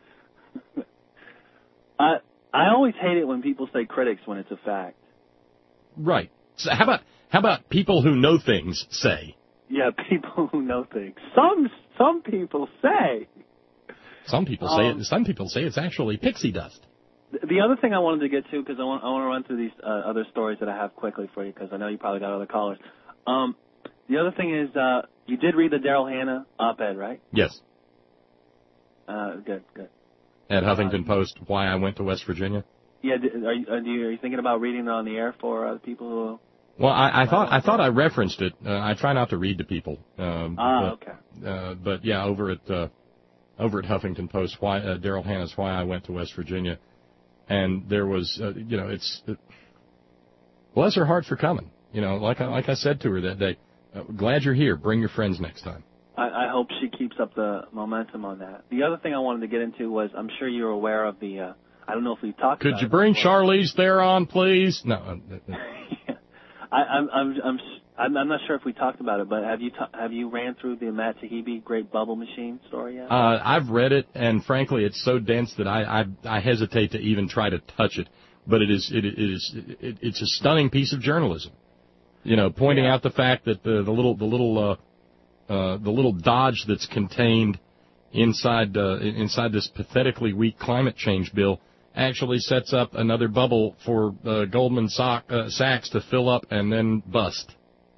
I I always hate it when people say critics when it's a fact. Right. So how about how about people who know things say? Yeah, people who know things. Some some people say. Some people say Um, it. Some people say it's actually pixie dust. The- The other thing I wanted to get to, because I want I want to run through these uh, other stories that I have quickly for you, because I know you probably got other callers. Um, the other thing is, uh, you did read the Daryl Hannah op-ed, right? Yes. Uh, good, good. At Huffington Post, why I went to West Virginia. Yeah, d- are you, are you are you thinking about reading it on the air for uh, people who? Well, I, I thought I thought I referenced it. Uh, I try not to read to people. Um, Ah, but, okay. Uh, but yeah, over at uh, over at Huffington Post, why uh, Daryl Hannah's why I went to West Virginia, and there was, uh, you know, it's it, bless her heart for coming. You know, like I, like I said to her that day, uh, glad you're here. Bring your friends next time. I, I hope she keeps up the momentum on that. The other thing I wanted to get into was, I'm sure you're aware of the. Uh, I don't know if we talked. Could about you it bring before. Charlize Theron, please? No. Uh, uh, I, I'm, I'm, I'm, I'm I'm not sure if we talked about it, but have you ta- have you ran through the Matt Taibbi Great Bubble Machine story yet? Uh, I've read it, and frankly, it's so dense that I, I I hesitate to even try to touch it. But it is it, it is it, it's a stunning piece of journalism. You know, pointing Yeah. out the fact that the the little the little uh, uh, the little dodge that's contained inside uh, inside this pathetically weak climate change bill actually sets up another bubble for uh, Goldman uh, Sachs to fill up and then bust.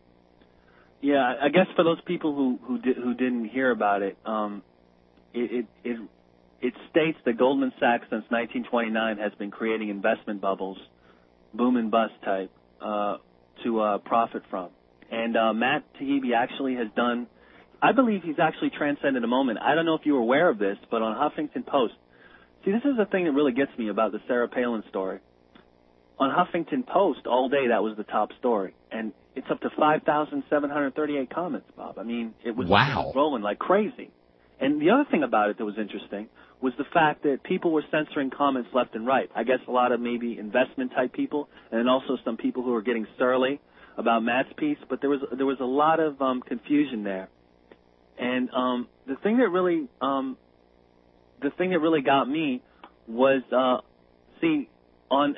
Yeah, I guess for those people who who, di- who didn't hear about it, um, it, it it it states that Goldman Sachs since nineteen twenty-nine has been creating investment bubbles, boom and bust type, uh, to uh, profit from. And uh, Matt Taibbi actually has done, I believe he's actually transcended a moment. I don't know if you were aware of this, but on Huffington Post, see, this is the thing that really gets me about the Sarah Palin story. On Huffington Post, all day, that was the top story. And it's up to five thousand seven hundred thirty-eight comments, Bob. I mean, it was wow. rolling like crazy. And the other thing about it that was interesting was the fact that people were censoring comments left and right. I guess a lot of maybe investment-type people, and then also some people who were getting surly about Matt's piece. But there was there was a lot of um, confusion there. And um, the thing that really um, the thing that really got me was uh, see on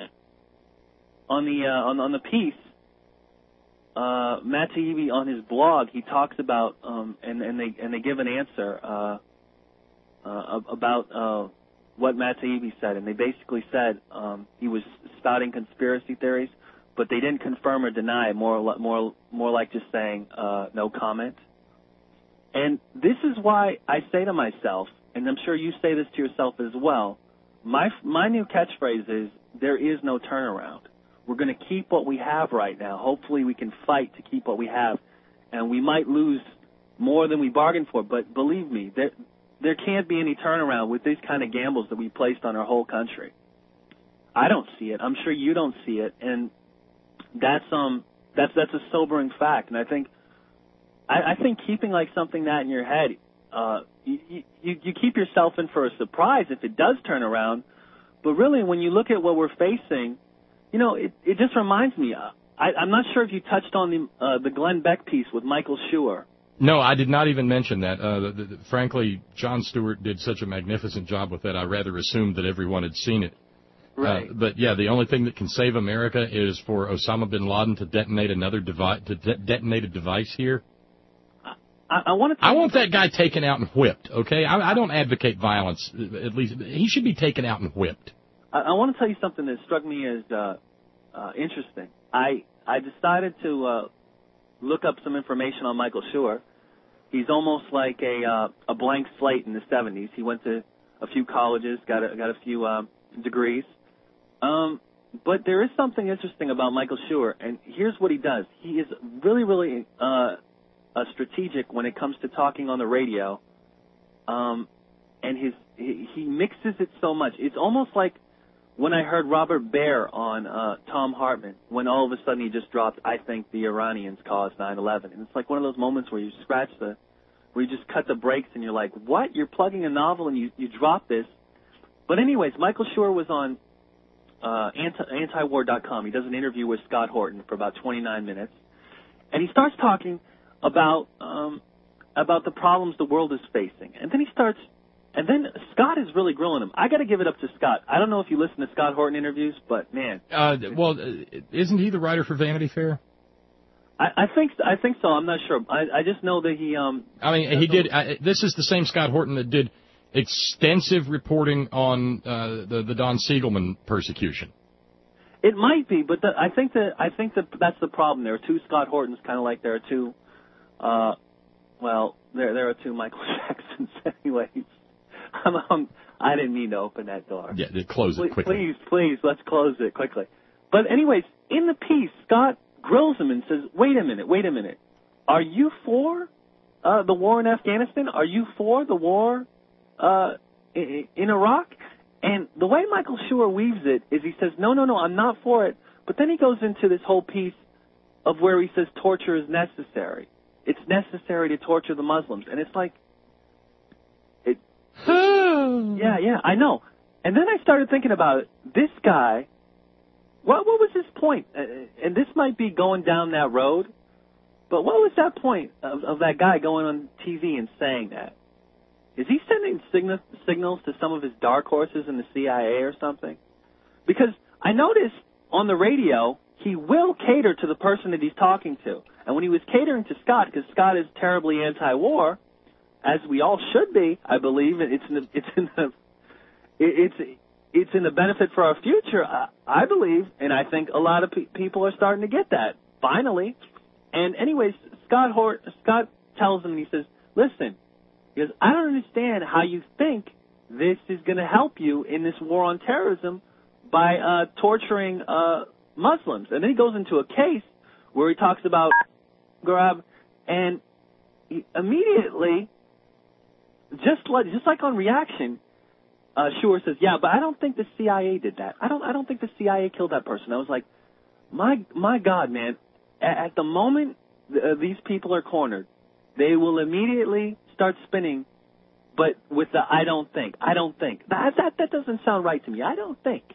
on the uh, on on the piece. Uh, Matt Taibbi on his blog, he talks about um, and and they and they give an answer uh, uh, about uh, what Matt Taibbi said, and they basically said um, he was spouting conspiracy theories, but they didn't confirm or deny. More more more like just saying uh, no comment. And this is why I say to myself, and I'm sure you say this to yourself as well. My my new catchphrase is there is no turnaround. We're going to keep what we have right now. Hopefully we can fight to keep what we have. And we might lose more than we bargained for, but believe me, there, there can't be any turnaround with these kind of gambles that we placed on our whole country. I don't see it. I'm sure you don't see it. And that's um that's that's a sobering fact. And I think I, I think keeping like something that in your head, uh, you, you, you keep yourself in for a surprise if it does turn around. But really, when you look at what we're facing, you know, it, it just reminds me. Uh, I, I'm not sure if you touched on the uh, the Glenn Beck piece with Michael Schur. No, I did not even mention that. Uh, the, the, frankly, Jon Stewart did such a magnificent job with that. I rather assumed that everyone had seen it. Right. Uh, but yeah, the only thing that can save America is for Osama bin Laden to detonate another device, to de- detonate a device here. I, I want to. I want that guy taken out and whipped. Okay, I, I don't advocate violence. At least he should be taken out and whipped. I, I want to tell you something that struck me as uh, uh, interesting. I I decided to uh, look up some information on Michael Schur. He's almost like a uh, a blank slate in the seventies. He went to a few colleges, got a, got a few uh, degrees. Um, but there is something interesting about Michael Schur, and here's what he does. He is really, really uh, uh, strategic when it comes to talking on the radio, um, and his he, he mixes it so much. It's almost like when I heard Robert Baer on uh, Tom Hartman, when all of a sudden he just dropped, I think the Iranians caused nine eleven. And it's like one of those moments where you scratch the, where you just cut the brakes and you're like, what? You're plugging a novel and you, you drop this. But anyways, Michael Schur was on uh, anti, antiwar dot com. He does an interview with Scott Horton for about twenty-nine minutes. And he starts talking about um, about the problems the world is facing. And then he starts, and then Scott is really grilling him. I got to give it up to Scott. I don't know if you listen to Scott Horton interviews, but man. Uh, well, isn't he the writer for Vanity Fair? I, I think I think so. I'm not sure. I, I just know that he. Um, I mean, he did. I, this is the same Scott Horton that did extensive reporting on uh, the the Don Siegelman persecution. It might be, but the, I think that I think that that's the problem. There are two Scott Hortons, kind of like there are two. Uh, well, there there are two Michael Jacksons, anyways. I'm, um, I didn't mean to open that door. Yeah, close it quickly. Please, please, let's close it quickly. But anyways, in the piece, Scott grills him and says, "Wait a minute, wait a minute. Are you for uh, the war in Afghanistan? Are you for the war uh, in, in Iraq?" And the way Michael Schur weaves it is he says, no, no, no, I'm not for it. But then he goes into this whole piece of where he says torture is necessary. It's necessary to torture the Muslims. And it's like, it, yeah, yeah, I know. And then I started thinking about it. This guy, what, what was his point? Uh, and this might be going down that road, but what was that point of, of that guy going on T V and saying that? Is he sending sign- signals to some of his dark horses in the C I A or something? Because I noticed on the radio, he will cater to the person that he's talking to. And when he was catering to Scott, because Scott is terribly anti-war, as we all should be, I believe, it's in the, it's in the, it's it's in the benefit for our future, I, I believe, and I think a lot of pe- people are starting to get that finally. And anyways, Scott Hort, Scott tells him, and he says, "Listen," he goes, "I don't understand how you think this is going to help you in this war on terrorism by uh, torturing uh, Muslims." And then he goes into a case where he talks about Grab, and he immediately, just like just like on reaction, uh, Shure says, "Yeah, but I don't think the C I A did that. I don't I don't think the C I A killed that person." I was like, my my God, man! At, at the moment uh, these people are cornered, they will immediately start spinning, but with the "I don't think, I don't think." That that that doesn't sound right to me. I don't think.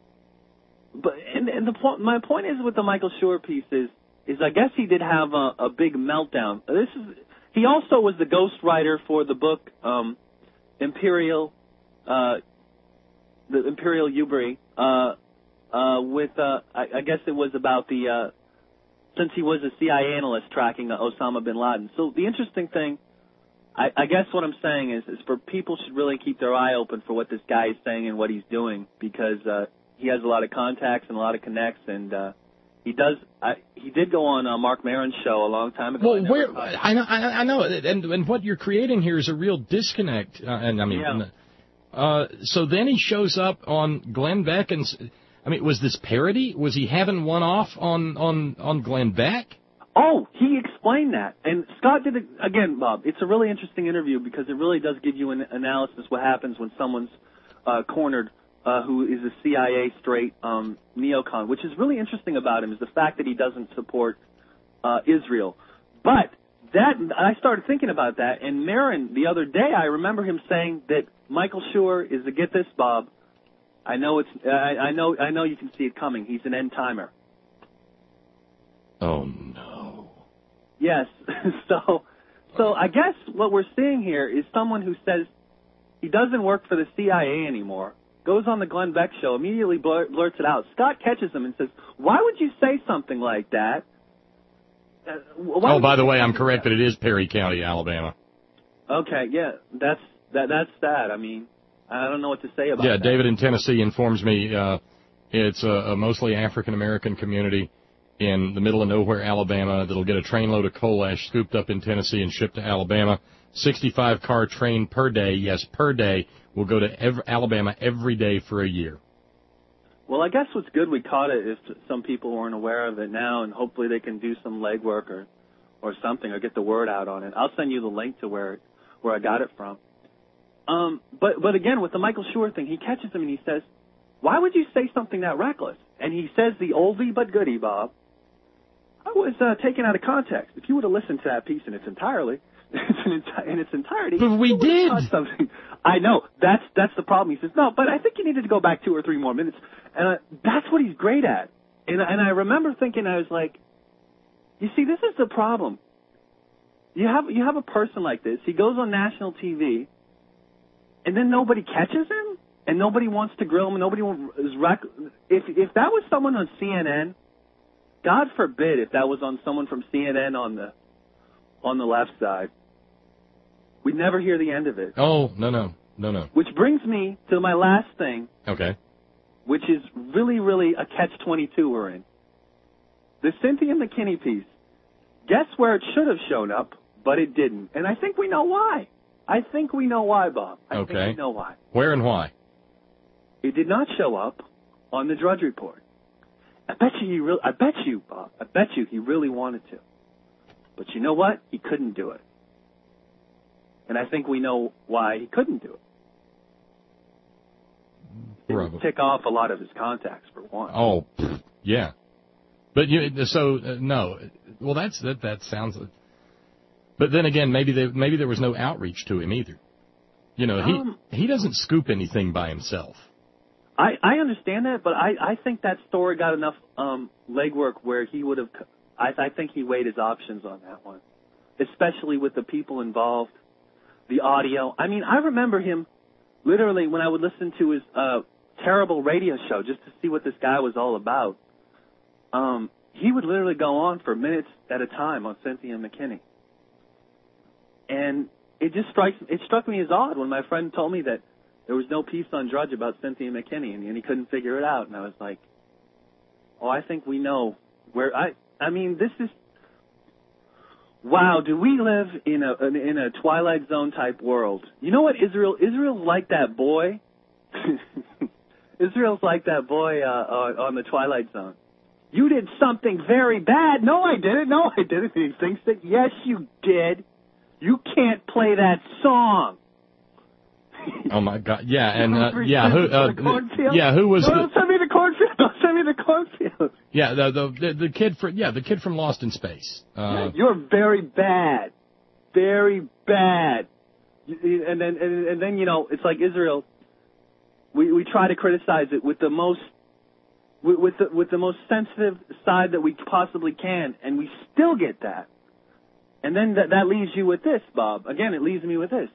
But and, and the point, my point is with the Michael Shure piece is is I guess he did have a, a big meltdown. This is he also was the ghostwriter for the book um, Imperial, uh, the Imperial Ubri, uh, uh, with uh, I, I guess it was about the uh, since he was a C I A analyst tracking uh, Osama bin Laden. So the interesting thing, I, I guess what I'm saying is, is for people should really keep their eye open for what this guy is saying and what he's doing, because uh, he has a lot of contacts and a lot of connects, and uh, he does. I, he did go on uh, Mark Maron's show a long time ago. Well, I where I know, I know, and and what you're creating here is a real disconnect. Uh, and I mean, Yeah. uh, so then he shows up on Glenn Beck, and I mean, was this parody? Was he having one off on on on Glenn Beck? Oh, he explained that. And Scott did it again, Bob. It's a really interesting interview because it really does give you an analysis what happens when someone's uh, cornered uh, who is a C I A straight um, neocon. Which is really interesting about him is the fact that he doesn't support uh, Israel. But that I started thinking about that, and Maron the other day I remember him saying that Michael Shure is a, get this, Bob. I know it's I, I know I know you can see it coming. He's an end timer. Oh no. Yes. so, so I guess what we're seeing here is someone who says he doesn't work for the C I A anymore, goes on the Glenn Beck show, immediately blur- blurts it out. Scott catches him and says, "Why would you say something like that?" Uh, why Oh, by the you way, say I'm something correct like that it is Perry County, Alabama. that? Okay, yeah, that's that. That's that. I mean, I don't know what to say about Yeah, that. David in Tennessee informs me uh, it's a, a mostly African American community in the middle of nowhere, Alabama, that'll get a trainload of coal ash scooped up in Tennessee and shipped to Alabama. sixty-five car train per day, yes, per day, will go to ev- Alabama every day for a year. Well, I guess what's good we caught it if some people weren't aware of it now, and hopefully they can do some legwork or, or something or get the word out on it. I'll send you the link to where where I got it from. Um, but but again, with the Michael Shure thing, he catches him and he says, "Why would you say something that reckless?" And he says the oldie but goodie, Bob. I was uh, taken out of context. If you would have listened to that piece in its entirely, in its entirety, But we did. Something. I know that's that's the problem. He says no, but I think you needed to go back two or three more minutes, and uh, that's what he's great at. And and I remember thinking, I was like, you see, this is the problem. You have you have a person like this. He goes on national T V, and then nobody catches him, and nobody wants to grill him, and nobody is rec- if if that was someone on C N N. God forbid if that was on someone from C N N on the on the left side. We'd never hear the end of it. Oh, no, no, no, no. Which brings me to my last thing, Okay. which is really, really a catch twenty-two we're in. The Cynthia McKinney piece. Guess where it should have shown up, but it didn't. And I think we know why. I think we know why, Bob. I Okay. think we know why. Where and why? It did not show up on the Drudge Report. I bet you, he re- I bet you, Bob, I bet you he really wanted to. But you know what? He couldn't do it. And I think we know why he couldn't do it. It would Probably. tick off a lot of his contacts, for one. Oh, pfft, yeah. But you, so uh, no. Well, that's that. That sounds. But then again, maybe they, maybe there was no outreach to him either. You know, he Um, he doesn't scoop anything by himself. I, I understand that, but I, I think that story got enough um, legwork where he would have. I, I think he weighed his options on that one, especially with the people involved, the audio. I mean, I remember him literally when I would listen to his uh, terrible radio show just to see what this guy was all about. Um, he would literally go on for minutes at a time on Cynthia McKinney. And it just strikes, it struck me as odd when my friend told me that there was no piece on Drudge about Cynthia McKinney, and, and he couldn't figure it out. And I was like, oh, I think we know where, I, I mean, this is, wow, do we live in a, in a Twilight Zone type world? You know what, Israel, Israel's like that boy. Israel's like that boy, uh, on the Twilight Zone. You did something very bad. No, I didn't. No, I didn't. He thinks that, yes, you did. You can't play that song. Oh my God! Yeah, and uh, yeah, who? Uh, yeah, who was? No, don't send me the cornfield. Don't send me the cornfield. Yeah, the the the kid from yeah the kid from Lost in Space. Uh, yeah, you're very bad, very bad. And then and, and then you know it's like Israel. We we try to criticize it with the most with, with the with the most sensitive side that we possibly can, and we still get that. And then that that leaves you with this, Bob. Again, it leaves me with this.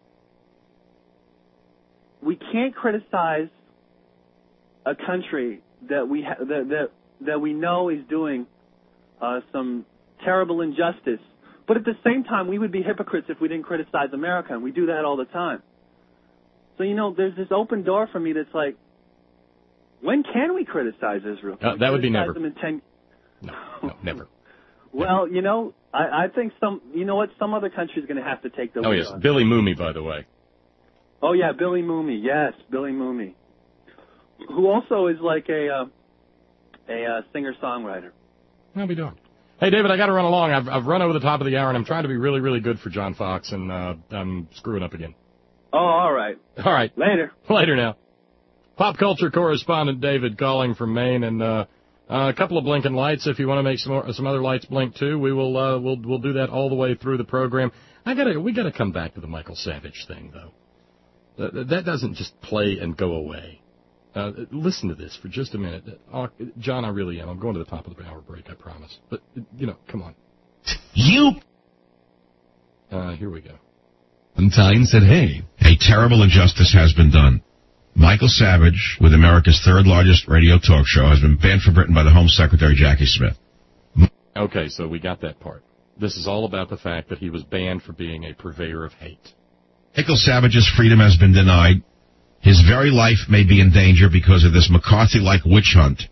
We can't criticize a country that we ha- that, that that we know is doing uh, some terrible injustice, but at the same time, we would be hypocrites if we didn't criticize America, and we do that all the time. So you know, there's this open door for me that's like, when can we criticize Israel? Uh, that would be never. Them in ten... No, no, never. Well, you know, I, I think some. You know what? Some other country's going to have to take the. Oh yes, on. Billy Mooney, by the way. Oh, yeah, Billy Mooney. Yes, Billy Mooney. Who also is like a uh, a uh, singer-songwriter. I'll be doing. Hey, David, I got to run along. I've, I've run over the top of the hour, and I'm trying to be really, really good for John Fox, and uh, I'm screwing up again. Oh, all right. All right. Later. Later now. Pop culture correspondent David calling from Maine, and uh, uh, a couple of blinking lights. If you want to make some more, some other lights blink too, we will uh, we'll we'll do that all the way through the program. I gotta we gotta come back to the Michael Savage thing though. Uh, that doesn't just play and go away. Uh, listen to this for just a minute. Uh, John, I really am. I'm going to the top of the hour break, I promise. But, you know, come on. You... Uh, here we go. Valentine said, hey, a terrible injustice has been done. Michael Savage, with America's third largest radio talk show, has been banned from Britain by the Home Secretary, Jackie Smith. Okay, so we got that part. This is all about the fact that he was banned for being a purveyor of hate. Michael Savage's freedom has been denied. His very life may be in danger because of this McCarthy-like witch hunt.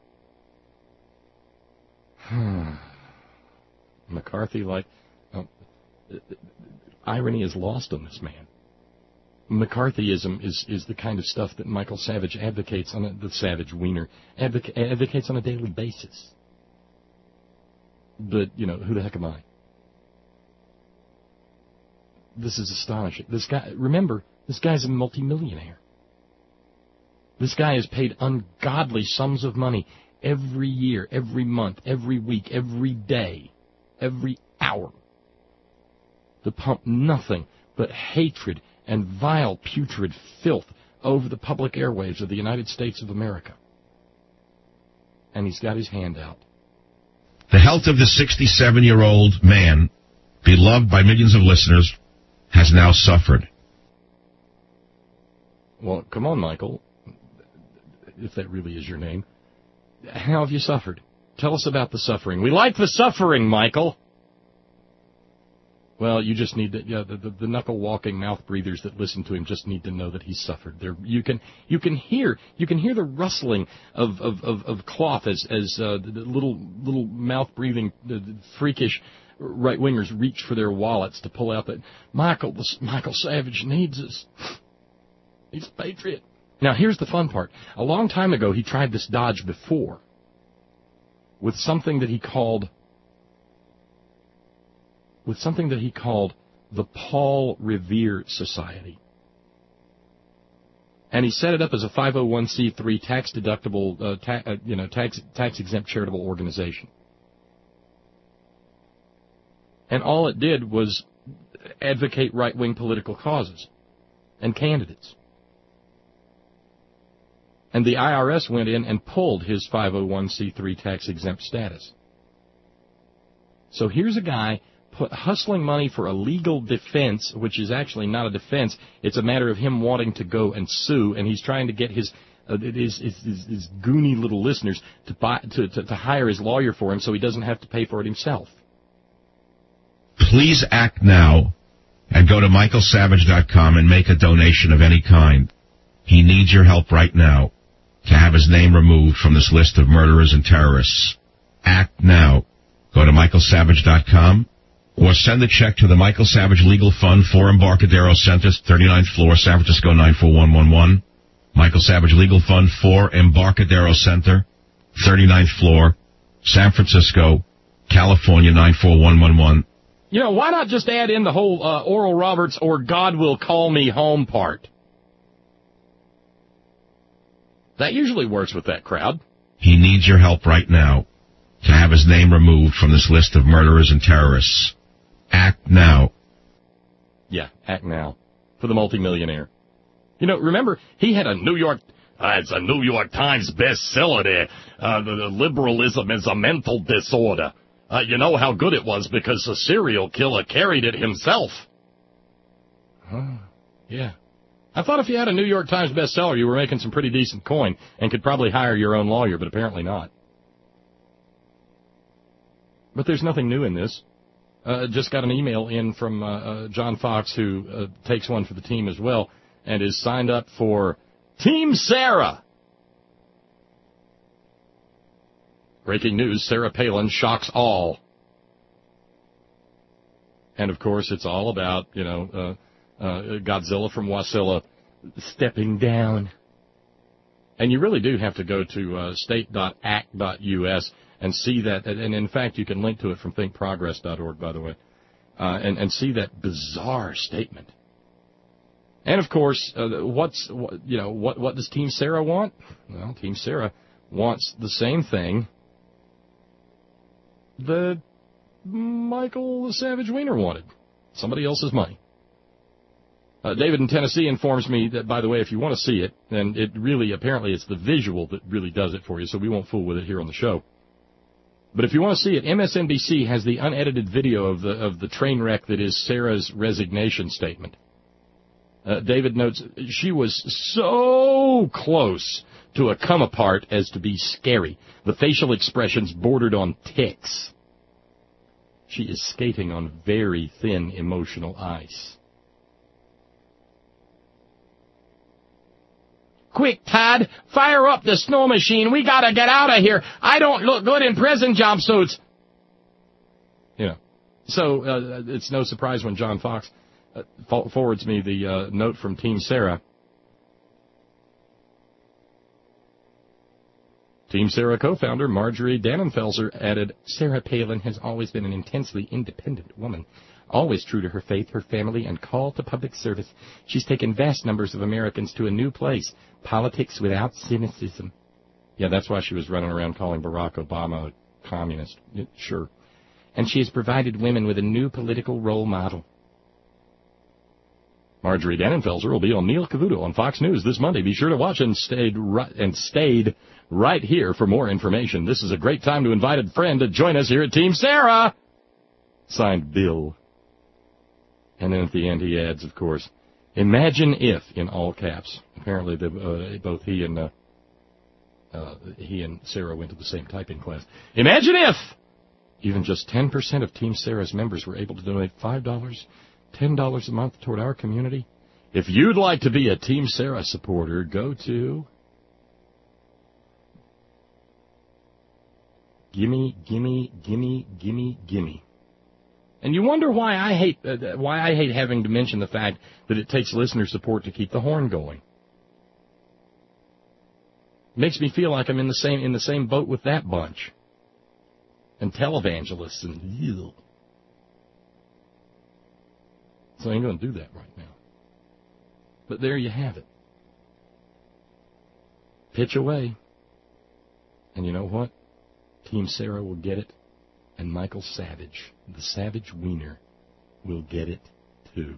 McCarthy-like... Oh, irony is lost on this man. McCarthyism is, is the kind of stuff that Michael Savage advocates on a, the Savage Wiener advoca- advocates on a daily basis. But, you know, who the heck am I? This is astonishing. This guy, remember, this guy's a multimillionaire. This guy is paid ungodly sums of money every year, every month, every week, every day, every hour to pump nothing but hatred and vile, putrid filth over the public airwaves of the United States of America. And he's got his hand out. The health of the sixty-seven-year-old man, beloved by millions of listeners, has now suffered. Well, come on, Michael, if that really is your name. How have you suffered? Tell us about the suffering. We like the suffering, Michael. Well, you just need to, yeah, the, the, the knuckle-walking mouth breathers that listen to him just need to know that he's suffered. There, you can, you can hear, you can hear the rustling of, of, of, of cloth as, as uh, the little, little mouth-breathing, uh, freakish right-wingers reach for their wallets to pull out that Michael, Michael Savage needs us. He's a patriot. Now, here's the fun part. A long time ago, he tried this dodge before with something that he called with something that he called the Paul Revere Society. And he set it up as a five oh one c three tax-deductible, uh, ta- uh, you know, tax tax-exempt charitable organization. And all it did was advocate right-wing political causes and candidates. And the I R S went in and pulled his five oh one c three tax-exempt status. So here's a guy put, hustling money for a legal defense, which is actually not a defense. It's a matter of him wanting to go and sue, and he's trying to get his uh, his, his, his, his goony little listeners to, buy, to, to, to hire his lawyer for him so he doesn't have to pay for it himself. Please act now and go to michael savage dot com and make a donation of any kind. He needs your help right now to have his name removed from this list of murderers and terrorists. Act now. Go to michael savage dot com or send a check to the Michael Savage Legal Fund, four Embarcadero Center, thirty-ninth floor, San Francisco nine four one one one. Michael Savage Legal Fund, four Embarcadero Center, thirty-ninth floor, San Francisco, California nine four one one one. You know, why not just add in the whole uh, Oral Roberts or God Will Call Me Home part? That usually works with that crowd. He needs your help right now to have his name removed from this list of murderers and terrorists. Act now. Yeah, act now. For the multimillionaire. You know, remember, he had a New York, uh, it's a New York Times bestseller there. Uh, the, the liberalism is a mental disorder. Uh, you know how good it was because a serial killer carried it himself. Huh, yeah. I thought if you had a New York Times bestseller, you were making some pretty decent coin and could probably hire your own lawyer, but apparently not. But there's nothing new in this. Uh, just got an email in from uh, uh, John Fox, who uh, takes one for the team as well, and is signed up for Team Sarah. Breaking news, Sarah Palin shocks all. And, of course, it's all about, you know, uh, uh, Godzilla from Wasilla stepping down. And you really do have to go to uh, state dot act dot U S and see that. And, in fact, you can link to it from think progress dot org, by the way, uh, and, and see that bizarre statement. And, of course, uh, what's, what, you know, what, what does Team Sarah want? Well, Team Sarah wants the same thing that Michael the Savage Wiener wanted. Somebody else's money. Uh, David in Tennessee informs me that, by the way, if you want to see it, then it really, apparently it's the visual that really does it for you, so we won't fool with it here on the show. But if you want to see it, M S N B C has the unedited video of the of the train wreck that is Sarah's resignation statement. Uh, David notes, she was so close to a come apart as to be scary. The facial expressions bordered on tics. She is skating on very thin emotional ice. Quick, Todd, fire up the snow machine. We gotta get out of here. I don't look good in prison jumpsuits. You know, so uh, it's no surprise when John Fox uh, forwards me the uh, note from Team Sarah. Team Sarah co-founder Marjorie Dannenfelser added, Sarah Palin has always been an intensely independent woman, always true to her faith, her family, and call to public service. She's taken vast numbers of Americans to a new place, politics without cynicism. Yeah, that's why she was running around calling Barack Obama a communist. Sure. And she has provided women with a new political role model. Marjorie Dannenfelser will be on Neil Cavuto on Fox News this Monday. Be sure to watch and stayed right, and stayed right here for more information. This is a great time to invite a friend to join us here at Team Sarah. Signed, Bill. And then at the end he adds, of course, imagine if, in all caps. Apparently the, uh, both he and uh, uh, he and Sarah went to the same typing class. Imagine if even just ten percent of Team Sarah's members were able to donate five dollars, ten dollars a month toward our community. If you'd like to be a Team Sarah supporter, go to gimme, gimme, gimme, gimme, gimme. And you wonder why I hate uh, why I hate having to mention the fact that it takes listener support to keep the horn going. It makes me feel like I'm in the same in the same boat with that bunch. And televangelists and ew. So I ain't going to do that right now. But there you have it. Pitch away. And you know what? Team Sarah will get it. And Michael Savage, the Savage Wiener, will get it too.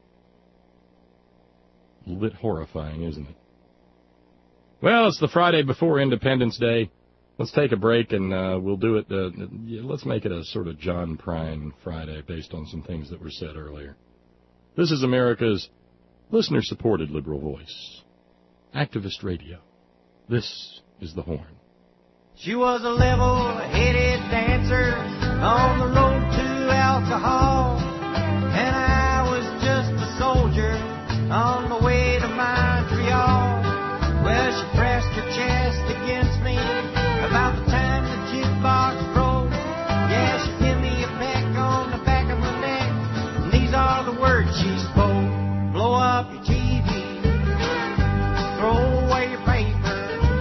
A little bit horrifying, isn't it? Well, it's the Friday before Independence Day. Let's take a break, and uh, we'll do it. Uh, let's make it a sort of John Prine Friday based on some things that were said earlier. This is America's listener-supported liberal voice, Activist Radio. This is The Horn. She was a level-headed dancer on the road to alcohol, and I was just a soldier on the way to Montreal. Well, she pressed her chest against me about the time the jukebox broke. Yeah, she gave me a peck on the back of my neck, and these are the words she spoke. Blow up your T V, throw away your paper,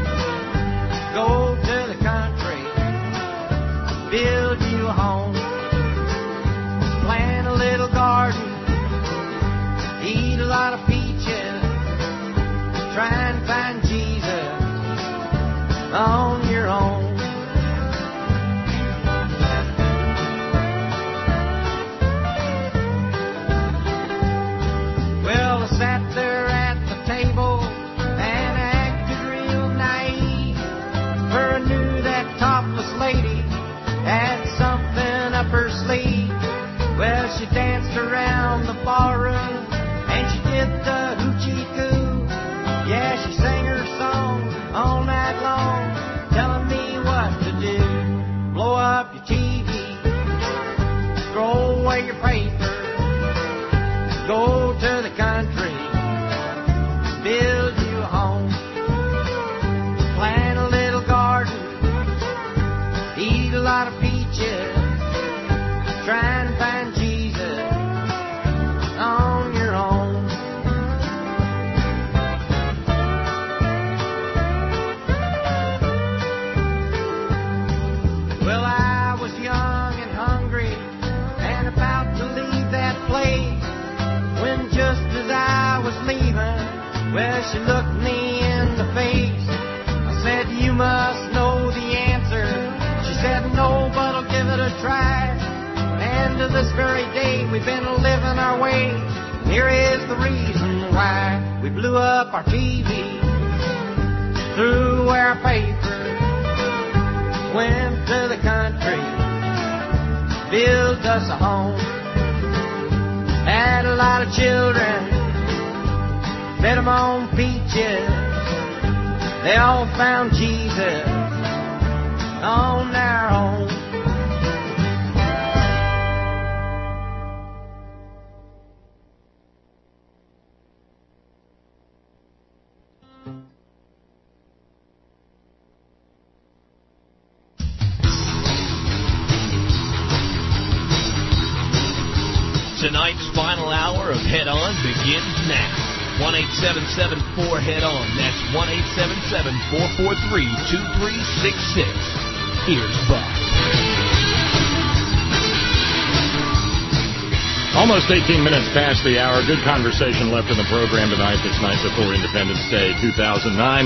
go to the country, build you a home, plant a little garden, eat a lot of peaches, try and find Jesus on your own. Well, I sat there at the table and acted real naive, for I knew that topless lady had something up her sleeve. Well, she danced around the ballroom and she did the hoochie coo. Yeah, she sang her song all night long, telling me what to do. Blow up your T V, throw away your paper, go to the country, build you a home, plant a little garden, eat a lot of peaches, try and find Jesus on your own. Well, I was young and hungry and about to leave that place, when just as I was leaving, well, she looked me in the face. I said, you must know the answer. She said, no, but I'll give it a try. And to this very day, we've been living our way. Here is the reason why. We blew up our T V, threw away our paper, went to the country, built us a home, had a lot of children, fed them on peaches. They all found Jesus on their own. Tonight's final hour of Head On begins now. one eight seven seven four head on. That's one eight seven seven four four three two three six six. Here's Bob. Almost eighteen minutes past the hour. Good conversation left in the program tonight, this night before Independence Day two thousand nine.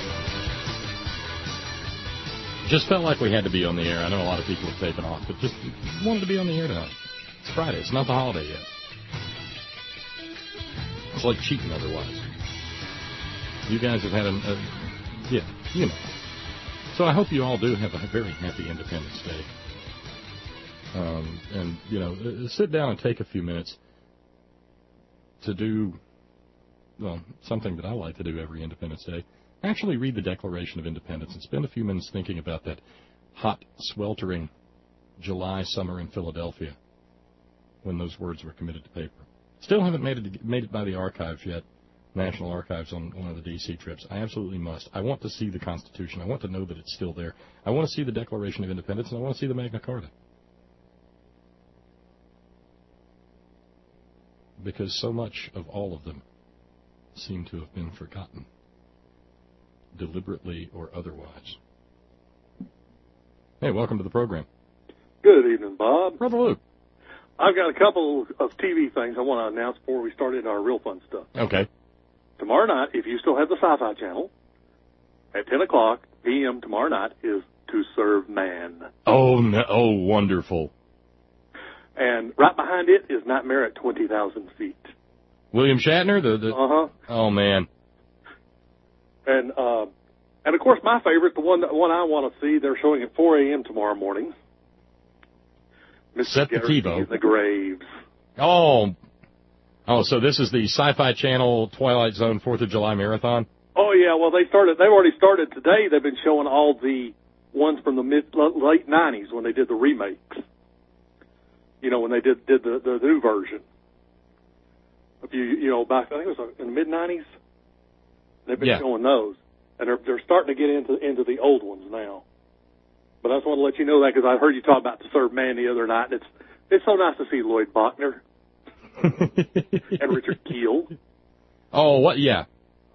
Just felt like we had to be on the air. I know a lot of people have taken off, but just wanted to be on the air tonight. It's Friday. It's not the holiday yet. It's like cheating otherwise. You guys have had a, a yeah, you know. So I hope you all do have a very happy Independence Day. Um, and, you know, sit down and take a few minutes to do, well, something that I like to do every Independence Day. Actually read the Declaration of Independence and spend a few minutes thinking about that hot, sweltering July summer in Philadelphia when those words were committed to paper. Still haven't made it made it by the archives yet, National Archives, on one of the D C trips. I absolutely must. I want to see the Constitution. I want to know that it's still there. I want to see the Declaration of Independence, and I want to see the Magna Carta. Because so much of all of them seem to have been forgotten, deliberately or otherwise. Hey, welcome to the program. Good evening, Bob. Brother Luke. I've got a couple of T V things I want to announce before we start into our real fun stuff. Okay. Tomorrow night, if you still have the Sci-Fi Channel, at ten o'clock p.m. tomorrow night is To Serve Man. Oh, no, oh, wonderful. And right behind it is Nightmare at twenty thousand feet. William Shatner? The, the... Uh-huh. Oh, man. And, uh, and of course, my favorite, the one, the one I want to see, they're showing at four a.m. tomorrow morning. Set the TiVo. The Graves. Oh. Oh, so this is the Sci-Fi Channel Twilight Zone fourth of July Marathon? Oh, yeah, well, they started. They've already started today. They've been showing all the ones from the mid late nineties when they did the remakes. You know, when they did did the the new version. A few, you know, back I think it was in the mid nineties. They've been Yeah. showing those, and they're they're starting to get into into the old ones now. But I just want to let you know that because I heard you talk about To Serve Man the other night. And it's it's so nice to see Lloyd Bachner and Richard Kiel. Oh, what? Yeah.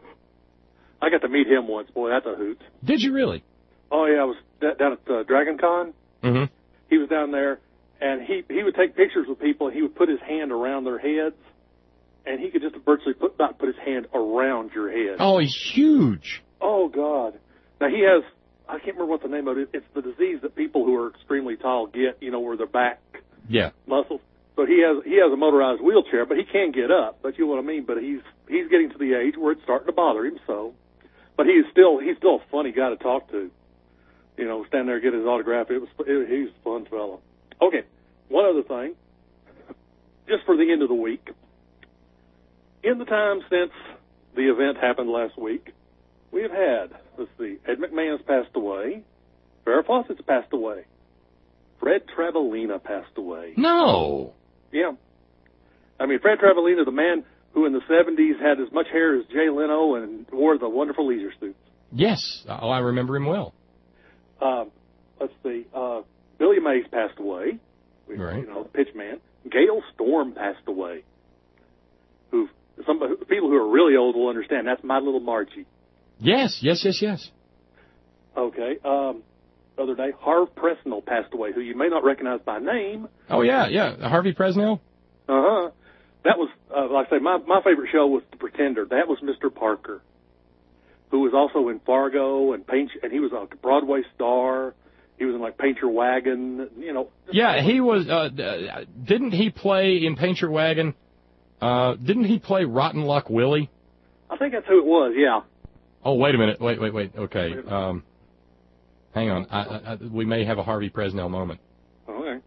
I got to meet him once. Boy, that's a hoot. Did you really? Oh yeah, I was d- down at uh, Dragon Con. Mm-hmm. He was down there, and he he would take pictures with people. And he would put his hand around their heads, and he could just virtually put about put his hand around your head. Oh, he's huge. Oh God! Now he has. I can't remember what the name of it. It's the disease that people who are extremely tall get. You know, where their back Yeah. muscles. So he has he has a motorized wheelchair, but he can get up. But you know what I mean. But he's he's getting to the age where it's starting to bother him. So, but he's still he's still a funny guy to talk to. You know, stand there and get his autograph. It was it, he's a fun fellow. Okay, one other thing, just for the end of the week. In the time since the event happened last week, we have had, let's see, Ed McMahon's passed away, Farrah Fawcett's passed away, Fred Travalena passed away. No. Yeah. I mean, Fred Travalena, the man who in the seventies had as much hair as Jay Leno and wore the wonderful leisure suits. Yes. Oh, I remember him well. Um, let's see, uh, Billy Mays passed away, Right. you know, the pitch man. Gail Storm passed away, who some people who are really old will understand. That's My Little Margie. Yes, yes, yes, yes. Okay. Um, the other day, Harv Presnell passed away, who you may not recognize by name. Oh, yeah, yeah. Harvey Presnell? Uh-huh. That was, uh, like I say, my, my favorite show was The Pretender. That was Mister Parker, who was also in Fargo and Paint, and he was a Broadway star. He was in, like, Paint Your Wagon, you know. Yeah, he was, uh, uh, didn't he play in Paint Your Wagon? Uh, didn't he play Rotten Luck Willie? I think that's who it was, yeah. Oh, wait a minute. Wait, wait, wait. Okay. Um, hang on. I, I, I, we may have a Harvey Presnell moment. Okay.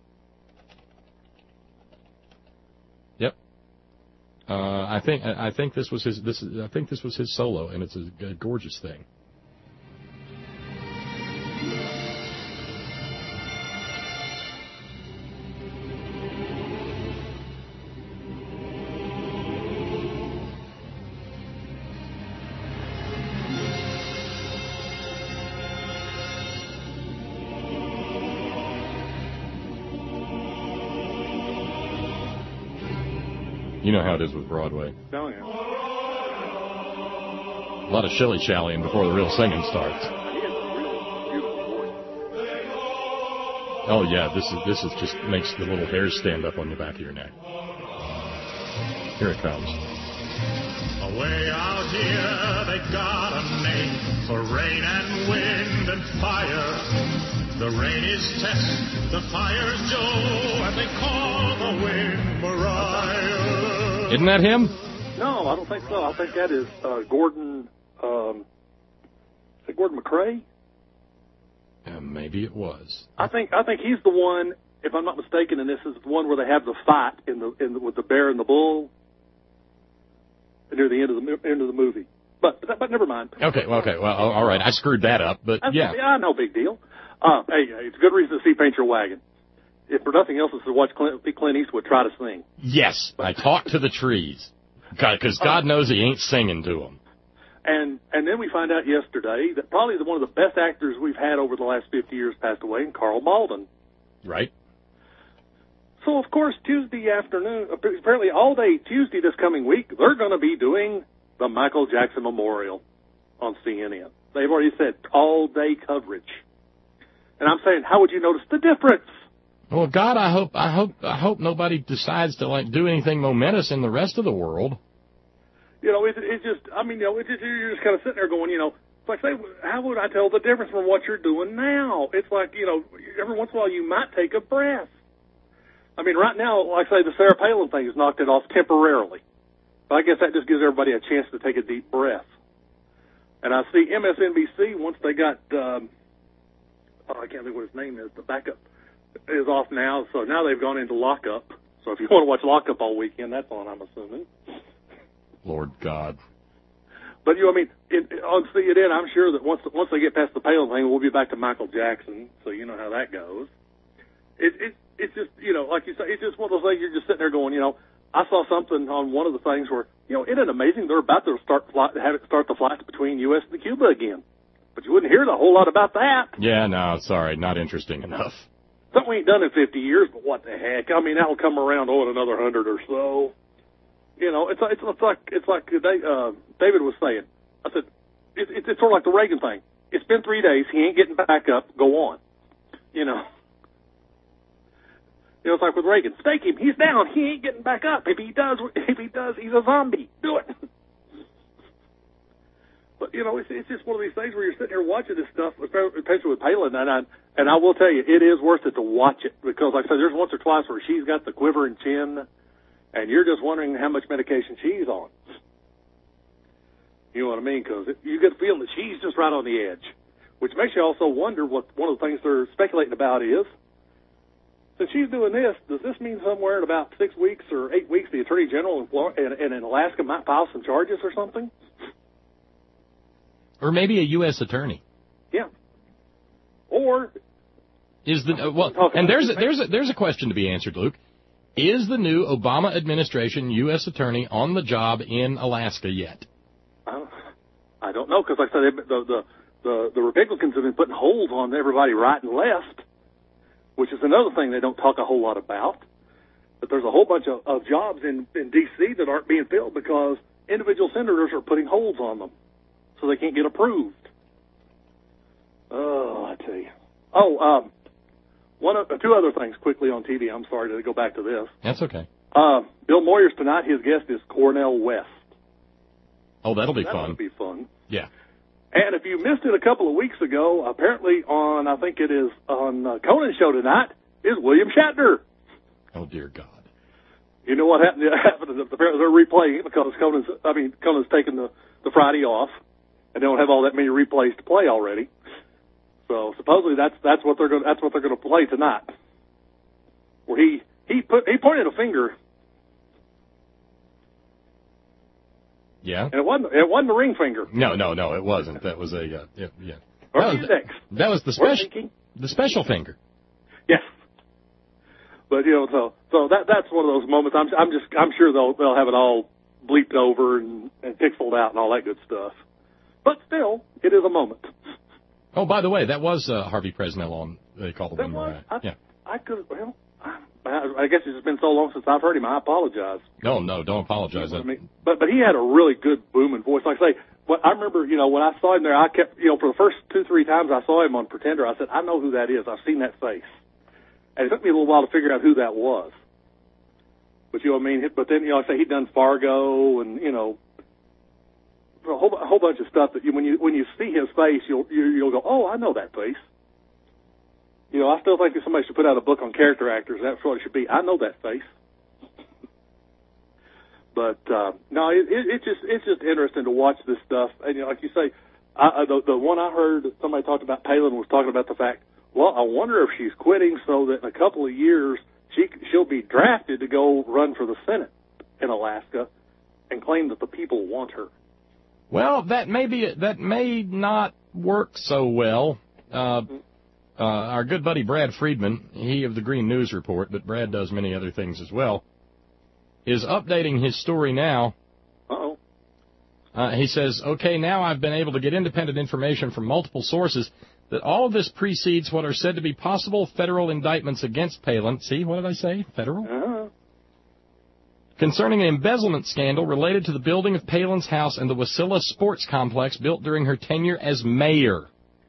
Yep. Uh, I think I I think this was his this is, I think this was his solo, and it's a, a gorgeous thing. You know how it is with Broadway. Oh, yeah. A lot of shilly-shallying before the real singing starts. Oh yeah, this is this is just makes the little hairs stand up on the back of your neck. Here it comes. Away out here they got a name for rain and wind and fire. The rain is Tess, the fire's Joe, and they call the wind Mariah. Isn't that him? No, I don't think so. I think that is uh, Gordon. Um, is it Gordon McRae? Uh, maybe it was. I think I think he's the one. If I'm not mistaken, and this is the one where they have the fight in the in the, with the bear and the bull near the end of the end of the movie. But but, but never mind. Okay, well, okay, well, all right. I screwed that up, but That's, yeah. yeah, no big deal. Uh, hey, it's a good reason to see Paint Your Wagon. If for nothing else, it's to watch Clint, Clint Eastwood try to sing. Yes, I talk to the trees, because God knows he ain't singing to them. And and then we find out yesterday that probably the, one of the best actors we've had over the last fifty years passed away, and Carl Malden. Right. So, of course, Tuesday afternoon, apparently all day Tuesday this coming week, they're going to be doing the Michael Jackson Memorial on C N N. They've already said all-day coverage. And I'm saying, how would you notice the difference? Well, God, I hope, I hope, I hope nobody decides to like do anything momentous in the rest of the world. You know, it, it's just, I mean, you know, it's just, you're just kind of sitting there going, you know, it's like, say, how would I tell the difference from what you're doing now? It's like, you know, every once in a while you might take a breath. I mean, right now, like I say, the Sarah Palin thing has knocked it off temporarily. But I guess that just gives everybody a chance to take a deep breath. And I see M S N B C, once they got, um, oh, I can't think what his name is, the backup is off now, so now they've gone into lockup. So if you want to watch lockup all weekend, that's on, I'm assuming. Lord God. But, you know, I mean, it, on C N N, I'm sure that once once they get past the Palin thing, we'll be back to Michael Jackson, so you know how that goes. It, it, it's just, you know, like you say, it's just one of those things you're just sitting there going, you know, I saw something on one of the things where, you know, isn't it amazing they're about to start flight, have it start the flights between U S and Cuba again. But you wouldn't hear a whole lot about that. Yeah, no, sorry, not interesting enough. Something we ain't done in fifty years, but what the heck? I mean, that'll come around, oh, in another hundred or so. You know, it's, it's, it's like, it's like they, uh, David was saying. I said, it, it, it's sort of like the Reagan thing. It's been three days. He ain't getting back up. Go on. You know. You know, it's like with Reagan. Stake him. He's down. He ain't getting back up. If he does, if he does, he's a zombie. Do it. But, you know, it's, it's just one of these things where you're sitting here watching this stuff, especially with Palin, and I, and I will tell you, it is worth it to watch it, because, like I said, there's once or twice where she's got the quivering chin, and you're just wondering how much medication she's on. You know what I mean? Because you get the feeling that she's just right on the edge, which makes you also wonder what one of the things they're speculating about is, since she's doing this, does this mean somewhere in about six weeks or eight weeks the Attorney General in, Florida, and, and in Alaska might file some charges or something? Or maybe a U S attorney. Yeah. Or is the uh, well, and there's a, there's a, there's a question to be answered, Luke. Is the new Obama administration U S attorney on the job in Alaska yet? I, I don't know, because like I said, the, the the the Republicans have been putting holds on everybody right and left, which is another thing they don't talk a whole lot about. But there's a whole bunch of, of jobs in in D C that aren't being filled because individual senators are putting holds on them, so they can't get approved. Oh, I tell you. Oh, um, one of, two other things quickly on T V. I'm sorry to go back to this. That's okay. Uh, Bill Moyers tonight, his guest is Cornel West. Oh, that'll be that'll fun. That'll be fun. Yeah. And if you missed it a couple of weeks ago, apparently on, I think it is on uh, Conan's show tonight, is William Shatner. Oh, dear God. You know what happened? happened apparently they're replaying it because Conan's, I mean, Conan's taking the, the Friday off, and they don't have all that many replays to play already. So supposedly that's that's what they're going that's what they're going to play tonight. Where he he put he pointed a finger. Yeah. And it wasn't it wasn't the ring finger. No, no, no, it wasn't. That was a uh, yeah. yeah. Or That the was, index. that was the special the special finger. Yes. But you know, so so that that's one of those moments. I'm I'm just I'm sure they'll they'll have it all bleeped over and, and pixeled out and all that good stuff. But still, it is a moment. Oh, by the way, that was uh, Harvey Presnell on They Call the That Wind was? Right. I, Yeah. I could well. I, I guess it's just been so long since I've heard him. I apologize. No, no, don't apologize. You know what I mean? But but he had a really good booming voice. Like I say, what I remember, you know, when I saw him there, I kept, you know, for the first two three times I saw him on Pretender, I said, I know who that is. I've seen that face. And it took me a little while to figure out who that was. But you know what I mean? But then, you know, like I say he'd done Fargo and you know. A whole, a whole bunch of stuff that you, when you when you see his face, you'll you, you'll go, oh, I know that face. You know, I still think that somebody should put out a book on character actors. That's what it should be. I know that face. But uh, no, it, it, it's just it's just interesting to watch this stuff. And you know, like you say, I, the the one I heard that somebody talked about, Palin was talking about the fact. Well, I wonder if she's quitting so that in a couple of years she she'll be drafted to go run for the Senate in Alaska and claim that the people want her. Well, that may be that may not work so well. Uh, uh, our good buddy Brad Friedman, he of the Green News Report, but Brad does many other things as well, is updating his story now. Uh-oh. Uh, he says, okay, now I've been able to get independent information from multiple sources that all of this precedes what are said to be possible federal indictments against Palin. See, what did I say? Federal? Uh-huh. Concerning an embezzlement scandal related to the building of Palin's house and the Wasilla Sports Complex built during her tenure as mayor.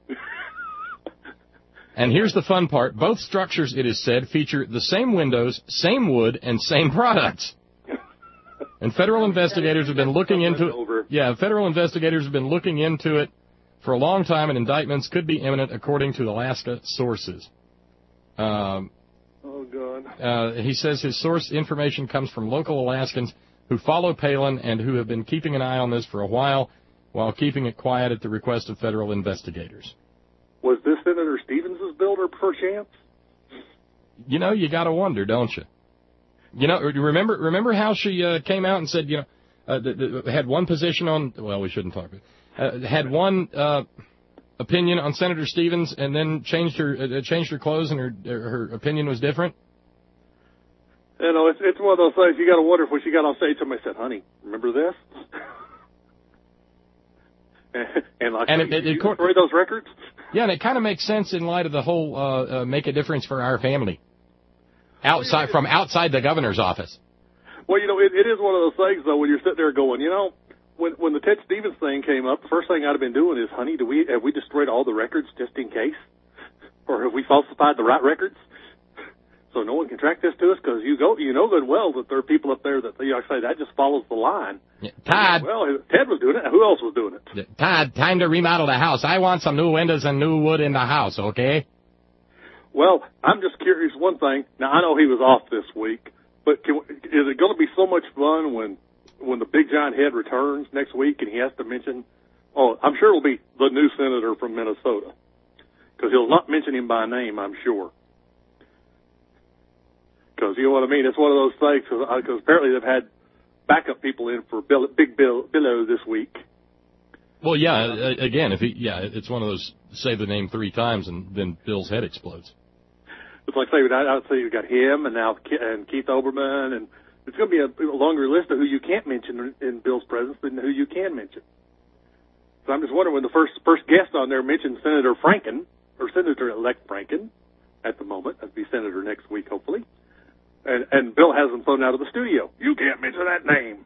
And here's the fun part. Both structures, it is said, feature the same windows, same wood, and same products. And federal investigators have been looking into it. Yeah, federal investigators have been looking into it for a long time, and indictments could be imminent, according to Alaska sources. Um... Oh, God. Uh, he says his source information comes from local Alaskans who follow Palin and who have been keeping an eye on this for a while while keeping it quiet at the request of federal investigators. Was this Senator Stevens' builder, perchance? You know, you got to wonder, don't you? You know, remember remember how she uh, came out and said, you know, uh, the, the, had one position on, well, we shouldn't talk about it, uh, had one uh, opinion on Senator Stevens and then changed her uh, changed her clothes and her her opinion was different? You know, it's it's one of those things you got to wonder if when she got on stage, somebody said, "Honey, remember this?" and, and like, and it, it, you it, destroy those records. Yeah, and it kind of makes sense in light of the whole uh, uh, make a difference for our family outside from outside the governor's office. Well, you know, it, it is one of those things though when you're sitting there going, you know, when when the Ted Stevens thing came up, the first thing I'd have been doing is, "Honey, do we have we destroyed all the records just in case, or have we falsified the right records?" So no one can track this to us because you go, you know good well that there are people up there that, you know, say that just follows the line. Yeah. Todd. Well, Ted was doing it. Who else was doing it? Todd, time to remodel the house. I want some new windows and new wood in the house, okay? Well, I'm just curious one thing. Now, I know he was off this week, but can, is it going to be so much fun when when the big giant head returns next week and he has to mention, oh, I'm sure it'll be the new senator from Minnesota because he'll not mention him by name, I'm sure. Because, you know what I mean? It's one of those things, because apparently they've had backup people in for Bill, Big Bill, Billo this week. Well, yeah, uh, again, if he, yeah, it's one of those, say the name three times and then Bill's head explodes. It's like, say, I would say you've got him and now and Keith Olbermann, and it's going to be a, a longer list of who you can't mention in Bill's presence than who you can mention. So I'm just wondering when the first first guest on there mentioned Senator Franken, or Senator-elect Franken at the moment, that'd be Senator next week, hopefully. And, and Bill has them thrown out of the studio. You can't mention that name.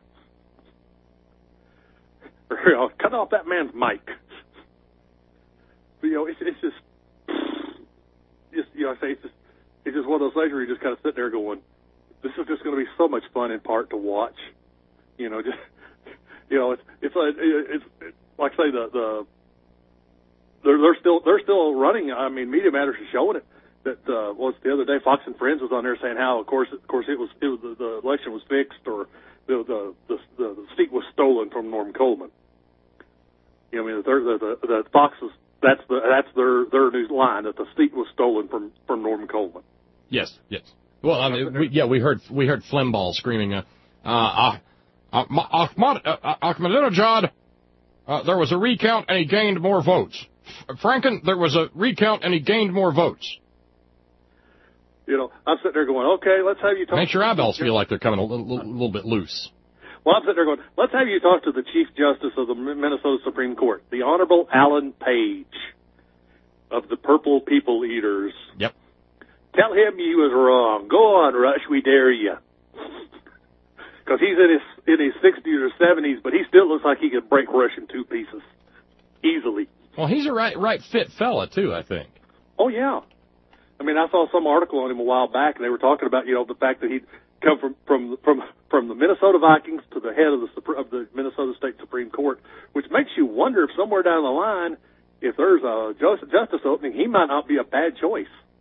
Or, you know, cut off that man's mic. But, you know, it's, it's just, just, you know, I say it's just, it's just one of those things where you just kind of sit there going, this is just going to be so much fun in part to watch. You know, just, you know, it's, it's like, it's, it's like I say, the, the, they're, they're still, they're still running. I mean, Media Matters is showing it. That uh, was the other day, Fox and Friends was on there saying how, of course, of course, it was, it was the, the election was fixed, or the the, the the the seat was stolen from Norm Coleman. You know, I mean, the the, the, the Fox was that's the that's their their news line that the seat was stolen from from Norm Coleman. Yes, yes. Well, I mean, we, yeah, we heard we heard Flimbaugh screaming, uh, uh, uh, Ahmad, uh, Ahmadinejad, uh, there was a recount and he gained more votes. Franken, there was a recount and he gained more votes. You know, I'm sitting there going, okay, let's have you talk. Make your eyeballs feel like they're coming a little, little, little bit loose. Well, I'm sitting there going, let's have you talk to the Chief Justice of the Minnesota Supreme Court, the Honorable Alan Page of the Purple People Eaters. Yep. Tell him you was wrong. Go on, Rush, we dare you. Because he's in his in his sixties or seventies, but he still looks like he could break Rush in two pieces easily. Well, he's a right right fit fella too, I think. Oh yeah. I mean, I saw some article on him a while back, and they were talking about, you know, the fact that he'd come from from from from the Minnesota Vikings to the head of the of the Minnesota State Supreme Court, which makes you wonder if somewhere down the line, if there's a justice opening, he might not be a bad choice.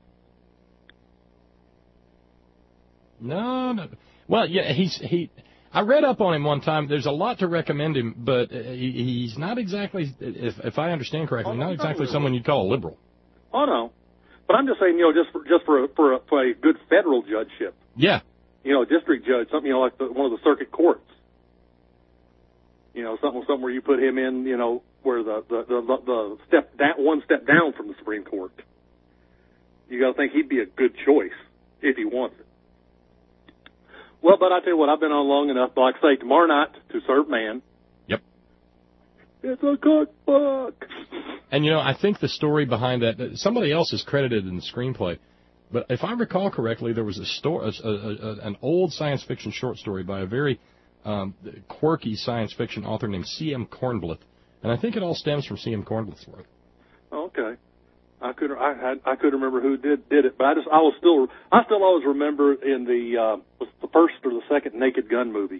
No, no. Well, yeah, he's he. I read up on him one time. There's a lot to recommend him, but he, he's not exactly, if if I understand correctly, oh, not exactly really. someone you'd call a liberal. Oh no. But I'm just saying, you know, just for, just for a, for a, for a good federal judgeship. Yeah. You know, district judge, something, you know, like the, one of the circuit courts. You know, something, something where you put him in, you know, where the, the, the, the step down, one step down from the Supreme Court. You got to think he'd be a good choice if he wants it. Well, but I tell you what, I've been on long enough. Like I say, tomorrow night, To Serve Man. Yep. It's a cookbook. And, you know, I think the story behind that, somebody else is credited in the screenplay. But if I recall correctly, there was a story, a, a, a, an old science fiction short story by a very um, quirky science fiction author named C M Kornbluth. And I think it all stems from C M Kornbluth's work. Okay. I could I had I could remember who did did it, but I just I was still I still always remember in the uh, was the first or the second Naked Gun movie.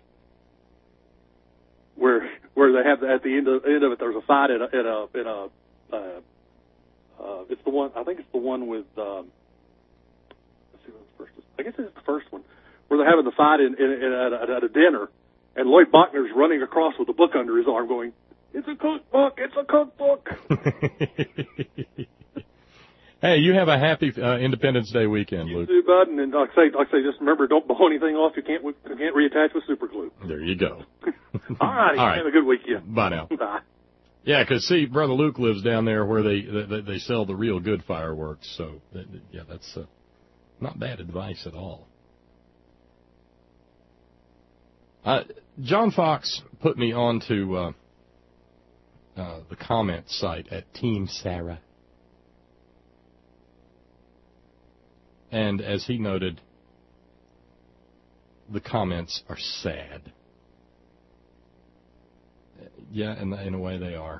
Where where they have at the end of end of it, there's a fight in a in a in a uh, uh, it's the one I think it's the one with um, let's see what the first is. I guess it's the first one where they're having the fight in, in, in at, a, at a dinner, and Lloyd Bachner's running across with a book under his arm, going, "It's a cookbook! It's a cookbook!" Hey, you have a happy uh, Independence Day weekend, Luke. You do, bud, and like I say, like I say, just remember, don't blow anything off. You can't you can't reattach with super glue. There you go. All righty. All right. Have a good weekend. Bye now. Bye. Yeah, 'cause see, Brother Luke lives down there where they they, they sell the real good fireworks. So, yeah, that's uh, not bad advice at all. Uh, John Fox put me on to uh, uh, the comment site at Team Sarah. And as he noted, the comments are sad. Yeah, in, in a way they are.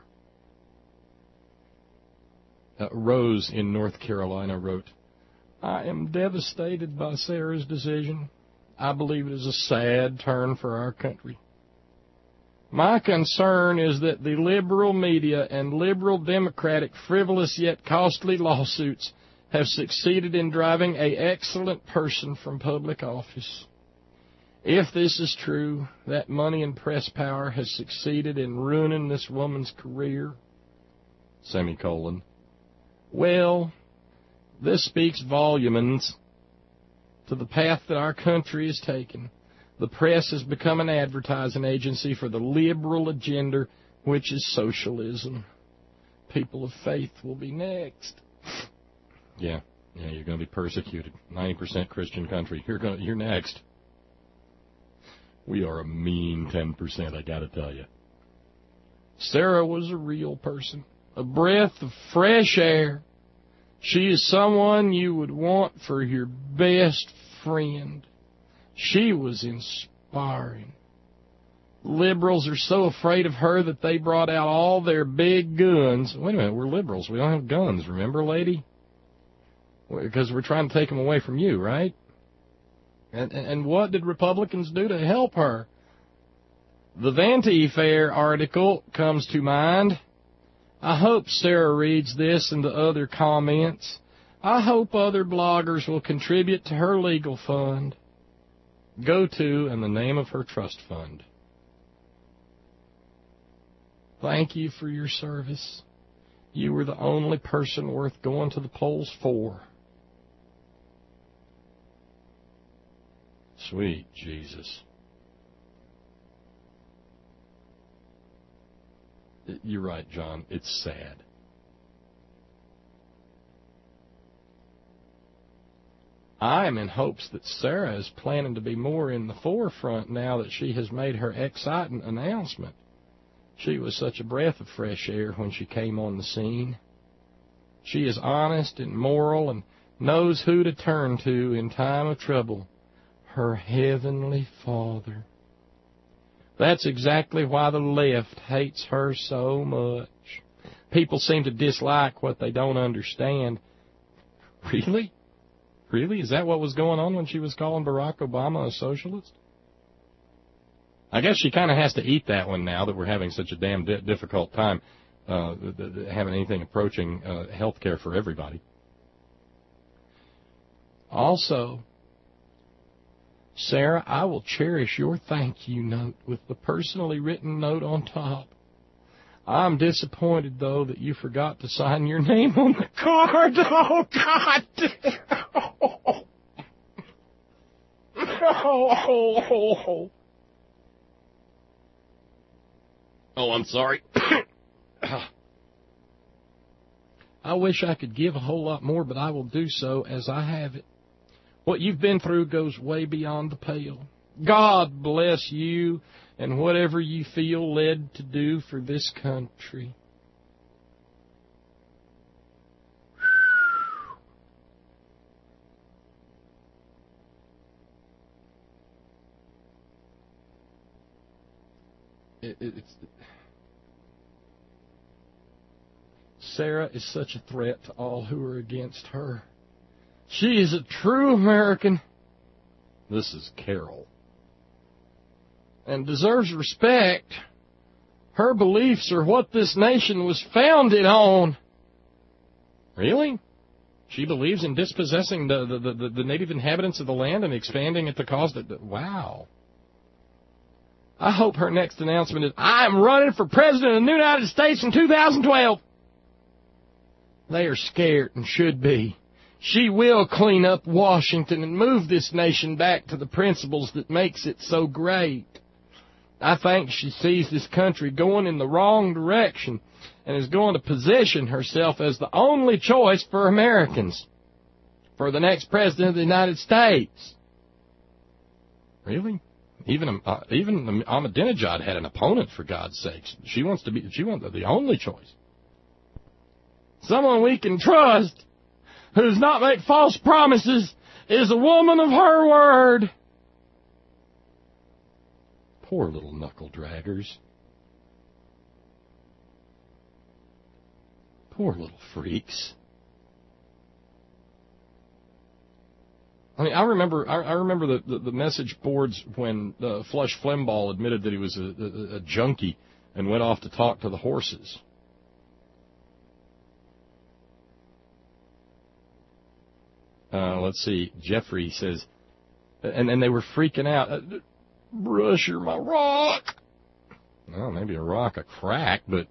Uh, Rose in North Carolina wrote, I am devastated by Sarah's decision. I believe it is a sad turn for our country. My concern is that the liberal media and liberal democratic frivolous yet costly lawsuits have succeeded in driving an excellent person from public office. If this is true, that money and press power has succeeded in ruining this woman's career, semicolon. Well, this speaks volumes to the path that our country is taking. The press has become an advertising agency for the liberal agenda, which is socialism. People of faith will be next. Yeah, yeah, you're going to be persecuted. ninety percent Christian country. You're going, you're next. We are a mean ten percent, I got to tell you. Sarah was a real person, a breath of fresh air. She is someone you would want for your best friend. She was inspiring. Liberals are so afraid of her that they brought out all their big guns. Wait a minute, we're liberals. We don't have guns, remember, lady? Because we're trying to take them away from you, right? And, and what did Republicans do to help her? The Vanity Fair article comes to mind. I hope Sarah reads this and the other comments. I hope other bloggers will contribute to her legal fund. Go to and the name of her trust fund. Thank you for your service. You were the only person worth going to the polls for. Sweet Jesus. You're right, John. It's sad. I am in hopes that Sarah is planning to be more in the forefront now that she has made her exciting announcement. She was such a breath of fresh air when she came on the scene. She is honest and moral and knows who to turn to in time of trouble. Her Heavenly Father. That's exactly why the left hates her so much. People seem to dislike what they don't understand. Really? Really? Is that what was going on when she was calling Barack Obama a socialist? I guess she kind of has to eat that one now that we're having such a damn di- difficult time uh, th- th- having anything approaching uh, health care for everybody. Also, Sarah, I will cherish your thank you note with the personally written note on top. I'm disappointed, though, that you forgot to sign your name on the card. Oh, God. Oh, oh, oh, oh. Oh, I'm sorry. I wish I could give a whole lot more, but I will do so as I have it. What you've been through goes way beyond the pale. God bless you and whatever you feel led to do for this country. It, it, it's, Sarah is such a threat to all who are against her. She is a true American. This is Carol. And deserves respect. Her beliefs are what this nation was founded on. Really? She believes in dispossessing the, the, the, the native inhabitants of the land and expanding at the cost of... Wow. I hope her next announcement is, I'm running for president of the United States in two thousand twelve. They are scared and should be. She will clean up Washington and move this nation back to the principles that makes it so great. I think she sees this country going in the wrong direction and is going to position herself as the only choice for Americans for the next president of the United States. Really? Even uh, even Ahmadinejad had an opponent, for God's sakes. She wants to be she wants the only choice. Someone we can trust, who does not make false promises, is a woman of her word. Poor little knuckle draggers. Poor little freaks. I mean, I remember, I, I remember the, the, the message boards when uh, Flush Flembaugh admitted that he was a, a, a junkie and went off to talk to the horses. Uh, let's see. Jeffrey says, and and they were freaking out. Uh, Brush, you're my rock. Well, maybe a rock, a crack, but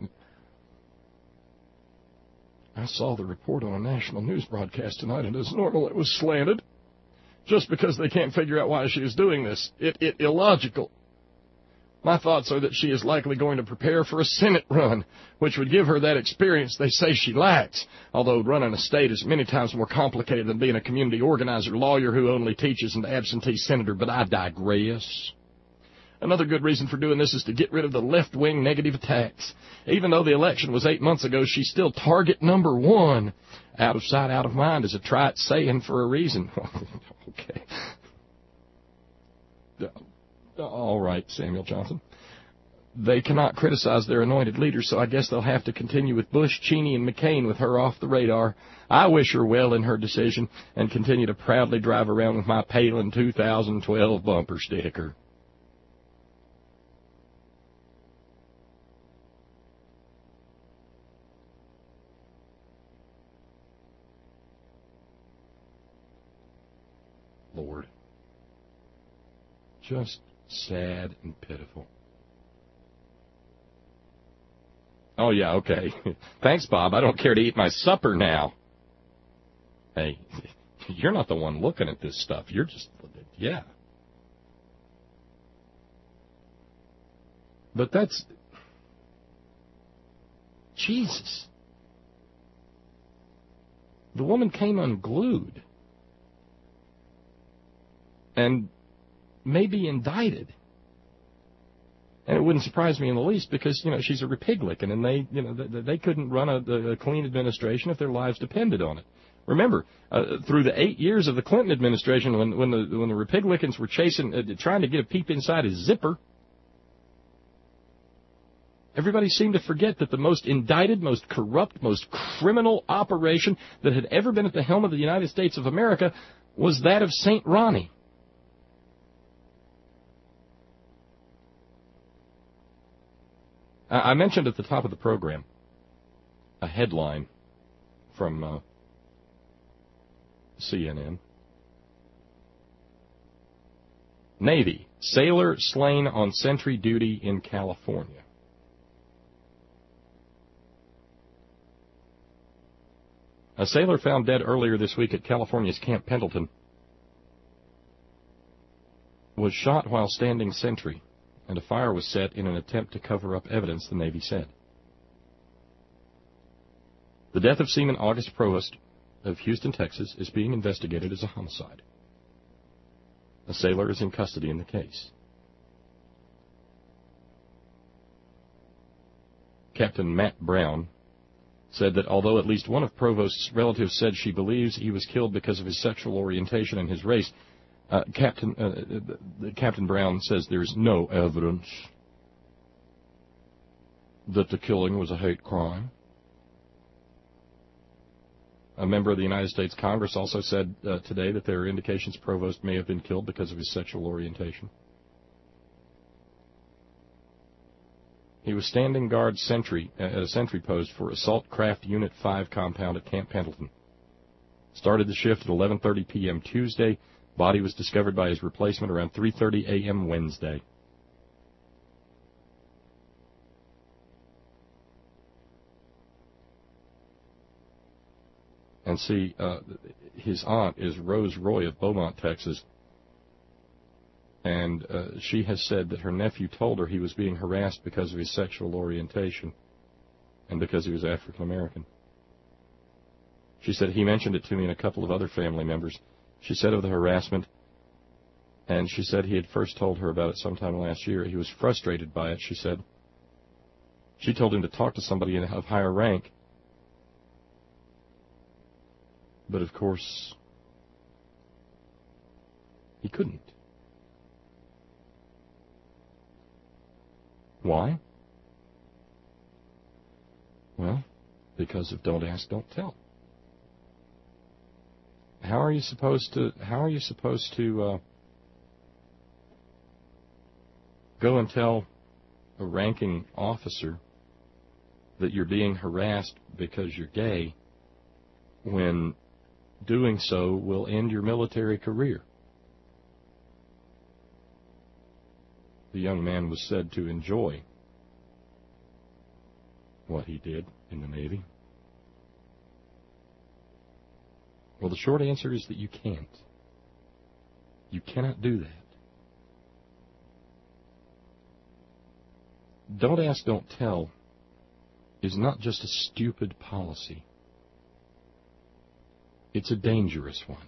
I saw the report on a national news broadcast tonight, and as normal, it was slanted. Just because they can't figure out why she is doing this. It, it illogical. My thoughts are that she is likely going to prepare for a Senate run, which would give her that experience they say she lacks, although running a state is many times more complicated than being a community organizer, lawyer who only teaches, and absentee senator, but I digress. Another good reason for doing this is to get rid of the left-wing negative attacks. Even though the election was eight months ago, she's still target number one. Out of sight, out of mind is a trite saying for a reason. Okay. All right, Samuel Johnson. They cannot criticize their anointed leader, so I guess they'll have to continue with Bush, Cheney, and McCain with her off the radar. I wish her well in her decision and continue to proudly drive around with my Palin two thousand twelve bumper sticker. Lord. Just sad and pitiful. Oh, yeah, okay. Thanks, Bob. I don't care to eat my supper now. Hey, you're not the one looking at this stuff. You're just, yeah. But that's, Jesus. The woman came unglued. And may be indicted. And it wouldn't surprise me in the least because, you know, she's a Republican and they, you know, they, they couldn't run a, a clean administration if their lives depended on it. Remember, uh, through the eight years of the Clinton administration when, when the, when the Republicans were chasing, uh, trying to get a peep inside his zipper, everybody seemed to forget that the most indicted, most corrupt, most criminal operation that had ever been at the helm of the United States of America was that of Saint Ronnie. I mentioned at the top of the program a headline from uh, C N N. Navy, sailor slain on sentry duty in California. A sailor found dead earlier this week at California's Camp Pendleton was shot while standing sentry, and a fire was set in an attempt to cover up evidence, the Navy said. The death of Seaman August Provost of Houston, Texas, is being investigated as a homicide. A sailor is in custody in the case. Captain Matt Brown said that although at least one of Provost's relatives said she believes he was killed because of his sexual orientation and his race, Uh, Captain uh, Captain Brown says there is no evidence that the killing was a hate crime. A member of the United States Congress also said uh, today that there are indications Provost may have been killed because of his sexual orientation. He was standing guard sentry at a sentry post for Assault Craft Unit five compound at Camp Pendleton. Started the shift at eleven thirty p.m. Tuesday. Body was discovered by his replacement around three thirty a.m. Wednesday. And see, uh, his aunt is Rose Roy of Beaumont, Texas. And uh, she has said that her nephew told her he was being harassed because of his sexual orientation and because he was African American. She said he mentioned it to me and a couple of other family members. She said of the harassment, and she said he had first told her about it sometime last year. He was frustrated by it, she said. She told him to talk to somebody of higher rank. But, of course, he couldn't. Why? Well, because of don't ask, don't tell. How are you supposed to, how are you supposed to uh, go and tell a ranking officer that you're being harassed because you're gay when doing so will end your military career? The young man was said to enjoy what he did in the Navy. Well, the short answer is that you can't. You cannot do that. Don't ask, don't tell is not just a stupid policy. It's a dangerous one.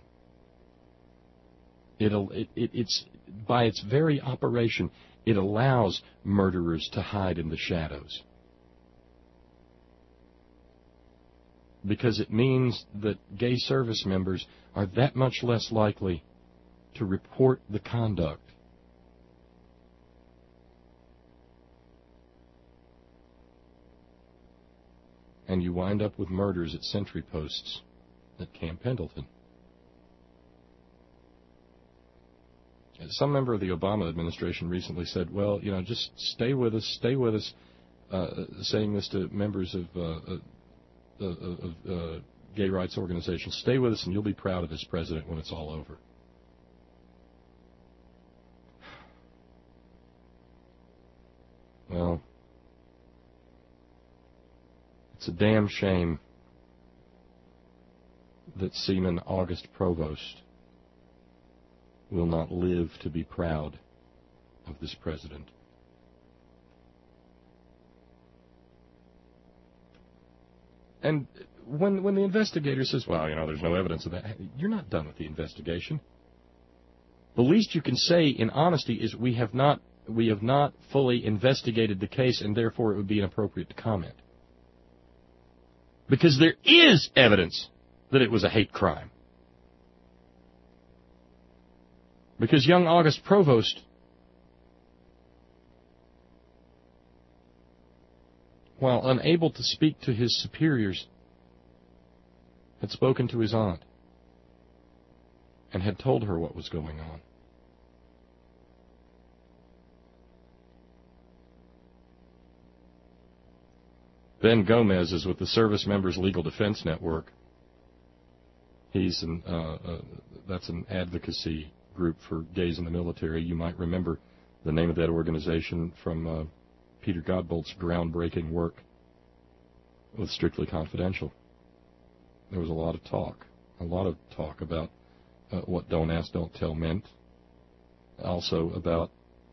It'll, it, it, it's, by its very operation, it allows murderers to hide in the shadows. Because it means that gay service members are that much less likely to report the conduct. And you wind up with murders at sentry posts at Camp Pendleton. Some member of the Obama administration recently said, well, you know, just stay with us, stay with us, uh, saying this to members of, uh, uh, of uh, gay rights organizations, stay with us and you'll be proud of this president when it's all over. Well, it's a damn shame that Seaman August Provost will not live to be proud of this president. And when when the investigator says, well, you know, there's no evidence of that, you're not done with the investigation. The least you can say in honesty is we have not we have not fully investigated the case, and therefore it would be inappropriate to comment. Because there is evidence that it was a hate crime. Because young August Provost, while unable to speak to his superiors, had spoken to his aunt and had told her what was going on. Ben Gomez is with the Service Members Legal Defense Network. He's an, uh, uh, that's an advocacy group for gays in the military. You might remember the name of that organization from uh, Peter Godbolt's groundbreaking work with Strictly Confidential. There was a lot of talk, a lot of talk about uh, what Don't Ask, Don't Tell meant, also about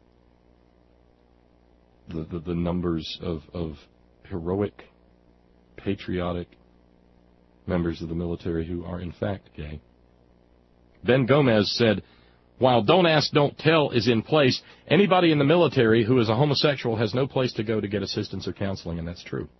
the, the, the numbers of, of heroic, patriotic members of the military who are in fact gay. Ben Gomez said, while Don't Ask, Don't Tell is in place, anybody in the military who is a homosexual has no place to go to get assistance or counseling, and that's true.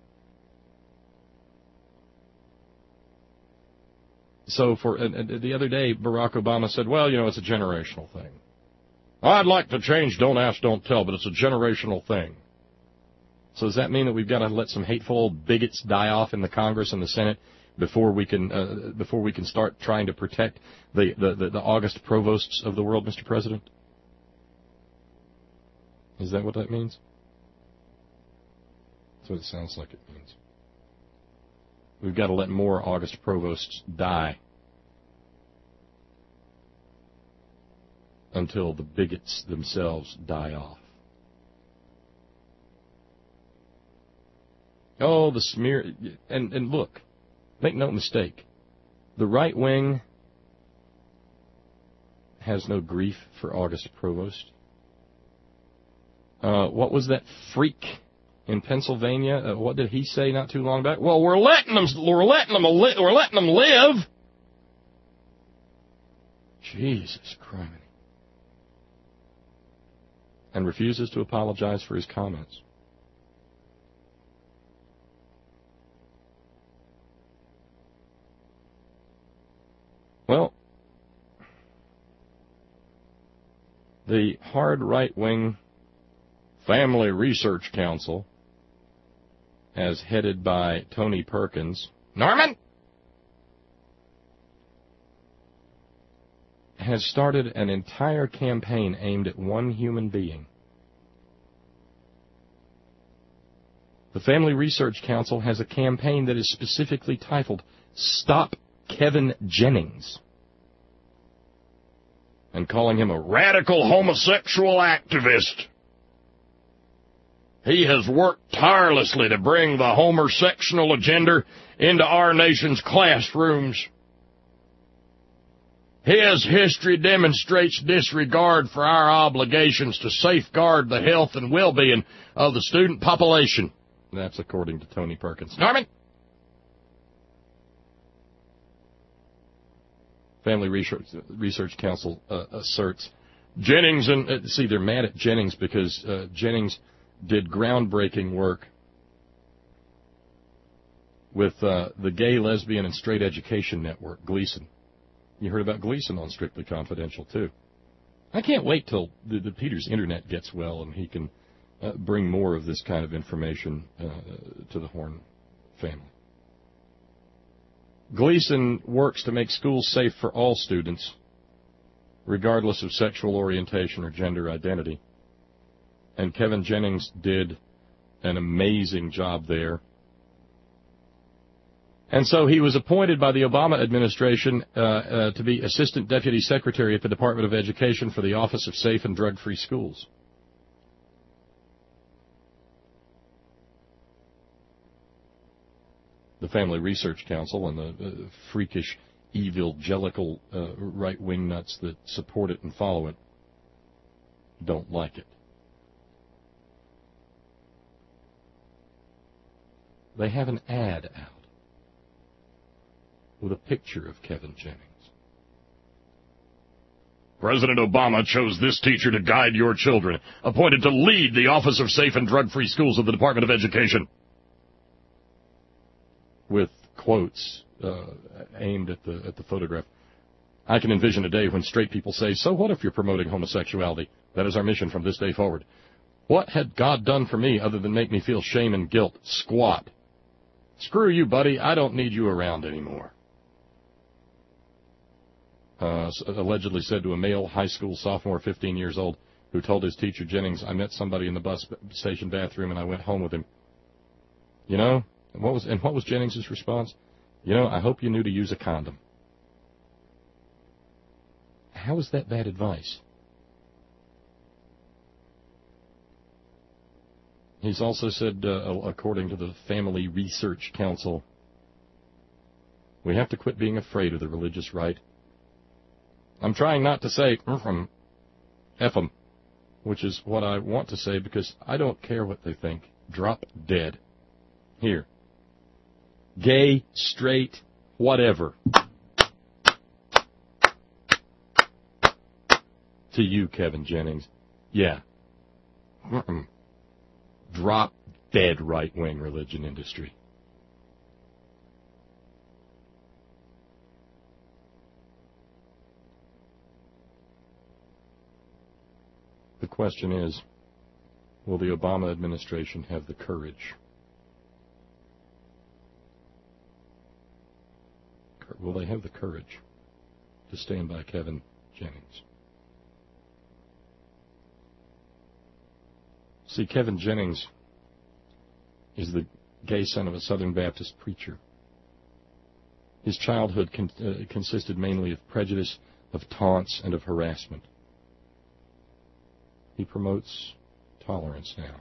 So for uh, the other day, Barack Obama said, well, you know, it's a generational thing. I'd like to change Don't Ask, Don't Tell, but it's a generational thing. So does that mean that we've got to let some hateful old bigots die off in the Congress and the Senate before we can uh, before we can start trying to protect the, the, the, the August Provosts of the world, Mister President? Is that what that means? That's what it sounds like it means. We've got to let more August Provosts die until the bigots themselves die off. Oh, the smear, and, and look, make no mistake, the right wing has no grief for August Provost. Uh, what was that freak in Pennsylvania? Uh, what did he say not too long back? Well, we're letting them, we're letting them, li- we're letting them live. Jesus Christ. And refuses to apologize for his comments. Well, the hard right-wing Family Research Council, as headed by Tony Perkins, Norman, has started an entire campaign aimed at one human being. The Family Research Council has a campaign that is specifically titled Stop Kevin Jennings, and calling him a radical homosexual activist. He has worked tirelessly to bring the homosexual agenda into our nation's classrooms. His history demonstrates disregard for our obligations to safeguard the health and well-being of the student population. That's according to Tony Perkins. Norman? Family Research, Research Council uh, asserts Jennings, and uh, see, they're mad at Jennings because uh, Jennings did groundbreaking work with uh, the Gay, Lesbian, and Straight Education Network, Gleason. You heard about Gleason on Strictly Confidential, too. I can't wait till the, the Peter's internet gets well and he can uh, bring more of this kind of information uh, to the Horn family. Gleason works to make schools safe for all students, regardless of sexual orientation or gender identity. And Kevin Jennings did an amazing job there. And so he was appointed by the Obama administration uh, uh, to be Assistant Deputy Secretary at the Department of Education for the Office of Safe and Drug-Free Schools. The Family Research Council and the uh, freakish, evangelical uh, right-wing nuts that support it and follow it don't like it. They have an ad out with a picture of Kevin Jennings. President Obama chose this teacher to guide your children, appointed to lead the Office of Safe and Drug-Free Schools of the Department of Education. With quotes uh, aimed at the at the photograph. I can envision a day when straight people say, so what if you're promoting homosexuality? That is our mission from this day forward. What had God done for me other than make me feel shame and guilt? Squat. Screw you, buddy. I don't need you around anymore. Uh, allegedly said to a male high school sophomore, fifteen years old, who told his teacher, Jennings, I met somebody in the bus station bathroom and I went home with him. You know? And what was and what was Jennings' response? You know, I hope you knew to use a condom. How is that bad advice? He's also said, uh, according to the Family Research Council, we have to quit being afraid of the religious right. I'm trying not to say mm-hmm, F 'em, which is what I want to say because I don't care what they think. Drop dead. Here. Gay, straight, whatever. To you, Kevin Jennings. Yeah. Mm-mm. Drop dead right-wing religion industry. The question is, will the Obama administration have the courage? Will they have the courage to stand by Kevin Jennings? See, Kevin Jennings is the gay son of a Southern Baptist preacher. His childhood con- uh, consisted mainly of prejudice, of taunts, and of harassment. He promotes tolerance now.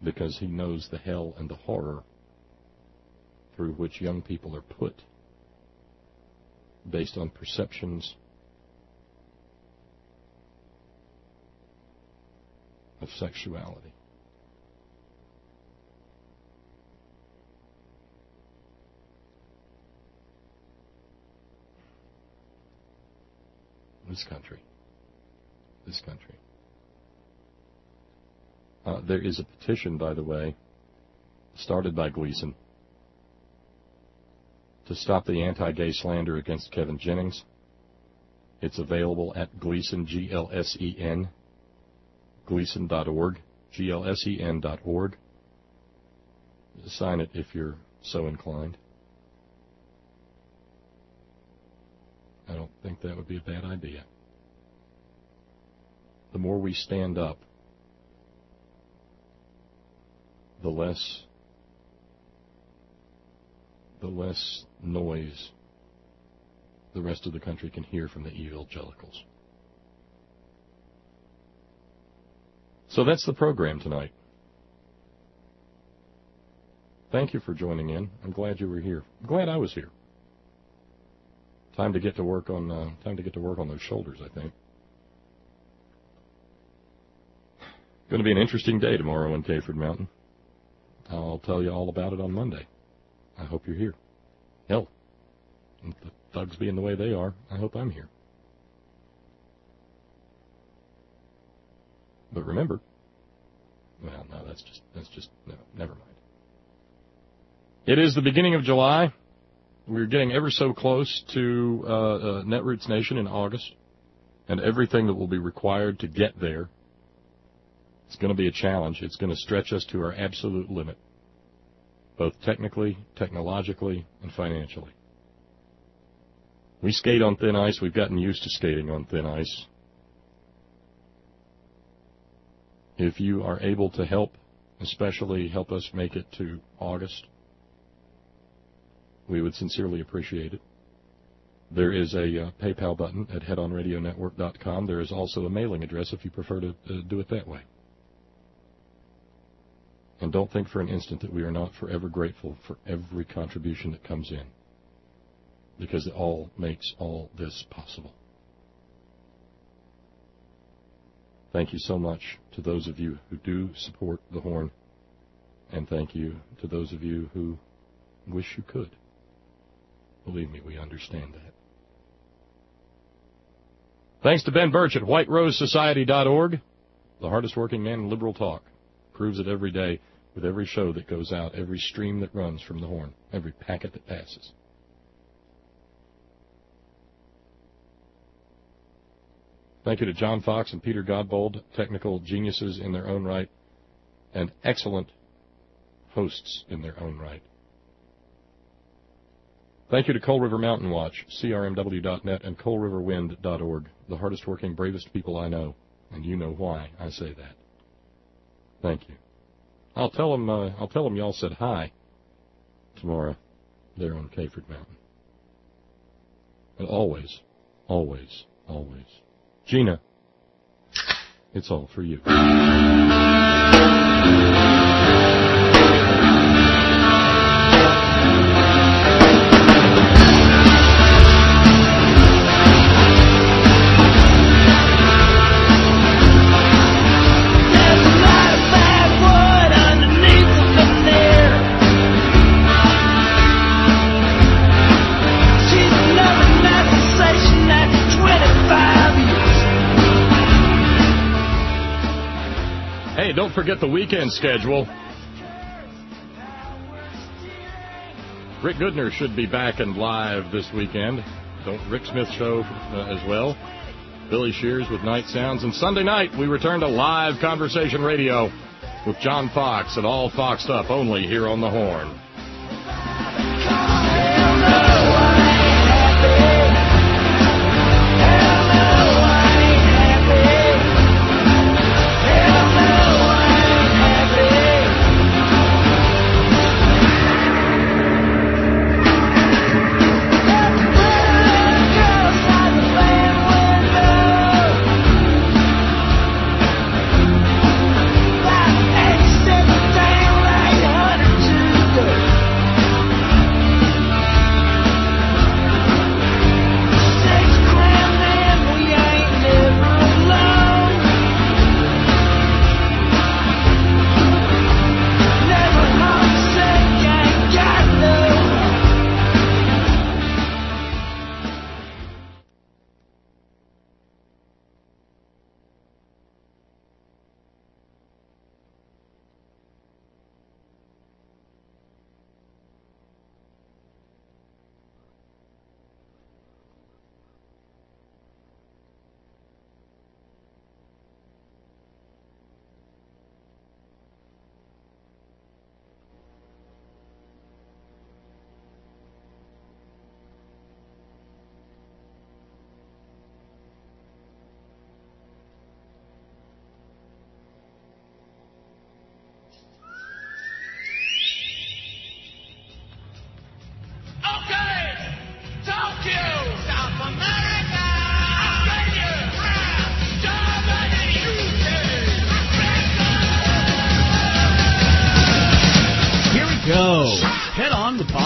because he knows the hell and the horror through which young people are put based on perceptions of sexuality. This country. This country. Uh, there is a petition, by the way, started by Gleason to stop the anti-gay slander against Kevin Jennings. It's available at Gleason, G L S E N, Gleason dot org, G L S E N dot org. Sign it if you're so inclined. I don't think that would be a bad idea. The more we stand up, the less the less noise the rest of the country can hear from the evangelicals. So that's the program tonight. Thank you for joining in. I'm glad you were here. I'm glad I was here. Time to get to work on uh, time to get to work on those shoulders, I think. Going to be an interesting day tomorrow in Cayford Mountain. I'll tell you all about it on Monday. I hope you're here. Hell, with the thugs being the way they are, I hope I'm here. But remember, well, no, that's just, that's just, no, never mind. It is the beginning of July. We're getting ever so close to uh, uh, Netroots Nation in August, and everything that will be required to get there. It's going to be a challenge. It's going to stretch us to our absolute limit, both technically, technologically, and financially. We skate on thin ice. We've gotten used to skating on thin ice. If you are able to help, especially help us make it to August, we would sincerely appreciate it. There is a uh, PayPal button at head on radio network dot com. There is also a mailing address if you prefer to uh, do it that way. And don't think for an instant that we are not forever grateful for every contribution that comes in, because it all makes all this possible. Thank you so much to those of you who do support the Horn, and thank you to those of you who wish you could. Believe me, we understand that. Thanks to Ben Birch at white rose society dot org, the hardest working man in liberal talk. Proves it every day with every show that goes out, every stream that runs from the Horn, every packet that passes. Thank you to John Fox and Peter Godbold, technical geniuses in their own right, and excellent hosts in their own right. Thank you to Coal River Mountain Watch, C R M W dot net, and coal river wind dot org, the hardest working, bravest people I know, and you know why I say that. Thank you. I'll tell them, uh, I'll tell them y'all said hi tomorrow there on Cayford Mountain. And always, always, always, Gina, it's all for you. Don't forget the weekend schedule. Rick Goodner should be back and live this weekend. Don't Rick Smith show uh, as well. Billy Shears with Night Sounds. And Sunday night, we return to live conversation radio with John Fox and all Foxed Up, only here on the Horn. Seven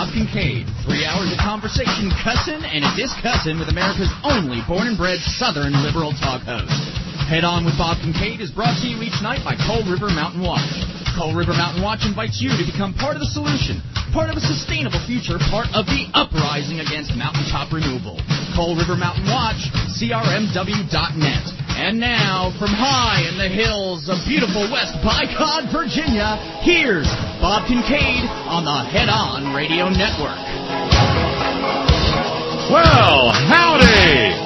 Bob Kincaid. Three hours of conversation, cussin' and discussin' with America's only born and bred Southern liberal talk host. Head On with Bob Kincaid is brought to you each night by Coal River Mountain Watch. Coal River Mountain Watch invites you to become part of the solution, part of a sustainable future, part of the uprising against mountaintop removal. Coal River Mountain Watch, C R M W dot net. And now, from high in the hills of beautiful West Bicod, Virginia, here's Bob Kincaid on the Head On Radio Network. Well, howdy!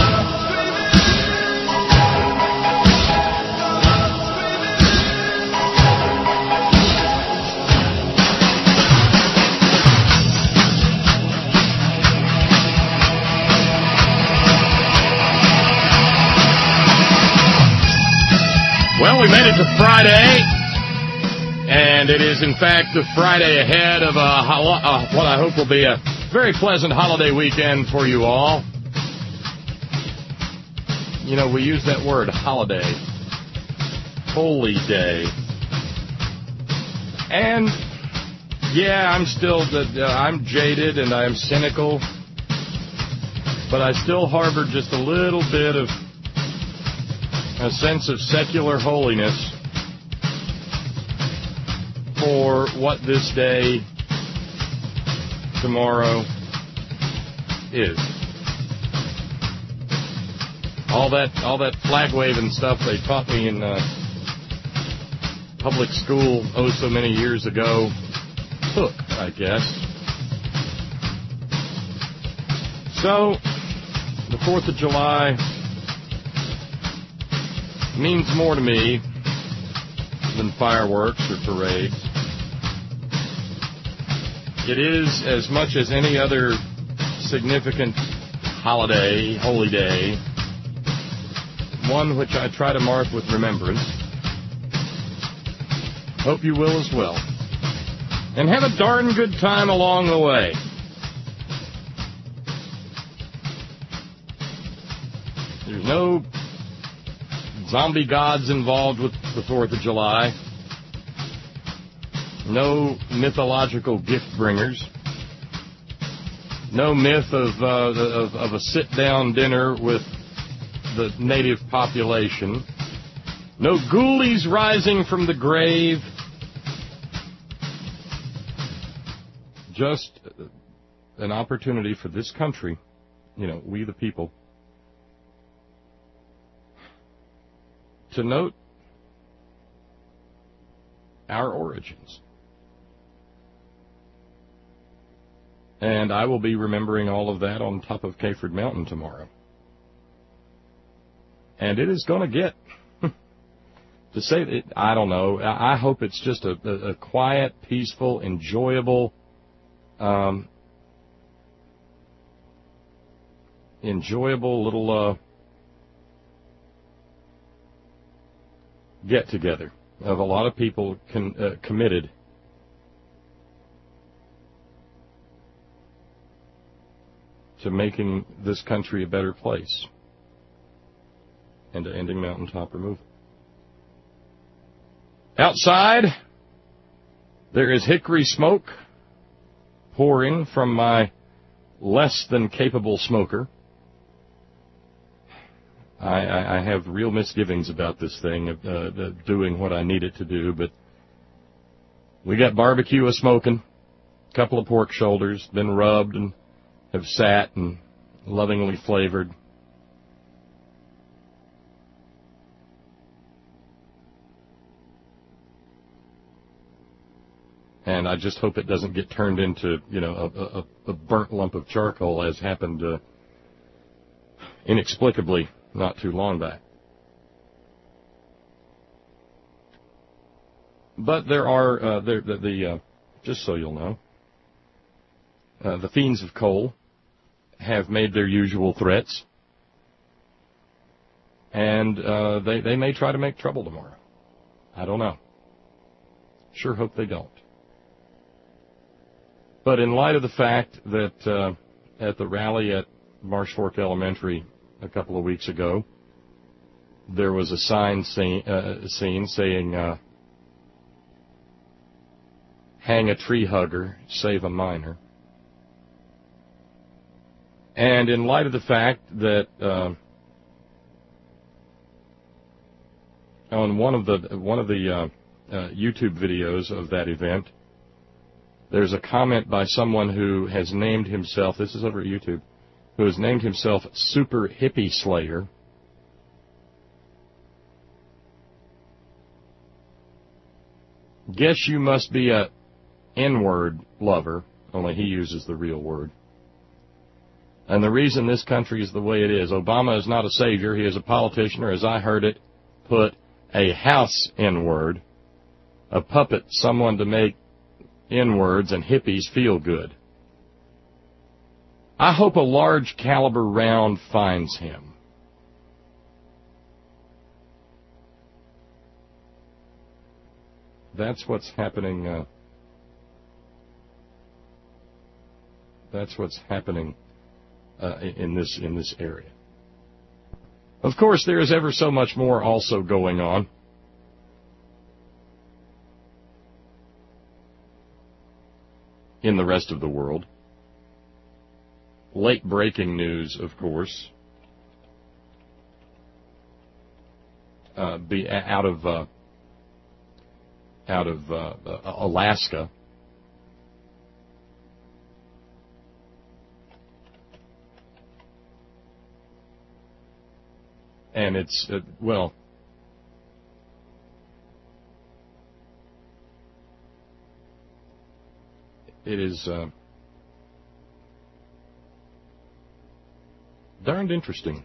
Well, we made it to Friday, and it is, in fact, the Friday ahead of a, uh, what I hope will be a very pleasant holiday weekend for you all. You know, we use that word, holiday, holy day. And, yeah, I'm still, uh, I'm jaded and I'm cynical, but I still harbor just a little bit of a sense of secular holiness for what this day, tomorrow, is. All that, all that flag waving stuff they taught me in uh, public school oh so many years ago took, I guess. So, the fourth of July means more to me than fireworks or parades. It is, as much as any other significant holiday, holy day, one which I try to mark with remembrance. Hope you will as well. And have a darn good time along the way. There's no zombie gods involved with the fourth of July. No mythological gift bringers. No myth of, uh, of, of a sit-down dinner with the native population. No ghoulies rising from the grave. Just an opportunity for this country, you know, we the people, to note our origins. And I will be remembering all of that on top of Cayford Mountain tomorrow. And it is going to get, to say that, I don't know, I hope it's just a, a, a quiet, peaceful, enjoyable, um, enjoyable little, uh, get-together of a lot of people con, uh, committed to making this country a better place and to ending mountaintop removal. Outside, there is hickory smoke pouring from my less than capable smoker. I, I, I have real misgivings about this thing, of uh, doing what I need it to do, but we got barbecue a-smoking, a couple of pork shoulders, been rubbed and have sat and lovingly flavored. And I just hope it doesn't get turned into, you know, a, a, a burnt lump of charcoal, as happened uh, inexplicably not too long back. But there are, uh, there, the, the uh, just so you'll know, uh, the fiends of coal have made their usual threats, and uh, they, they may try to make trouble tomorrow. I don't know. Sure hope they don't. But in light of the fact that uh, at the rally at Marsh Fork Elementary a couple of weeks ago, there was a sign seen, uh, seen saying, uh, hang a tree hugger, save a miner. And in light of the fact that uh, on one of the one of the uh, uh, YouTube videos of that event, there's a comment by someone who has named himself, this is over at YouTube, who has named himself Super Hippie Slayer. Guess you must be a N-word lover, only he uses the real word. And the reason this country is the way it is, Obama is not a savior, he is a politician, or as I heard it, put a house N-word, a puppet, someone to make N-words and hippies feel good. I hope a large caliber round finds him. That's what's happening. Uh, that's what's happening uh, in this in this area. Of course, there is ever so much more also going on. In the rest of the world. Late breaking news, of course. Uh, be out of uh, out of uh, Alaska. And it's, uh, well, it is uh, darned interesting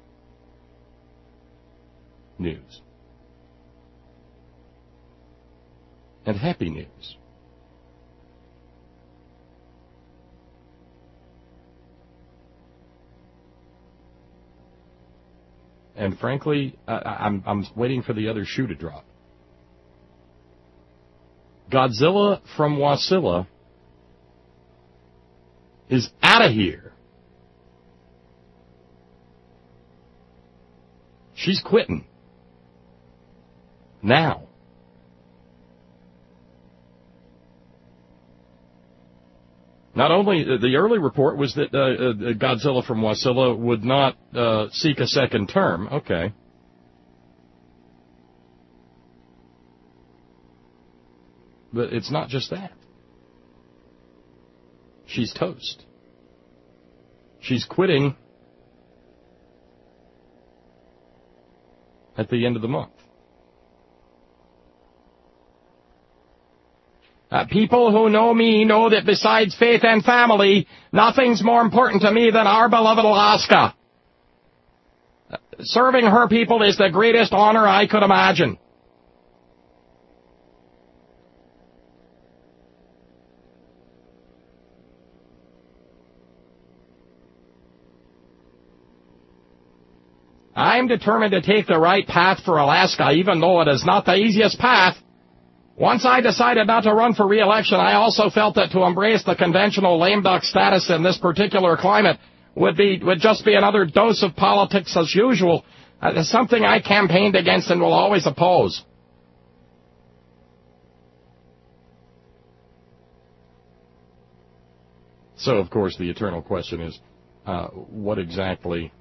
news. And happy news. And frankly, I, I'm, I'm waiting for the other shoe to drop. Godzilla from Wasilla is out of here. She's quitting. Now. Not only, uh, the early report was that uh, uh, Godzilla from Wasilla would not uh, seek a second term. Okay. But it's not just that. She's toast. She's quitting at the end of the month. Uh, people who know me know that besides faith and family, nothing's more important to me than our beloved Alaska. Uh, serving her people is the greatest honor I could imagine. I'm determined to take the right path for Alaska, even though it is not the easiest path. Once I decided not to run for re-election, I also felt that to embrace the conventional lame duck status in this particular climate would be would just be another dose of politics as usual, uh, something I campaigned against and will always oppose. So, of course, the eternal question is, uh, what exactly